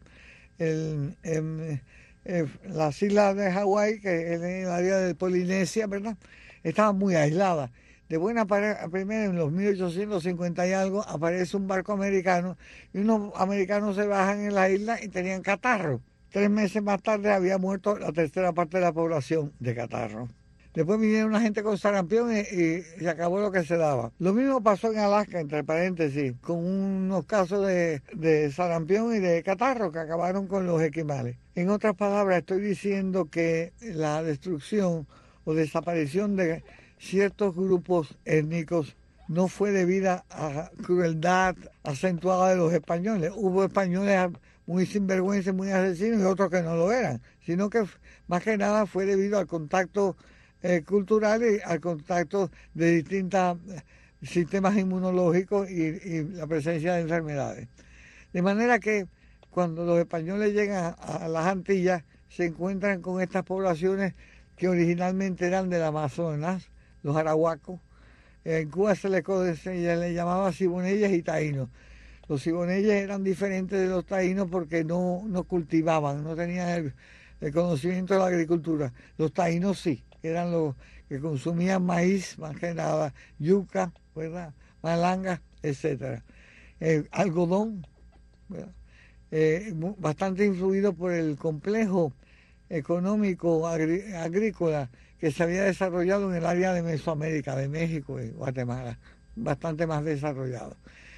El, el, Eh, las islas de Hawái, que es en el área de Polinesia, ¿verdad?, estaban muy aisladas. De buena primera, en los mil ochocientos cincuenta y algo, aparece un barco americano y unos americanos se bajan en la isla y tenían catarro. Tres meses más tarde había muerto la tercera parte de la población de catarro. Después vinieron una gente con sarampión y, y se acabó lo que se daba. Lo mismo pasó en Alaska, entre paréntesis, con unos casos de, de sarampión y de catarro que acabaron con los esquimales. En otras palabras, estoy diciendo que la destrucción o desaparición de ciertos grupos étnicos no fue debida a crueldad acentuada de los españoles. Hubo españoles muy sinvergüenzas, muy asesinos, y otros que no lo eran, sino que más que nada fue debido al contacto eh, cultural y al contacto de distintos sistemas inmunológicos y, y la presencia de enfermedades. De manera que cuando los españoles llegan a, a las Antillas, se encuentran con estas poblaciones que originalmente eran del Amazonas, los arahuacos. En Cuba se les, se les llamaba siboneyes y taínos. Los siboneyes eran diferentes de los taínos porque no, no cultivaban, no tenían el, el conocimiento de la agricultura. Los taínos sí, eran los que consumían maíz, más que nada, yuca, ¿verdad?, malanga, etcétera. Eh, algodón, ¿verdad? Eh, bastante influido por el complejo económico agri agrícola que se había desarrollado en el área de Mesoamérica, de México y Guatemala, bastante más desarrollado.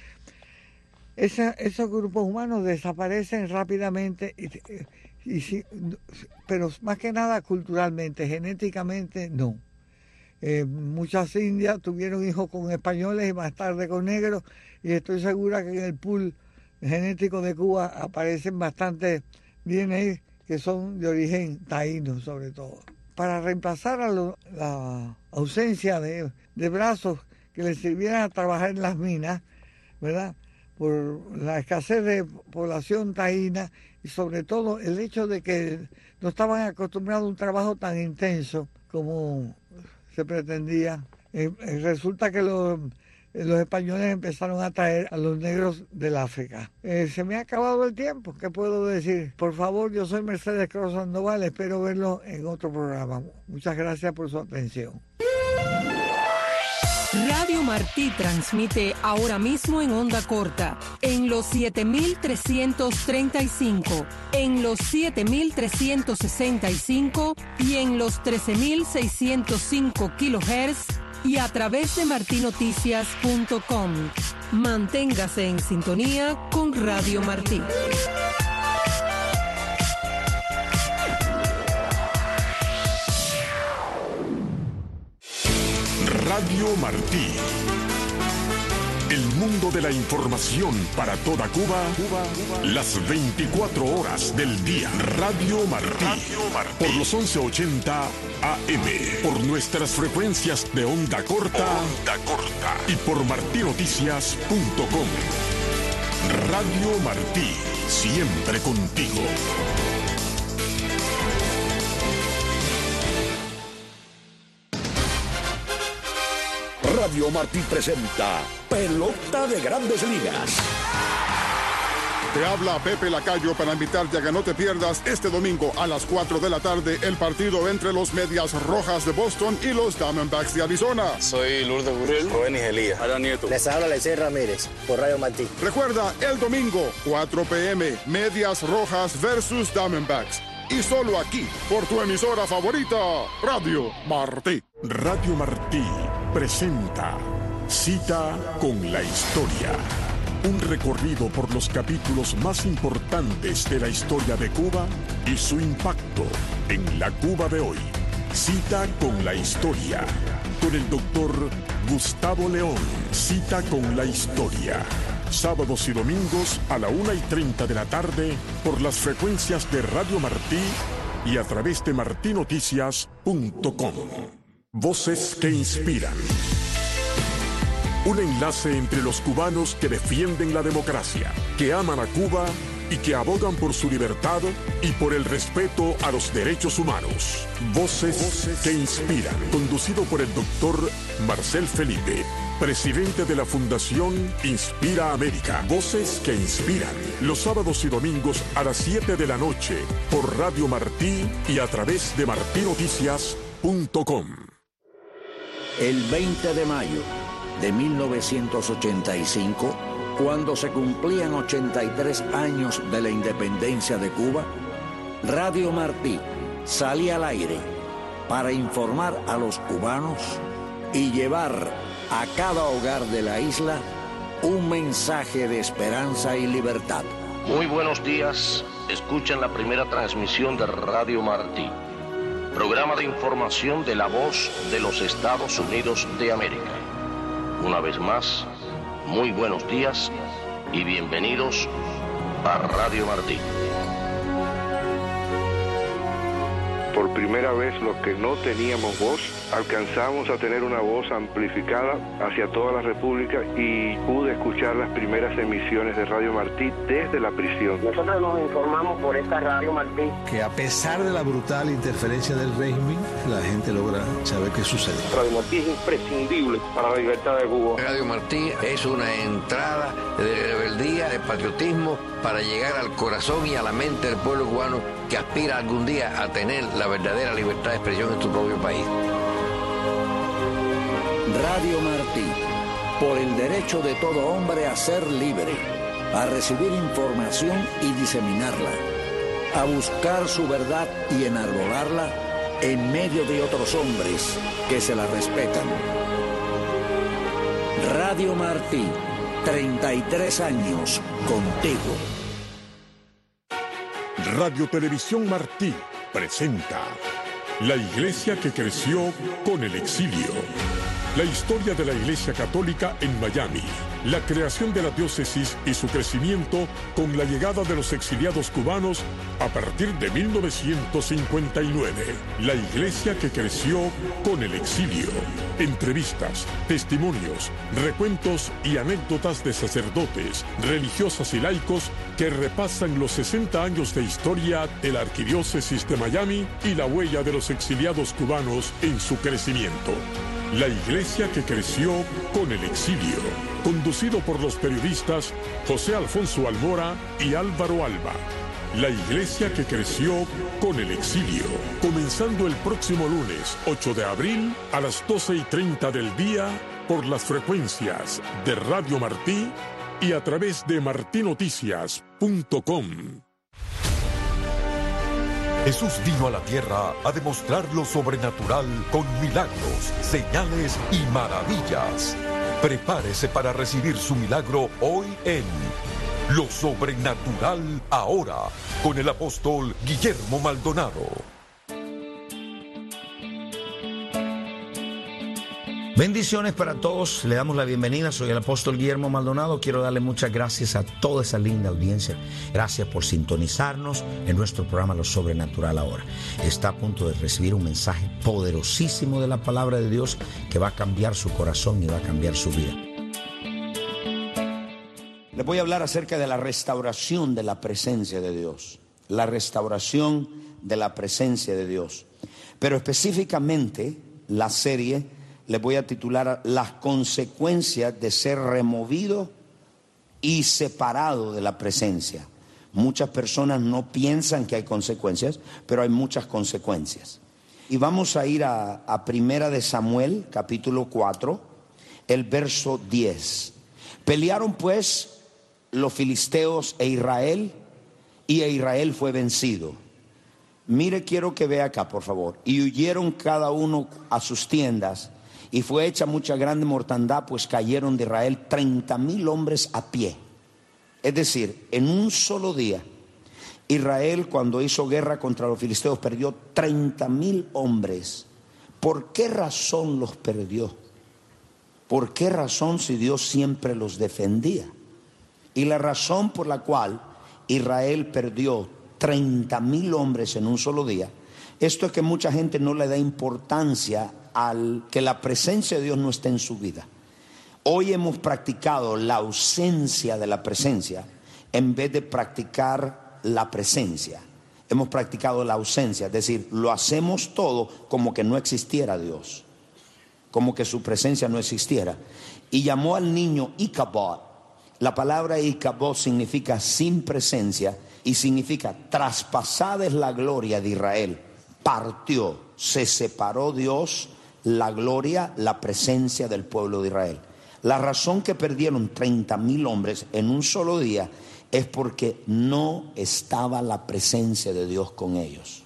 Esa, esos grupos humanos desaparecen rápidamente, y, y, pero más que nada culturalmente, genéticamente no. Eh, muchas indias tuvieron hijos con españoles y más tarde con negros, y estoy segura que en el pool genético de Cuba aparecen bastantes D N A que son de origen taíno sobre todo. Para reemplazar a lo, la ausencia de, de brazos que les sirvieran a trabajar en las minas, ¿verdad?, por la escasez de población taína y sobre todo el hecho de que no estaban acostumbrados a un trabajo tan intenso como se pretendía. Eh, resulta que los, los españoles empezaron a traer a los negros del África. Eh, se me ha acabado el tiempo, ¿qué puedo decir? Por favor, yo soy Mercedes Cruz Sandoval, espero verlo en otro programa. Muchas gracias por su atención. Radio Martí transmite ahora mismo en onda corta, en los siete mil trescientos treinta y cinco, en los siete mil trescientos sesenta y cinco y en los trece mil seiscientos cinco kilohertz y a través de martinoticias punto com. Manténgase en sintonía con Radio Martí. Radio Martí. El mundo de la información para toda Cuba, Cuba, Cuba. Las veinticuatro horas del día. Radio Martí. Radio Martí. Por los once ochenta A M. Por nuestras frecuencias de onda corta. Onda corta. Y por martinoticias punto com. Radio Martí. Siempre contigo. Radio Martí presenta Pelota de Grandes Ligas. Te habla Pepe Lacayo para invitarte a que no te pierdas este domingo a las cuatro de la tarde el partido entre los Medias Rojas de Boston y los Diamondbacks de Arizona. Soy Lourdes Burrell, Rubén Elías, Adán Nieto. Les habla Lecey Ramírez por Radio Martí. Recuerda, el domingo, cuatro p m, Medias Rojas versus Diamondbacks. Y solo aquí, por tu emisora favorita, Radio Martí. Radio Martí presenta Cita con la Historia. Un recorrido por los capítulos más importantes de la historia de Cuba y su impacto en la Cuba de hoy. Cita con la Historia. Con el doctor Gustavo León. Cita con la Historia. Sábados y domingos a la una y treinta de la tarde por las frecuencias de Radio Martí y a través de martinoticias punto com. Voces que inspiran. Un enlace entre los cubanos que defienden la democracia, que aman a Cuba y que abogan por su libertad y por el respeto a los derechos humanos. Voces, Voces que inspiran. Conducido por el doctor Marcel Felipe, presidente de la Fundación Inspira América. Voces que inspiran. Los sábados y domingos a las siete de la noche por Radio Martí y a través de martinoticias punto com. El veinte de mayo de mil novecientos ochenta y cinco, cuando se cumplían ochenta y tres años de la independencia de Cuba, Radio Martí salía al aire para informar a los cubanos y llevar a cada hogar de la isla un mensaje de esperanza y libertad. Muy buenos días, escuchan la primera transmisión de Radio Martí, programa de información de la voz de los Estados Unidos de América. Una vez más, muy buenos días y bienvenidos a Radio Martí. Por primera vez, los que no teníamos voz, alcanzamos a tener una voz amplificada hacia toda la República y pude escuchar las primeras emisiones de Radio Martí desde la prisión. Nosotros nos informamos por esta Radio Martí. Que a pesar de la brutal interferencia del régimen, la gente logra saber qué sucede. Radio Martí es imprescindible para la libertad de Cuba. Radio Martí es una entrada de rebeldía, de patriotismo, para llegar al corazón y a la mente del pueblo cubano que aspira algún día a tener la verdadera libertad de expresión en su propio país. Radio Martí, por el derecho de todo hombre a ser libre, a recibir información y diseminarla, a buscar su verdad y enarbolarla en medio de otros hombres que se la respetan. Radio Martí, treinta y tres años contigo. Radio Televisión Martí presenta La Iglesia que creció con el exilio. La historia de la Iglesia Católica en Miami, la creación de la diócesis y su crecimiento con la llegada de los exiliados cubanos a partir de mil novecientos cincuenta y nueve. La Iglesia que creció con el exilio. Entrevistas, testimonios, recuentos y anécdotas de sacerdotes, religiosas y laicos que repasan los sesenta años de historia de la Arquidiócesis de Miami y la huella de los exiliados cubanos en su crecimiento. La Iglesia que creció con el exilio, conducido por los periodistas José Alfonso Almora y Álvaro Alba. La Iglesia que creció con el exilio, comenzando el próximo lunes ocho de abril a las doce y treinta del día por las frecuencias de Radio Martí y a través de martinoticias punto com. Jesús vino a la tierra a demostrar lo sobrenatural con milagros, señales y maravillas. Prepárese para recibir su milagro hoy en Lo Sobrenatural Ahora, con el apóstol Guillermo Maldonado. Bendiciones para todos, le damos la bienvenida, soy el apóstol Guillermo Maldonado. Quiero darle muchas gracias a toda esa linda audiencia. Gracias por sintonizarnos en nuestro programa Lo Sobrenatural Ahora. Está a punto de recibir un mensaje poderosísimo de la palabra de Dios que va a cambiar su corazón y va a cambiar su vida. Les voy a hablar acerca de la restauración de la presencia de Dios. La restauración de la presencia de Dios. Pero específicamente la serie le voy a titular Las consecuencias de ser removido y separado de la presencia. Muchas personas no piensan que hay consecuencias, pero hay muchas consecuencias. Y vamos a ir a, a Primera de Samuel, capítulo cuatro, el verso diez. Pelearon pues los filisteos e Israel, y Israel fue vencido. Mire, quiero que vea acá, por favor. Y huyeron cada uno a sus tiendas, y fue hecha mucha grande mortandad, pues cayeron de Israel treinta mil hombres a pie. Es decir, en un solo día, Israel, cuando hizo guerra contra los filisteos, perdió treinta mil hombres. ¿Por qué razón los perdió? ¿Por qué razón si Dios siempre los defendía? Y la razón por la cual Israel perdió treinta mil hombres en un solo día, esto es que mucha gente no le da importancia al que la presencia de Dios no esté en su vida. Hoy hemos practicado la ausencia de la presencia en vez de practicar la presencia. Hemos practicado la ausencia, es decir, lo hacemos todo como que no existiera Dios, como que su presencia no existiera. Y llamó al niño Icabod. La palabra Icabod significa sin presencia y significa traspasada es la gloria de Israel. Partió, se separó Dios, la gloria, la presencia del pueblo de Israel. La razón que perdieron treinta mil hombres en un solo día es porque no estaba la presencia de Dios con ellos.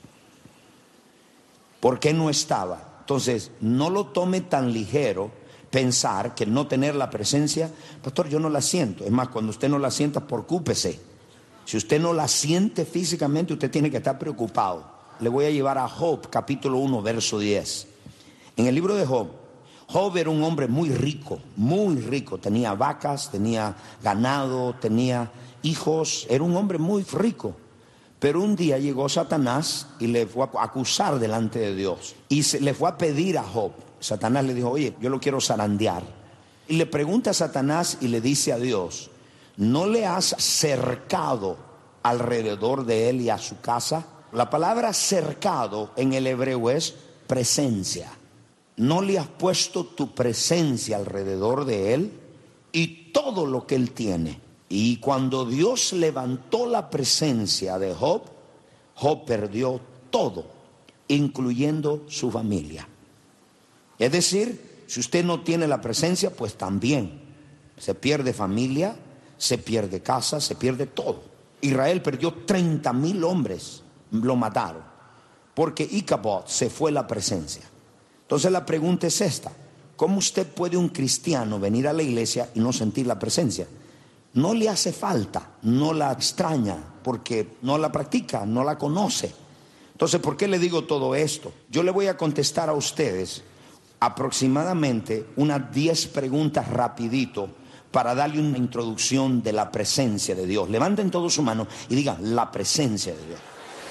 ¿Por qué no estaba? Entonces, no lo tome tan ligero pensar que no tener la presencia. Pastor, yo no la siento. Es más, cuando usted no la sienta, preocúpese. Si usted no la siente físicamente, usted tiene que estar preocupado. Le voy a llevar a Job, capítulo uno, verso diez. En el libro de Job, Job era un hombre muy rico, muy rico. Tenía vacas, tenía ganado, tenía hijos. Era un hombre muy rico. Pero un día llegó Satanás y le fue a acusar delante de Dios. Y se, le fue a pedir a Job. Satanás le dijo, oye, yo lo quiero zarandear. Y le pregunta a Satanás y le dice a Dios, ¿no le has cercado alrededor de él y a su casa? La palabra cercado en el hebreo es presencia. ¿No le has puesto tu presencia alrededor de él y todo lo que él tiene? Y cuando Dios levantó la presencia de Job, Job perdió todo, incluyendo su familia. Es decir, si usted no tiene la presencia, pues también se pierde familia, se pierde casa, se pierde todo. Israel perdió treinta mil hombres, lo mataron, porque Icabod se fue la presencia. Entonces la pregunta es esta: ¿cómo usted puede, un cristiano, venir a la iglesia y no sentir la presencia? No le hace falta, no la extraña, porque no la practica, no la conoce. Entonces, ¿por qué le digo todo esto? Yo le voy a contestar a ustedes aproximadamente unas diez preguntas rapidito para darle una introducción de la presencia de Dios. Levanten todos su mano y digan, la presencia de Dios.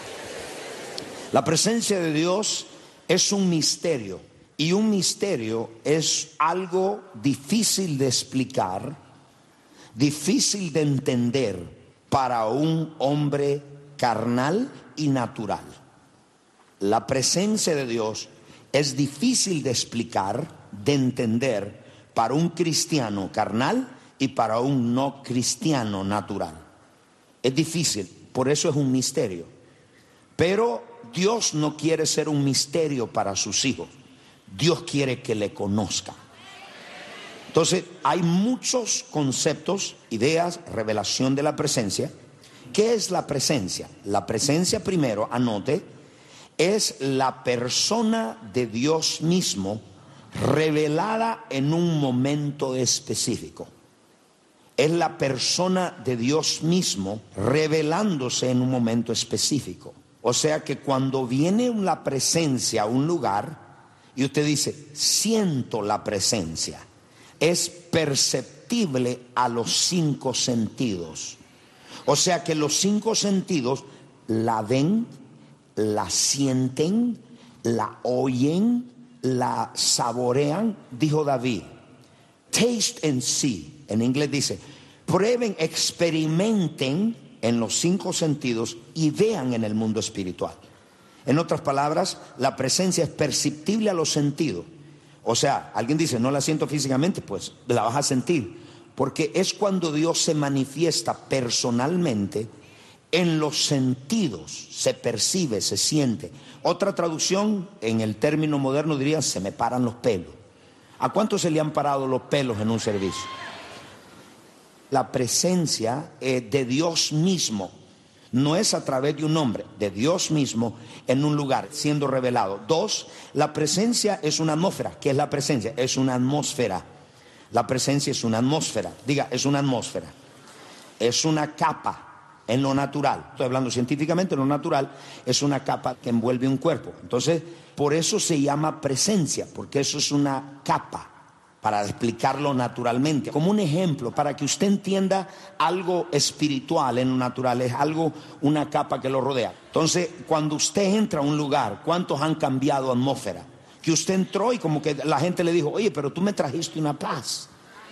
La presencia de Dios es un misterio, y un misterio es algo difícil de explicar, difícil de entender para un hombre carnal y natural. La presencia de Dios es difícil de explicar, de entender para un cristiano carnal y para un no cristiano natural. Es difícil, por eso es un misterio. Pero Dios no quiere ser un misterio para sus hijos. Dios quiere que le conozcan. Entonces, hay muchos conceptos, ideas, revelación de la presencia. ¿Qué es la presencia? La presencia, primero, anote, es la persona de Dios mismo revelada en un momento específico. Es la persona de Dios mismo revelándose en un momento específico. O sea que cuando viene la presencia a un lugar y usted dice, siento la presencia, es perceptible a los cinco sentidos. O sea que los cinco sentidos la ven, la sienten, la oyen, la saborean. Dijo David, taste and see. En inglés dice, prueben, experimenten en los cinco sentidos y vean en el mundo espiritual. En otras palabras, la presencia es perceptible a los sentidos. O sea, alguien dice, no la siento físicamente, pues la vas a sentir. Porque es cuando Dios se manifiesta personalmente en los sentidos, se percibe, se siente. Otra traducción, en el término moderno diría, se me paran los pelos. ¿A cuántos se le han parado los pelos en un servicio? La presencia eh, de Dios mismo no es a través de un hombre, de Dios mismo en un lugar siendo revelado. Dos, la presencia es una atmósfera. ¿Qué es la presencia? Es una atmósfera. La presencia es una atmósfera. Diga, es una atmósfera. Es una capa en lo natural. Estoy hablando científicamente, lo natural es una capa que envuelve un cuerpo. Entonces, por eso se llama presencia, porque eso es una capa. Para explicarlo naturalmente, como un ejemplo, para que usted entienda algo espiritual en lo natural, es algo, una capa que lo rodea. Entonces, cuando usted entra a un lugar, ¿cuántos han cambiado atmósfera? Que usted entró y como que la gente le dijo, oye, pero tú me trajiste una paz.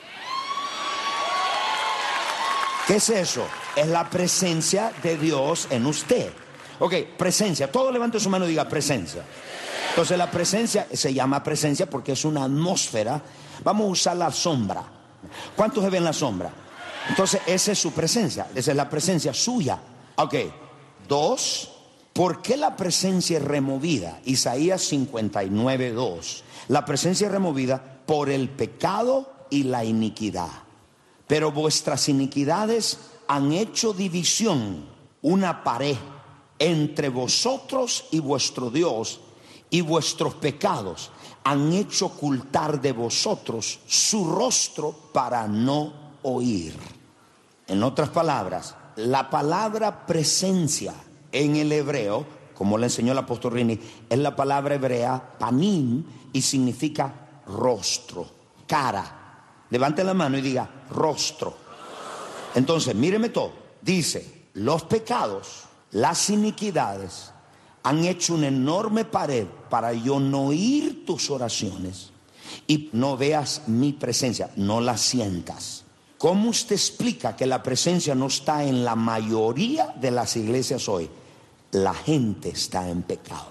¿Qué es eso? Es la presencia de Dios en usted. Ok, presencia. Todo levante su mano y diga presencia. Entonces la presencia se llama presencia porque es una atmósfera. Vamos a usar la sombra. ¿Cuántos se ven la sombra? Entonces esa es su presencia, esa es la presencia suya. Ok, dos, ¿por qué la presencia es removida? Isaías cincuenta y nueve, dos. La presencia es removida por el pecado y la iniquidad. Pero vuestras iniquidades han hecho división, una pared entre vosotros y vuestro Dios, y vuestros pecados han hecho ocultar de vosotros su rostro para no oír. En otras palabras, la palabra presencia en el hebreo, como le enseñó el apóstol Rini, es la palabra hebrea panim y significa rostro, cara. Levante la mano y diga rostro. Entonces, míreme todo. Dice, los pecados, las iniquidades han hecho una enorme pared para yo no oír tus oraciones y no veas mi presencia, no la sientas. ¿Cómo usted explica que la presencia no está en la mayoría de las iglesias hoy? La gente está en pecado.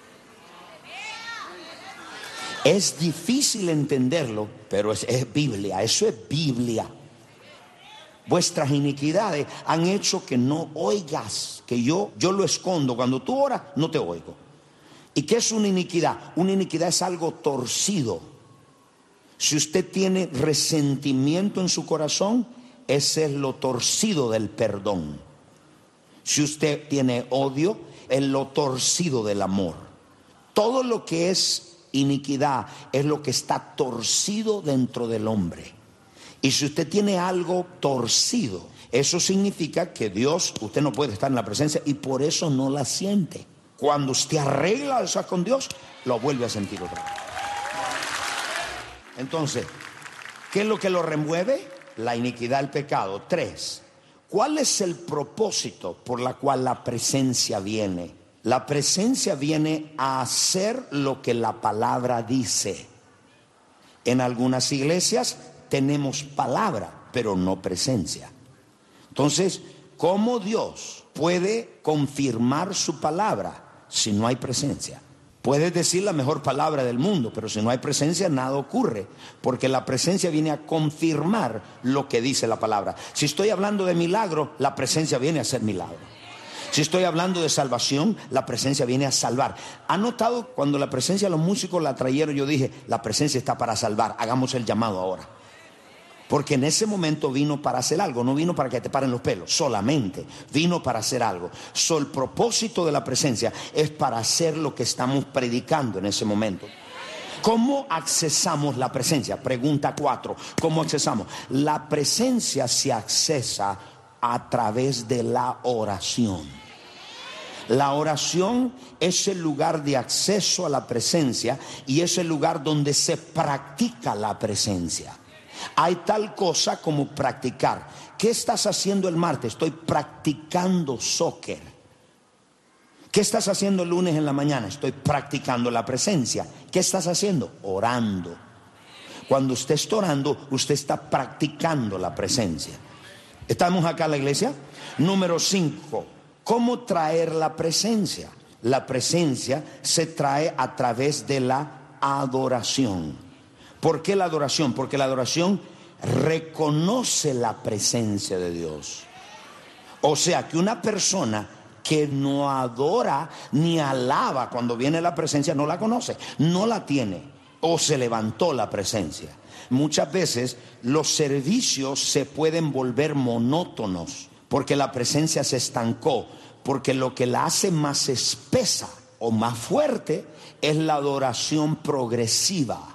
Es difícil entenderlo, pero es, es Biblia, eso es Biblia. Vuestras iniquidades han hecho que no oigas, que yo, yo lo escondo. Cuando tú oras, no te oigo. ¿Y qué es una iniquidad? Una iniquidad es algo torcido. Si usted tiene resentimiento en su corazón, ese es lo torcido del perdón. Si usted tiene odio, es lo torcido del amor. Todo lo que es iniquidad es lo que está torcido dentro del hombre. Y si usted tiene algo torcido, eso significa que Dios, usted no puede estar en la presencia y por eso no la siente. Cuando usted arregla eso con Dios, lo vuelve a sentir otra vez. Entonces, ¿qué es lo que lo remueve? La iniquidad, el pecado. Tres, ¿cuál es el propósito por la cual la presencia viene? La presencia viene a hacer lo que la palabra dice. En algunas iglesias tenemos palabra, pero no presencia. Entonces, ¿cómo Dios puede confirmar su palabra si no hay presencia? Puedes decir la mejor palabra del mundo, pero si no hay presencia, nada ocurre, porque la presencia viene a confirmar lo que dice la palabra. Si estoy hablando de milagro, la presencia viene a hacer milagro. Si estoy hablando de salvación, la presencia viene a salvar. ¿Ha notado cuando la presencia de los músicos la trajeron? Yo dije, la presencia está para salvar, hagamos el llamado ahora. Porque en ese momento vino para hacer algo, no vino para que te paren los pelos, solamente vino para hacer algo. So, el propósito de la presencia es para hacer lo que estamos predicando en ese momento. ¿Cómo accesamos la presencia? Pregunta cuatro. ¿Cómo accesamos? La presencia se accesa a través de la oración. La oración es el lugar de acceso a la presencia y es el lugar donde se practica la presencia. Hay tal cosa como practicar. ¿Qué estás haciendo el martes? Estoy practicando soccer. ¿Qué estás haciendo el lunes en la mañana? Estoy practicando la presencia. ¿Qué estás haciendo? Orando. Cuando usted está orando, usted está practicando la presencia. ¿Estamos acá en la iglesia? Número cinco. ¿Cómo traer la presencia? La presencia se trae a través de la adoración. ¿Por qué la adoración? Porque la adoración reconoce la presencia de Dios. O sea, que una persona que no adora ni alaba cuando viene la presencia no la conoce, no la tiene, o se levantó la presencia. Muchas veces los servicios se pueden volver monótonos porque la presencia se estancó, porque lo que la hace más espesa o más fuerte es la adoración progresiva.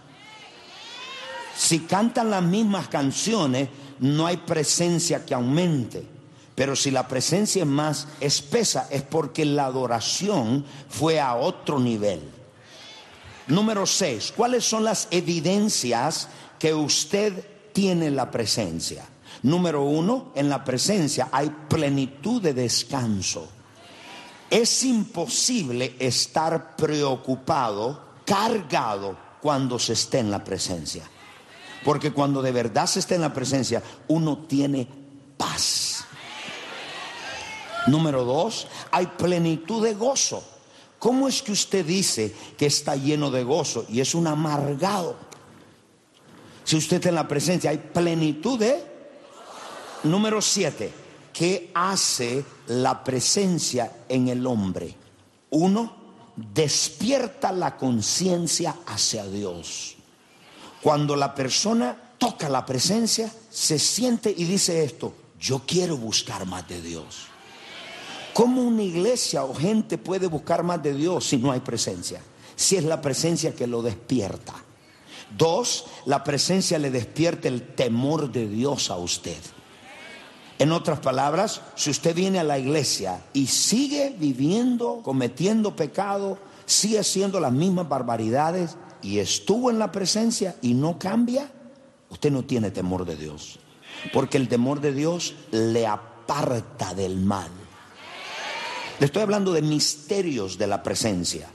Si cantan las mismas canciones, no hay presencia que aumente. Pero si la presencia es más espesa, es porque la adoración fue a otro nivel. Número seis. ¿Cuáles son las evidencias que usted tiene la presencia? Número uno, en la presencia hay plenitud de descanso. Es imposible estar preocupado, cargado, cuando se esté en la presencia. Porque cuando de verdad se está en la presencia, uno tiene paz. Número dos, hay plenitud de gozo. ¿Cómo es que usted dice que está lleno de gozo y es un amargado? Si usted está en la presencia, hay plenitud de... Número siete, ¿qué hace la presencia en el hombre? Uno, despierta la conciencia hacia Dios. Cuando la persona toca la presencia, se siente y dice esto: yo quiero buscar más de Dios. ¿Cómo una iglesia o gente puede buscar más de Dios si no hay presencia? Si es la presencia que lo despierta. Dos, la presencia le despierta el temor de Dios a usted. En otras palabras, si usted viene a la iglesia y sigue viviendo, cometiendo pecado, sigue haciendo las mismas barbaridades, y estuvo en la presencia y no cambia, usted no tiene temor de Dios. Porque el temor de Dios le aparta del mal. Le estoy hablando de misterios de la presencia.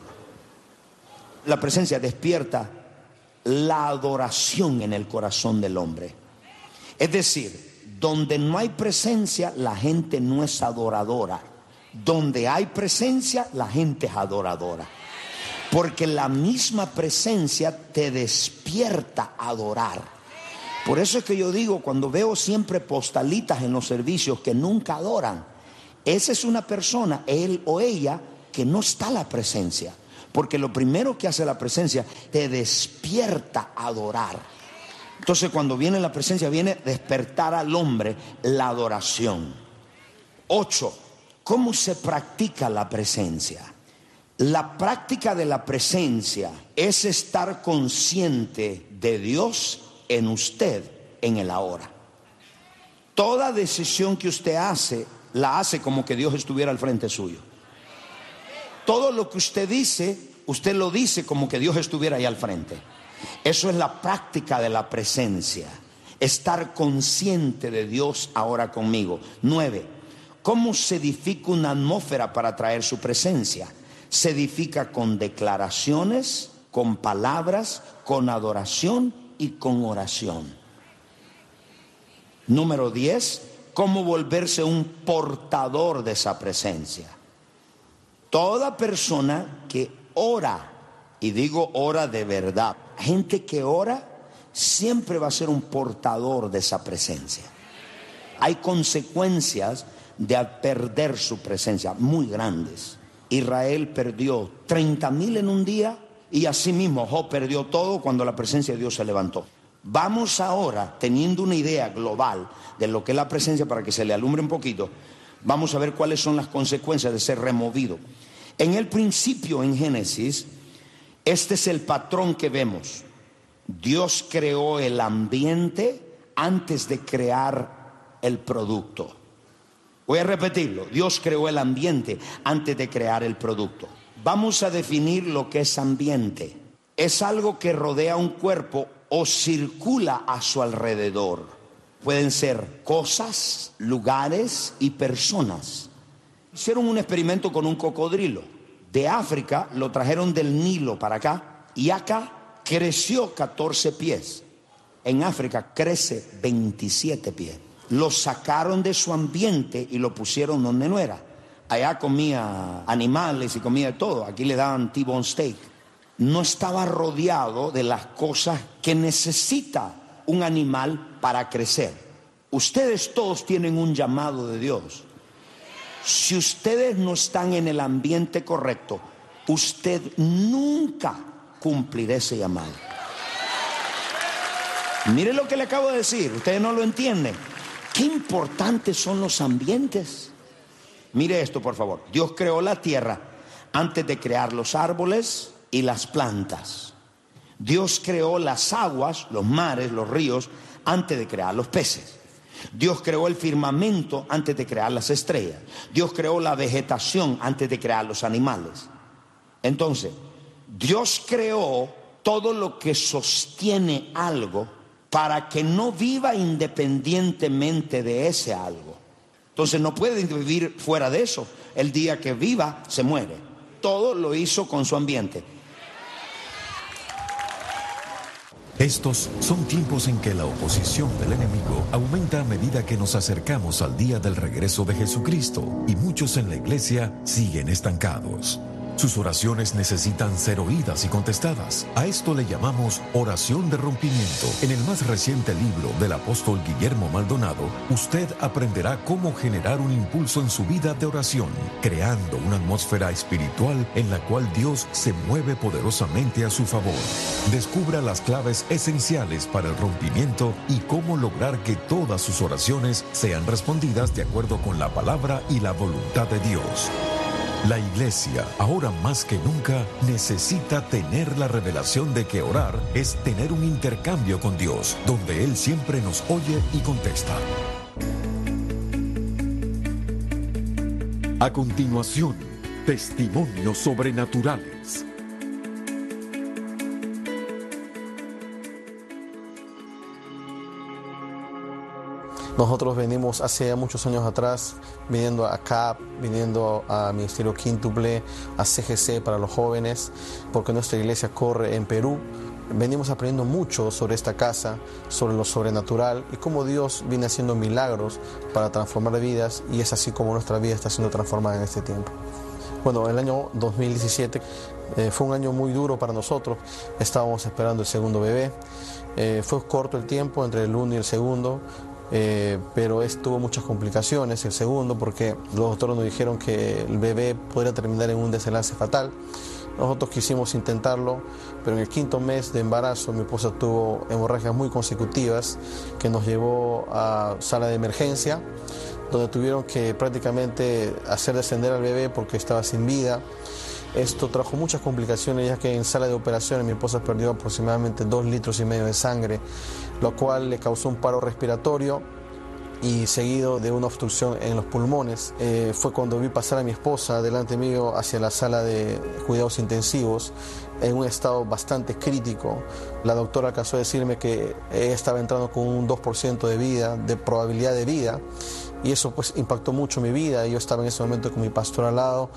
La presencia despierta la adoración en el corazón del hombre. Es decir, donde no hay presencia, la gente no es adoradora. Donde hay presencia, la gente es adoradora. Porque la misma presencia te despierta a adorar. Por eso es que yo digo, cuando veo siempre postalitas en los servicios que nunca adoran, esa es una persona, él o ella, que no está en la presencia. Porque lo primero que hace la presencia, te despierta a adorar. Entonces cuando viene la presencia, viene despertar al hombre la adoración. Ocho, ¿cómo se practica la presencia? La práctica de la presencia es estar consciente de Dios en usted en el ahora. Toda decisión que usted hace, la hace como que Dios estuviera al frente suyo. Todo lo que usted dice, usted lo dice como que Dios estuviera ahí al frente. Eso es la práctica de la presencia. Estar consciente de Dios ahora conmigo. Nueve, ¿cómo se edifica una atmósfera para traer su presencia? Se edifica con declaraciones, con palabras, con adoración y con oración. Número diez, ¿cómo volverse un portador de esa presencia? Toda persona que ora, y digo ora de verdad, gente que ora siempre va a ser un portador de esa presencia. Hay consecuencias de perder su presencia muy grandes. Israel perdió treinta mil en un día y así mismo Job perdió todo cuando la presencia de Dios se levantó. Vamos ahora, teniendo una idea global de lo que es la presencia, para que se le alumbre un poquito, vamos a ver cuáles son las consecuencias de ser removido. En el principio, en Génesis, este es el patrón que vemos. Dios creó el ambiente antes de crear el producto. Voy a repetirlo. Dios creó el ambiente antes de crear el producto. Vamos a definir lo que es ambiente. Es algo que rodea un cuerpo o circula a su alrededor. Pueden ser cosas, lugares y personas. Hicieron un experimento con un cocodrilo. De África lo trajeron del Nilo para acá y acá creció catorce pies. En África crece veintisiete pies. Lo sacaron de su ambiente y lo pusieron donde no era. Allá comía animales y comía todo. Aquí le daban T-bone steak. No estaba rodeado de las cosas que necesita un animal para crecer. Ustedes todos tienen un llamado de Dios. Si ustedes no están en el ambiente correcto, usted nunca cumplirá ese llamado. Mire lo que le acabo de decir, ustedes no lo entienden. Qué importantes son los ambientes. Mire esto, por favor. Dios creó la tierra antes de crear los árboles y las plantas. Dios creó las aguas, los mares, los ríos, antes de crear los peces. Dios creó el firmamento antes de crear las estrellas. Dios creó la vegetación antes de crear los animales. Entonces, Dios creó todo lo que sostiene algo para que no viva independientemente de ese algo. Entonces no puede vivir fuera de eso. El día que viva, se muere. Todo lo hizo con su ambiente. Estos son tiempos en que la oposición del enemigo aumenta a medida que nos acercamos al día del regreso de Jesucristo, y muchos en la iglesia siguen estancados. Sus oraciones necesitan ser oídas y contestadas. A esto le llamamos oración de rompimiento. En el más reciente libro del apóstol Guillermo Maldonado, usted aprenderá cómo generar un impulso en su vida de oración, creando una atmósfera espiritual en la cual Dios se mueve poderosamente a su favor. Descubra las claves esenciales para el rompimiento y cómo lograr que todas sus oraciones sean respondidas de acuerdo con la palabra y la voluntad de Dios. La iglesia, ahora más que nunca, necesita tener la revelación de que orar es tener un intercambio con Dios, donde Él siempre nos oye y contesta. A continuación, testimonios sobrenaturales. Nosotros venimos hace muchos años atrás, viniendo a C A P, viniendo a Ministerio Quíntuple, a C G C para los jóvenes, porque nuestra iglesia corre en Perú. Venimos aprendiendo mucho sobre esta casa, sobre lo sobrenatural y cómo Dios viene haciendo milagros para transformar vidas, y es así como nuestra vida está siendo transformada en este tiempo. Bueno, el año dos mil diecisiete eh, fue un año muy duro para nosotros. Estábamos esperando el segundo bebé. Eh, fue corto el tiempo entre el uno y el segundo. Eh, pero es, tuvo muchas complicaciones el segundo, porque los doctores nos dijeron que el bebé podría terminar en un desenlace fatal. Nosotros quisimos intentarlo, pero en el quinto mes de embarazo mi esposa tuvo hemorragias muy consecutivas que nos llevó a sala de emergencia, donde tuvieron que prácticamente hacer descender al bebé porque estaba sin vida. Esto trajo muchas complicaciones, ya que en sala de operaciones mi esposa perdió aproximadamente dos litros y medio de sangre, lo cual le causó un paro respiratorio y seguido de una obstrucción en los pulmones. Eh, fue cuando vi pasar a mi esposa delante mío hacia la sala de cuidados intensivos en un estado bastante crítico. La doctora alcanzó a decirme que ella estaba entrando con un dos por ciento de vida, de probabilidad de vida, y eso pues impactó mucho mi vida. Yo estaba en ese momento con mi pastor al lado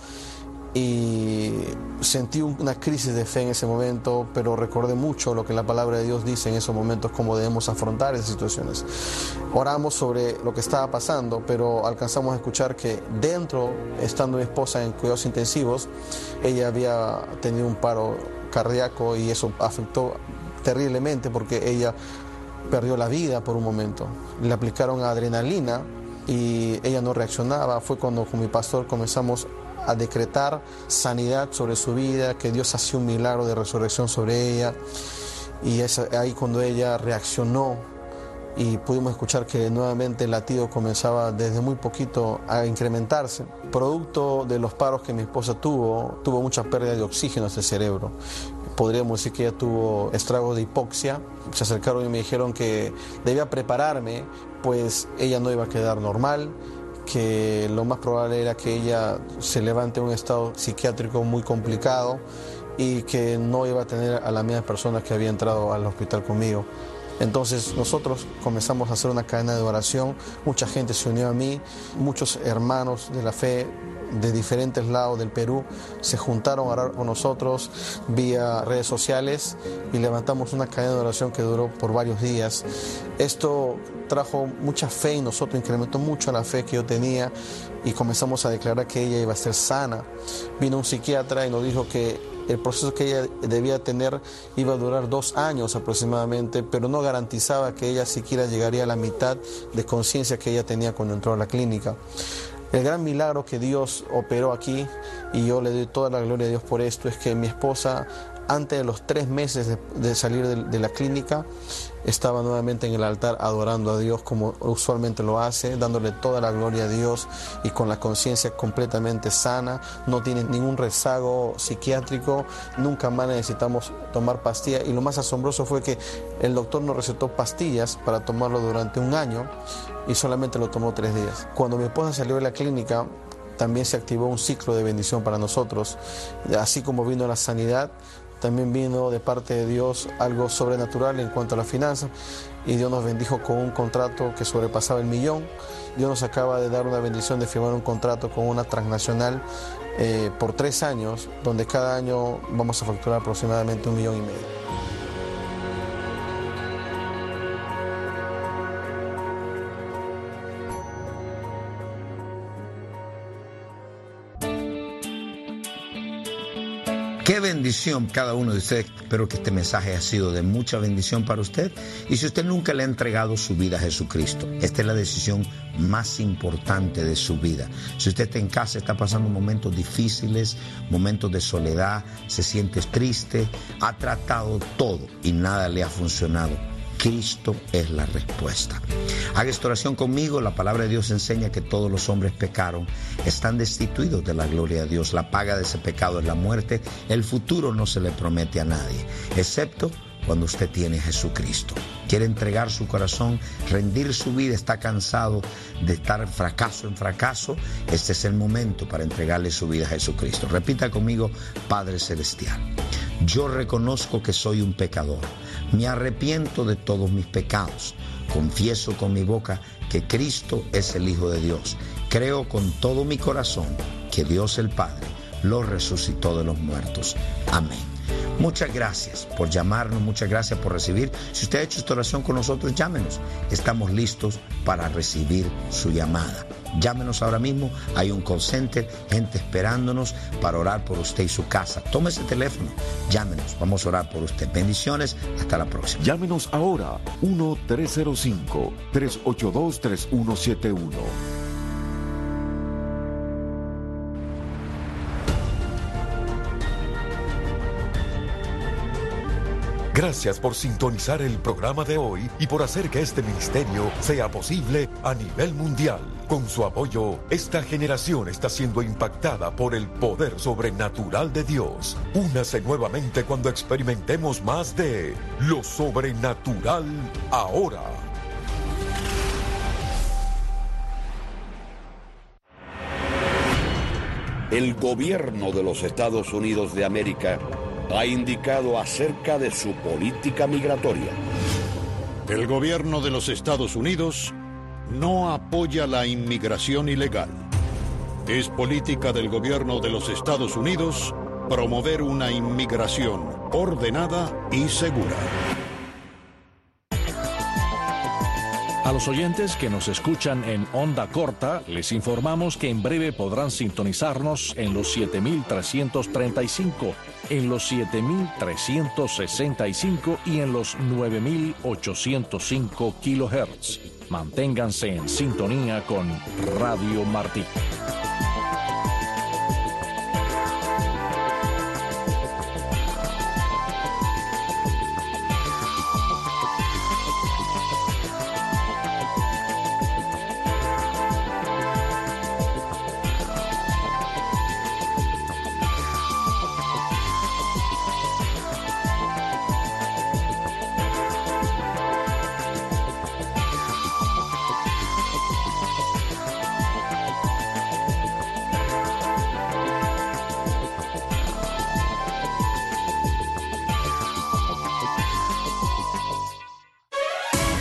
y sentí una crisis de fe en ese momento, pero recordé mucho lo que la palabra de Dios dice en esos momentos, cómo debemos afrontar esas situaciones. Oramos sobre lo que estaba pasando, pero alcanzamos a escuchar que dentro, estando mi esposa en cuidados intensivos, ella había tenido un paro cardíaco, y eso afectó terriblemente porque ella perdió la vida por un momento. Le aplicaron adrenalina y ella no reaccionaba. Fue cuando con mi pastor comenzamos a decretar sanidad sobre su vida, que Dios hacía un milagro de resurrección sobre ella. y es ahí cuando ella reaccionó y pudimos escuchar que nuevamente el latido comenzaba desde muy poquito a incrementarse. Producto de los paros que mi esposa tuvo, tuvo mucha pérdida de oxígeno en el cerebro. Podríamos decir que ella tuvo estragos de hipoxia. Se acercaron y me dijeron que debía prepararme, pues ella no iba a quedar normal, que lo más probable era que ella se levante en un estado psiquiátrico muy complicado y que no iba a tener a las mismas personas que había entrado al hospital conmigo. Entonces nosotros comenzamos a hacer una cadena de oración, mucha gente se unió a mí, muchos hermanos de la fe de diferentes lados del Perú se juntaron a orar con nosotros vía redes sociales y levantamos una cadena de oración que duró por varios días. Esto trajo mucha fe en nosotros, incrementó mucho la fe que yo tenía y comenzamos a declarar que ella iba a ser sana. Vino un psiquiatra y nos dijo que el proceso que ella debía tener iba a durar dos años aproximadamente, pero no garantizaba que ella siquiera llegaría a la mitad de conciencia que ella tenía cuando entró a la clínica. El gran milagro que Dios operó aquí, y yo le doy toda la gloria a Dios por esto, es que mi esposa, antes de los tres meses de, de salir de, de la clínica, estaba nuevamente en el altar adorando a Dios como usualmente lo hace, dándole toda la gloria a Dios y con la conciencia completamente sana. No tiene ningún rezago psiquiátrico, nunca más necesitamos tomar pastillas, y lo más asombroso fue que el doctor nos recetó pastillas para tomarlo durante un año y solamente lo tomó tres días. Cuando mi esposa salió de la clínica, también se activó un ciclo de bendición para nosotros. Así como vino la sanidad, también vino de parte de Dios algo sobrenatural en cuanto a la finanza, y Dios nos bendijo con un contrato que sobrepasaba el millón. Dios nos acaba de dar una bendición de firmar un contrato con una transnacional eh, por tres años, donde cada año vamos a facturar aproximadamente un millón y medio. Qué bendición cada uno de ustedes. Espero que este mensaje haya sido de mucha bendición para usted. Y si usted nunca le ha entregado su vida a Jesucristo, esta es la decisión más importante de su vida. Si usted está en casa, está pasando momentos difíciles, momentos de soledad, se siente triste, ha tratado todo y nada le ha funcionado, Cristo es la respuesta. Haga esta oración conmigo. La palabra de Dios enseña que todos los hombres pecaron, están destituidos de la gloria de Dios. La paga de ese pecado es la muerte. El futuro no se le promete a nadie, excepto cuando usted tiene a Jesucristo. Quiere entregar su corazón, rendir su vida, está cansado de estar fracaso en fracaso. Este es el momento para entregarle su vida a Jesucristo. Repita conmigo: Padre Celestial, yo reconozco que soy un pecador. Me arrepiento de todos mis pecados. Confieso con mi boca que Cristo es el Hijo de Dios. Creo con todo mi corazón que Dios el Padre lo resucitó de los muertos. Amén. Muchas gracias por llamarnos, muchas gracias por recibir. Si usted ha hecho esta oración con nosotros, llámenos. Estamos listos para recibir su llamada. Llámenos ahora mismo, hay un call center, gente esperándonos para orar por usted y su casa. Tome ese teléfono, llámenos, vamos a orar por usted. Bendiciones, hasta la próxima. Llámenos ahora, uno tres cero cinco, tres ocho dos, tres uno siete uno. Gracias por sintonizar el programa de hoy y por hacer que este ministerio sea posible a nivel mundial. Con su apoyo, esta generación está siendo impactada por el poder sobrenatural de Dios. Únase nuevamente cuando experimentemos más de lo sobrenatural ahora. El gobierno de los Estados Unidos de América ha indicado acerca de su política migratoria. El gobierno de los Estados Unidos no apoya la inmigración ilegal. Es política del gobierno de los Estados Unidos promover una inmigración ordenada y segura. A los oyentes que nos escuchan en onda corta, les informamos que en breve podrán sintonizarnos en los siete mil trescientos treinta y cinco, en los siete mil trescientos sesenta y cinco y en los nueve mil ochocientos cinco kilohertz. Manténganse en sintonía con Radio Martí.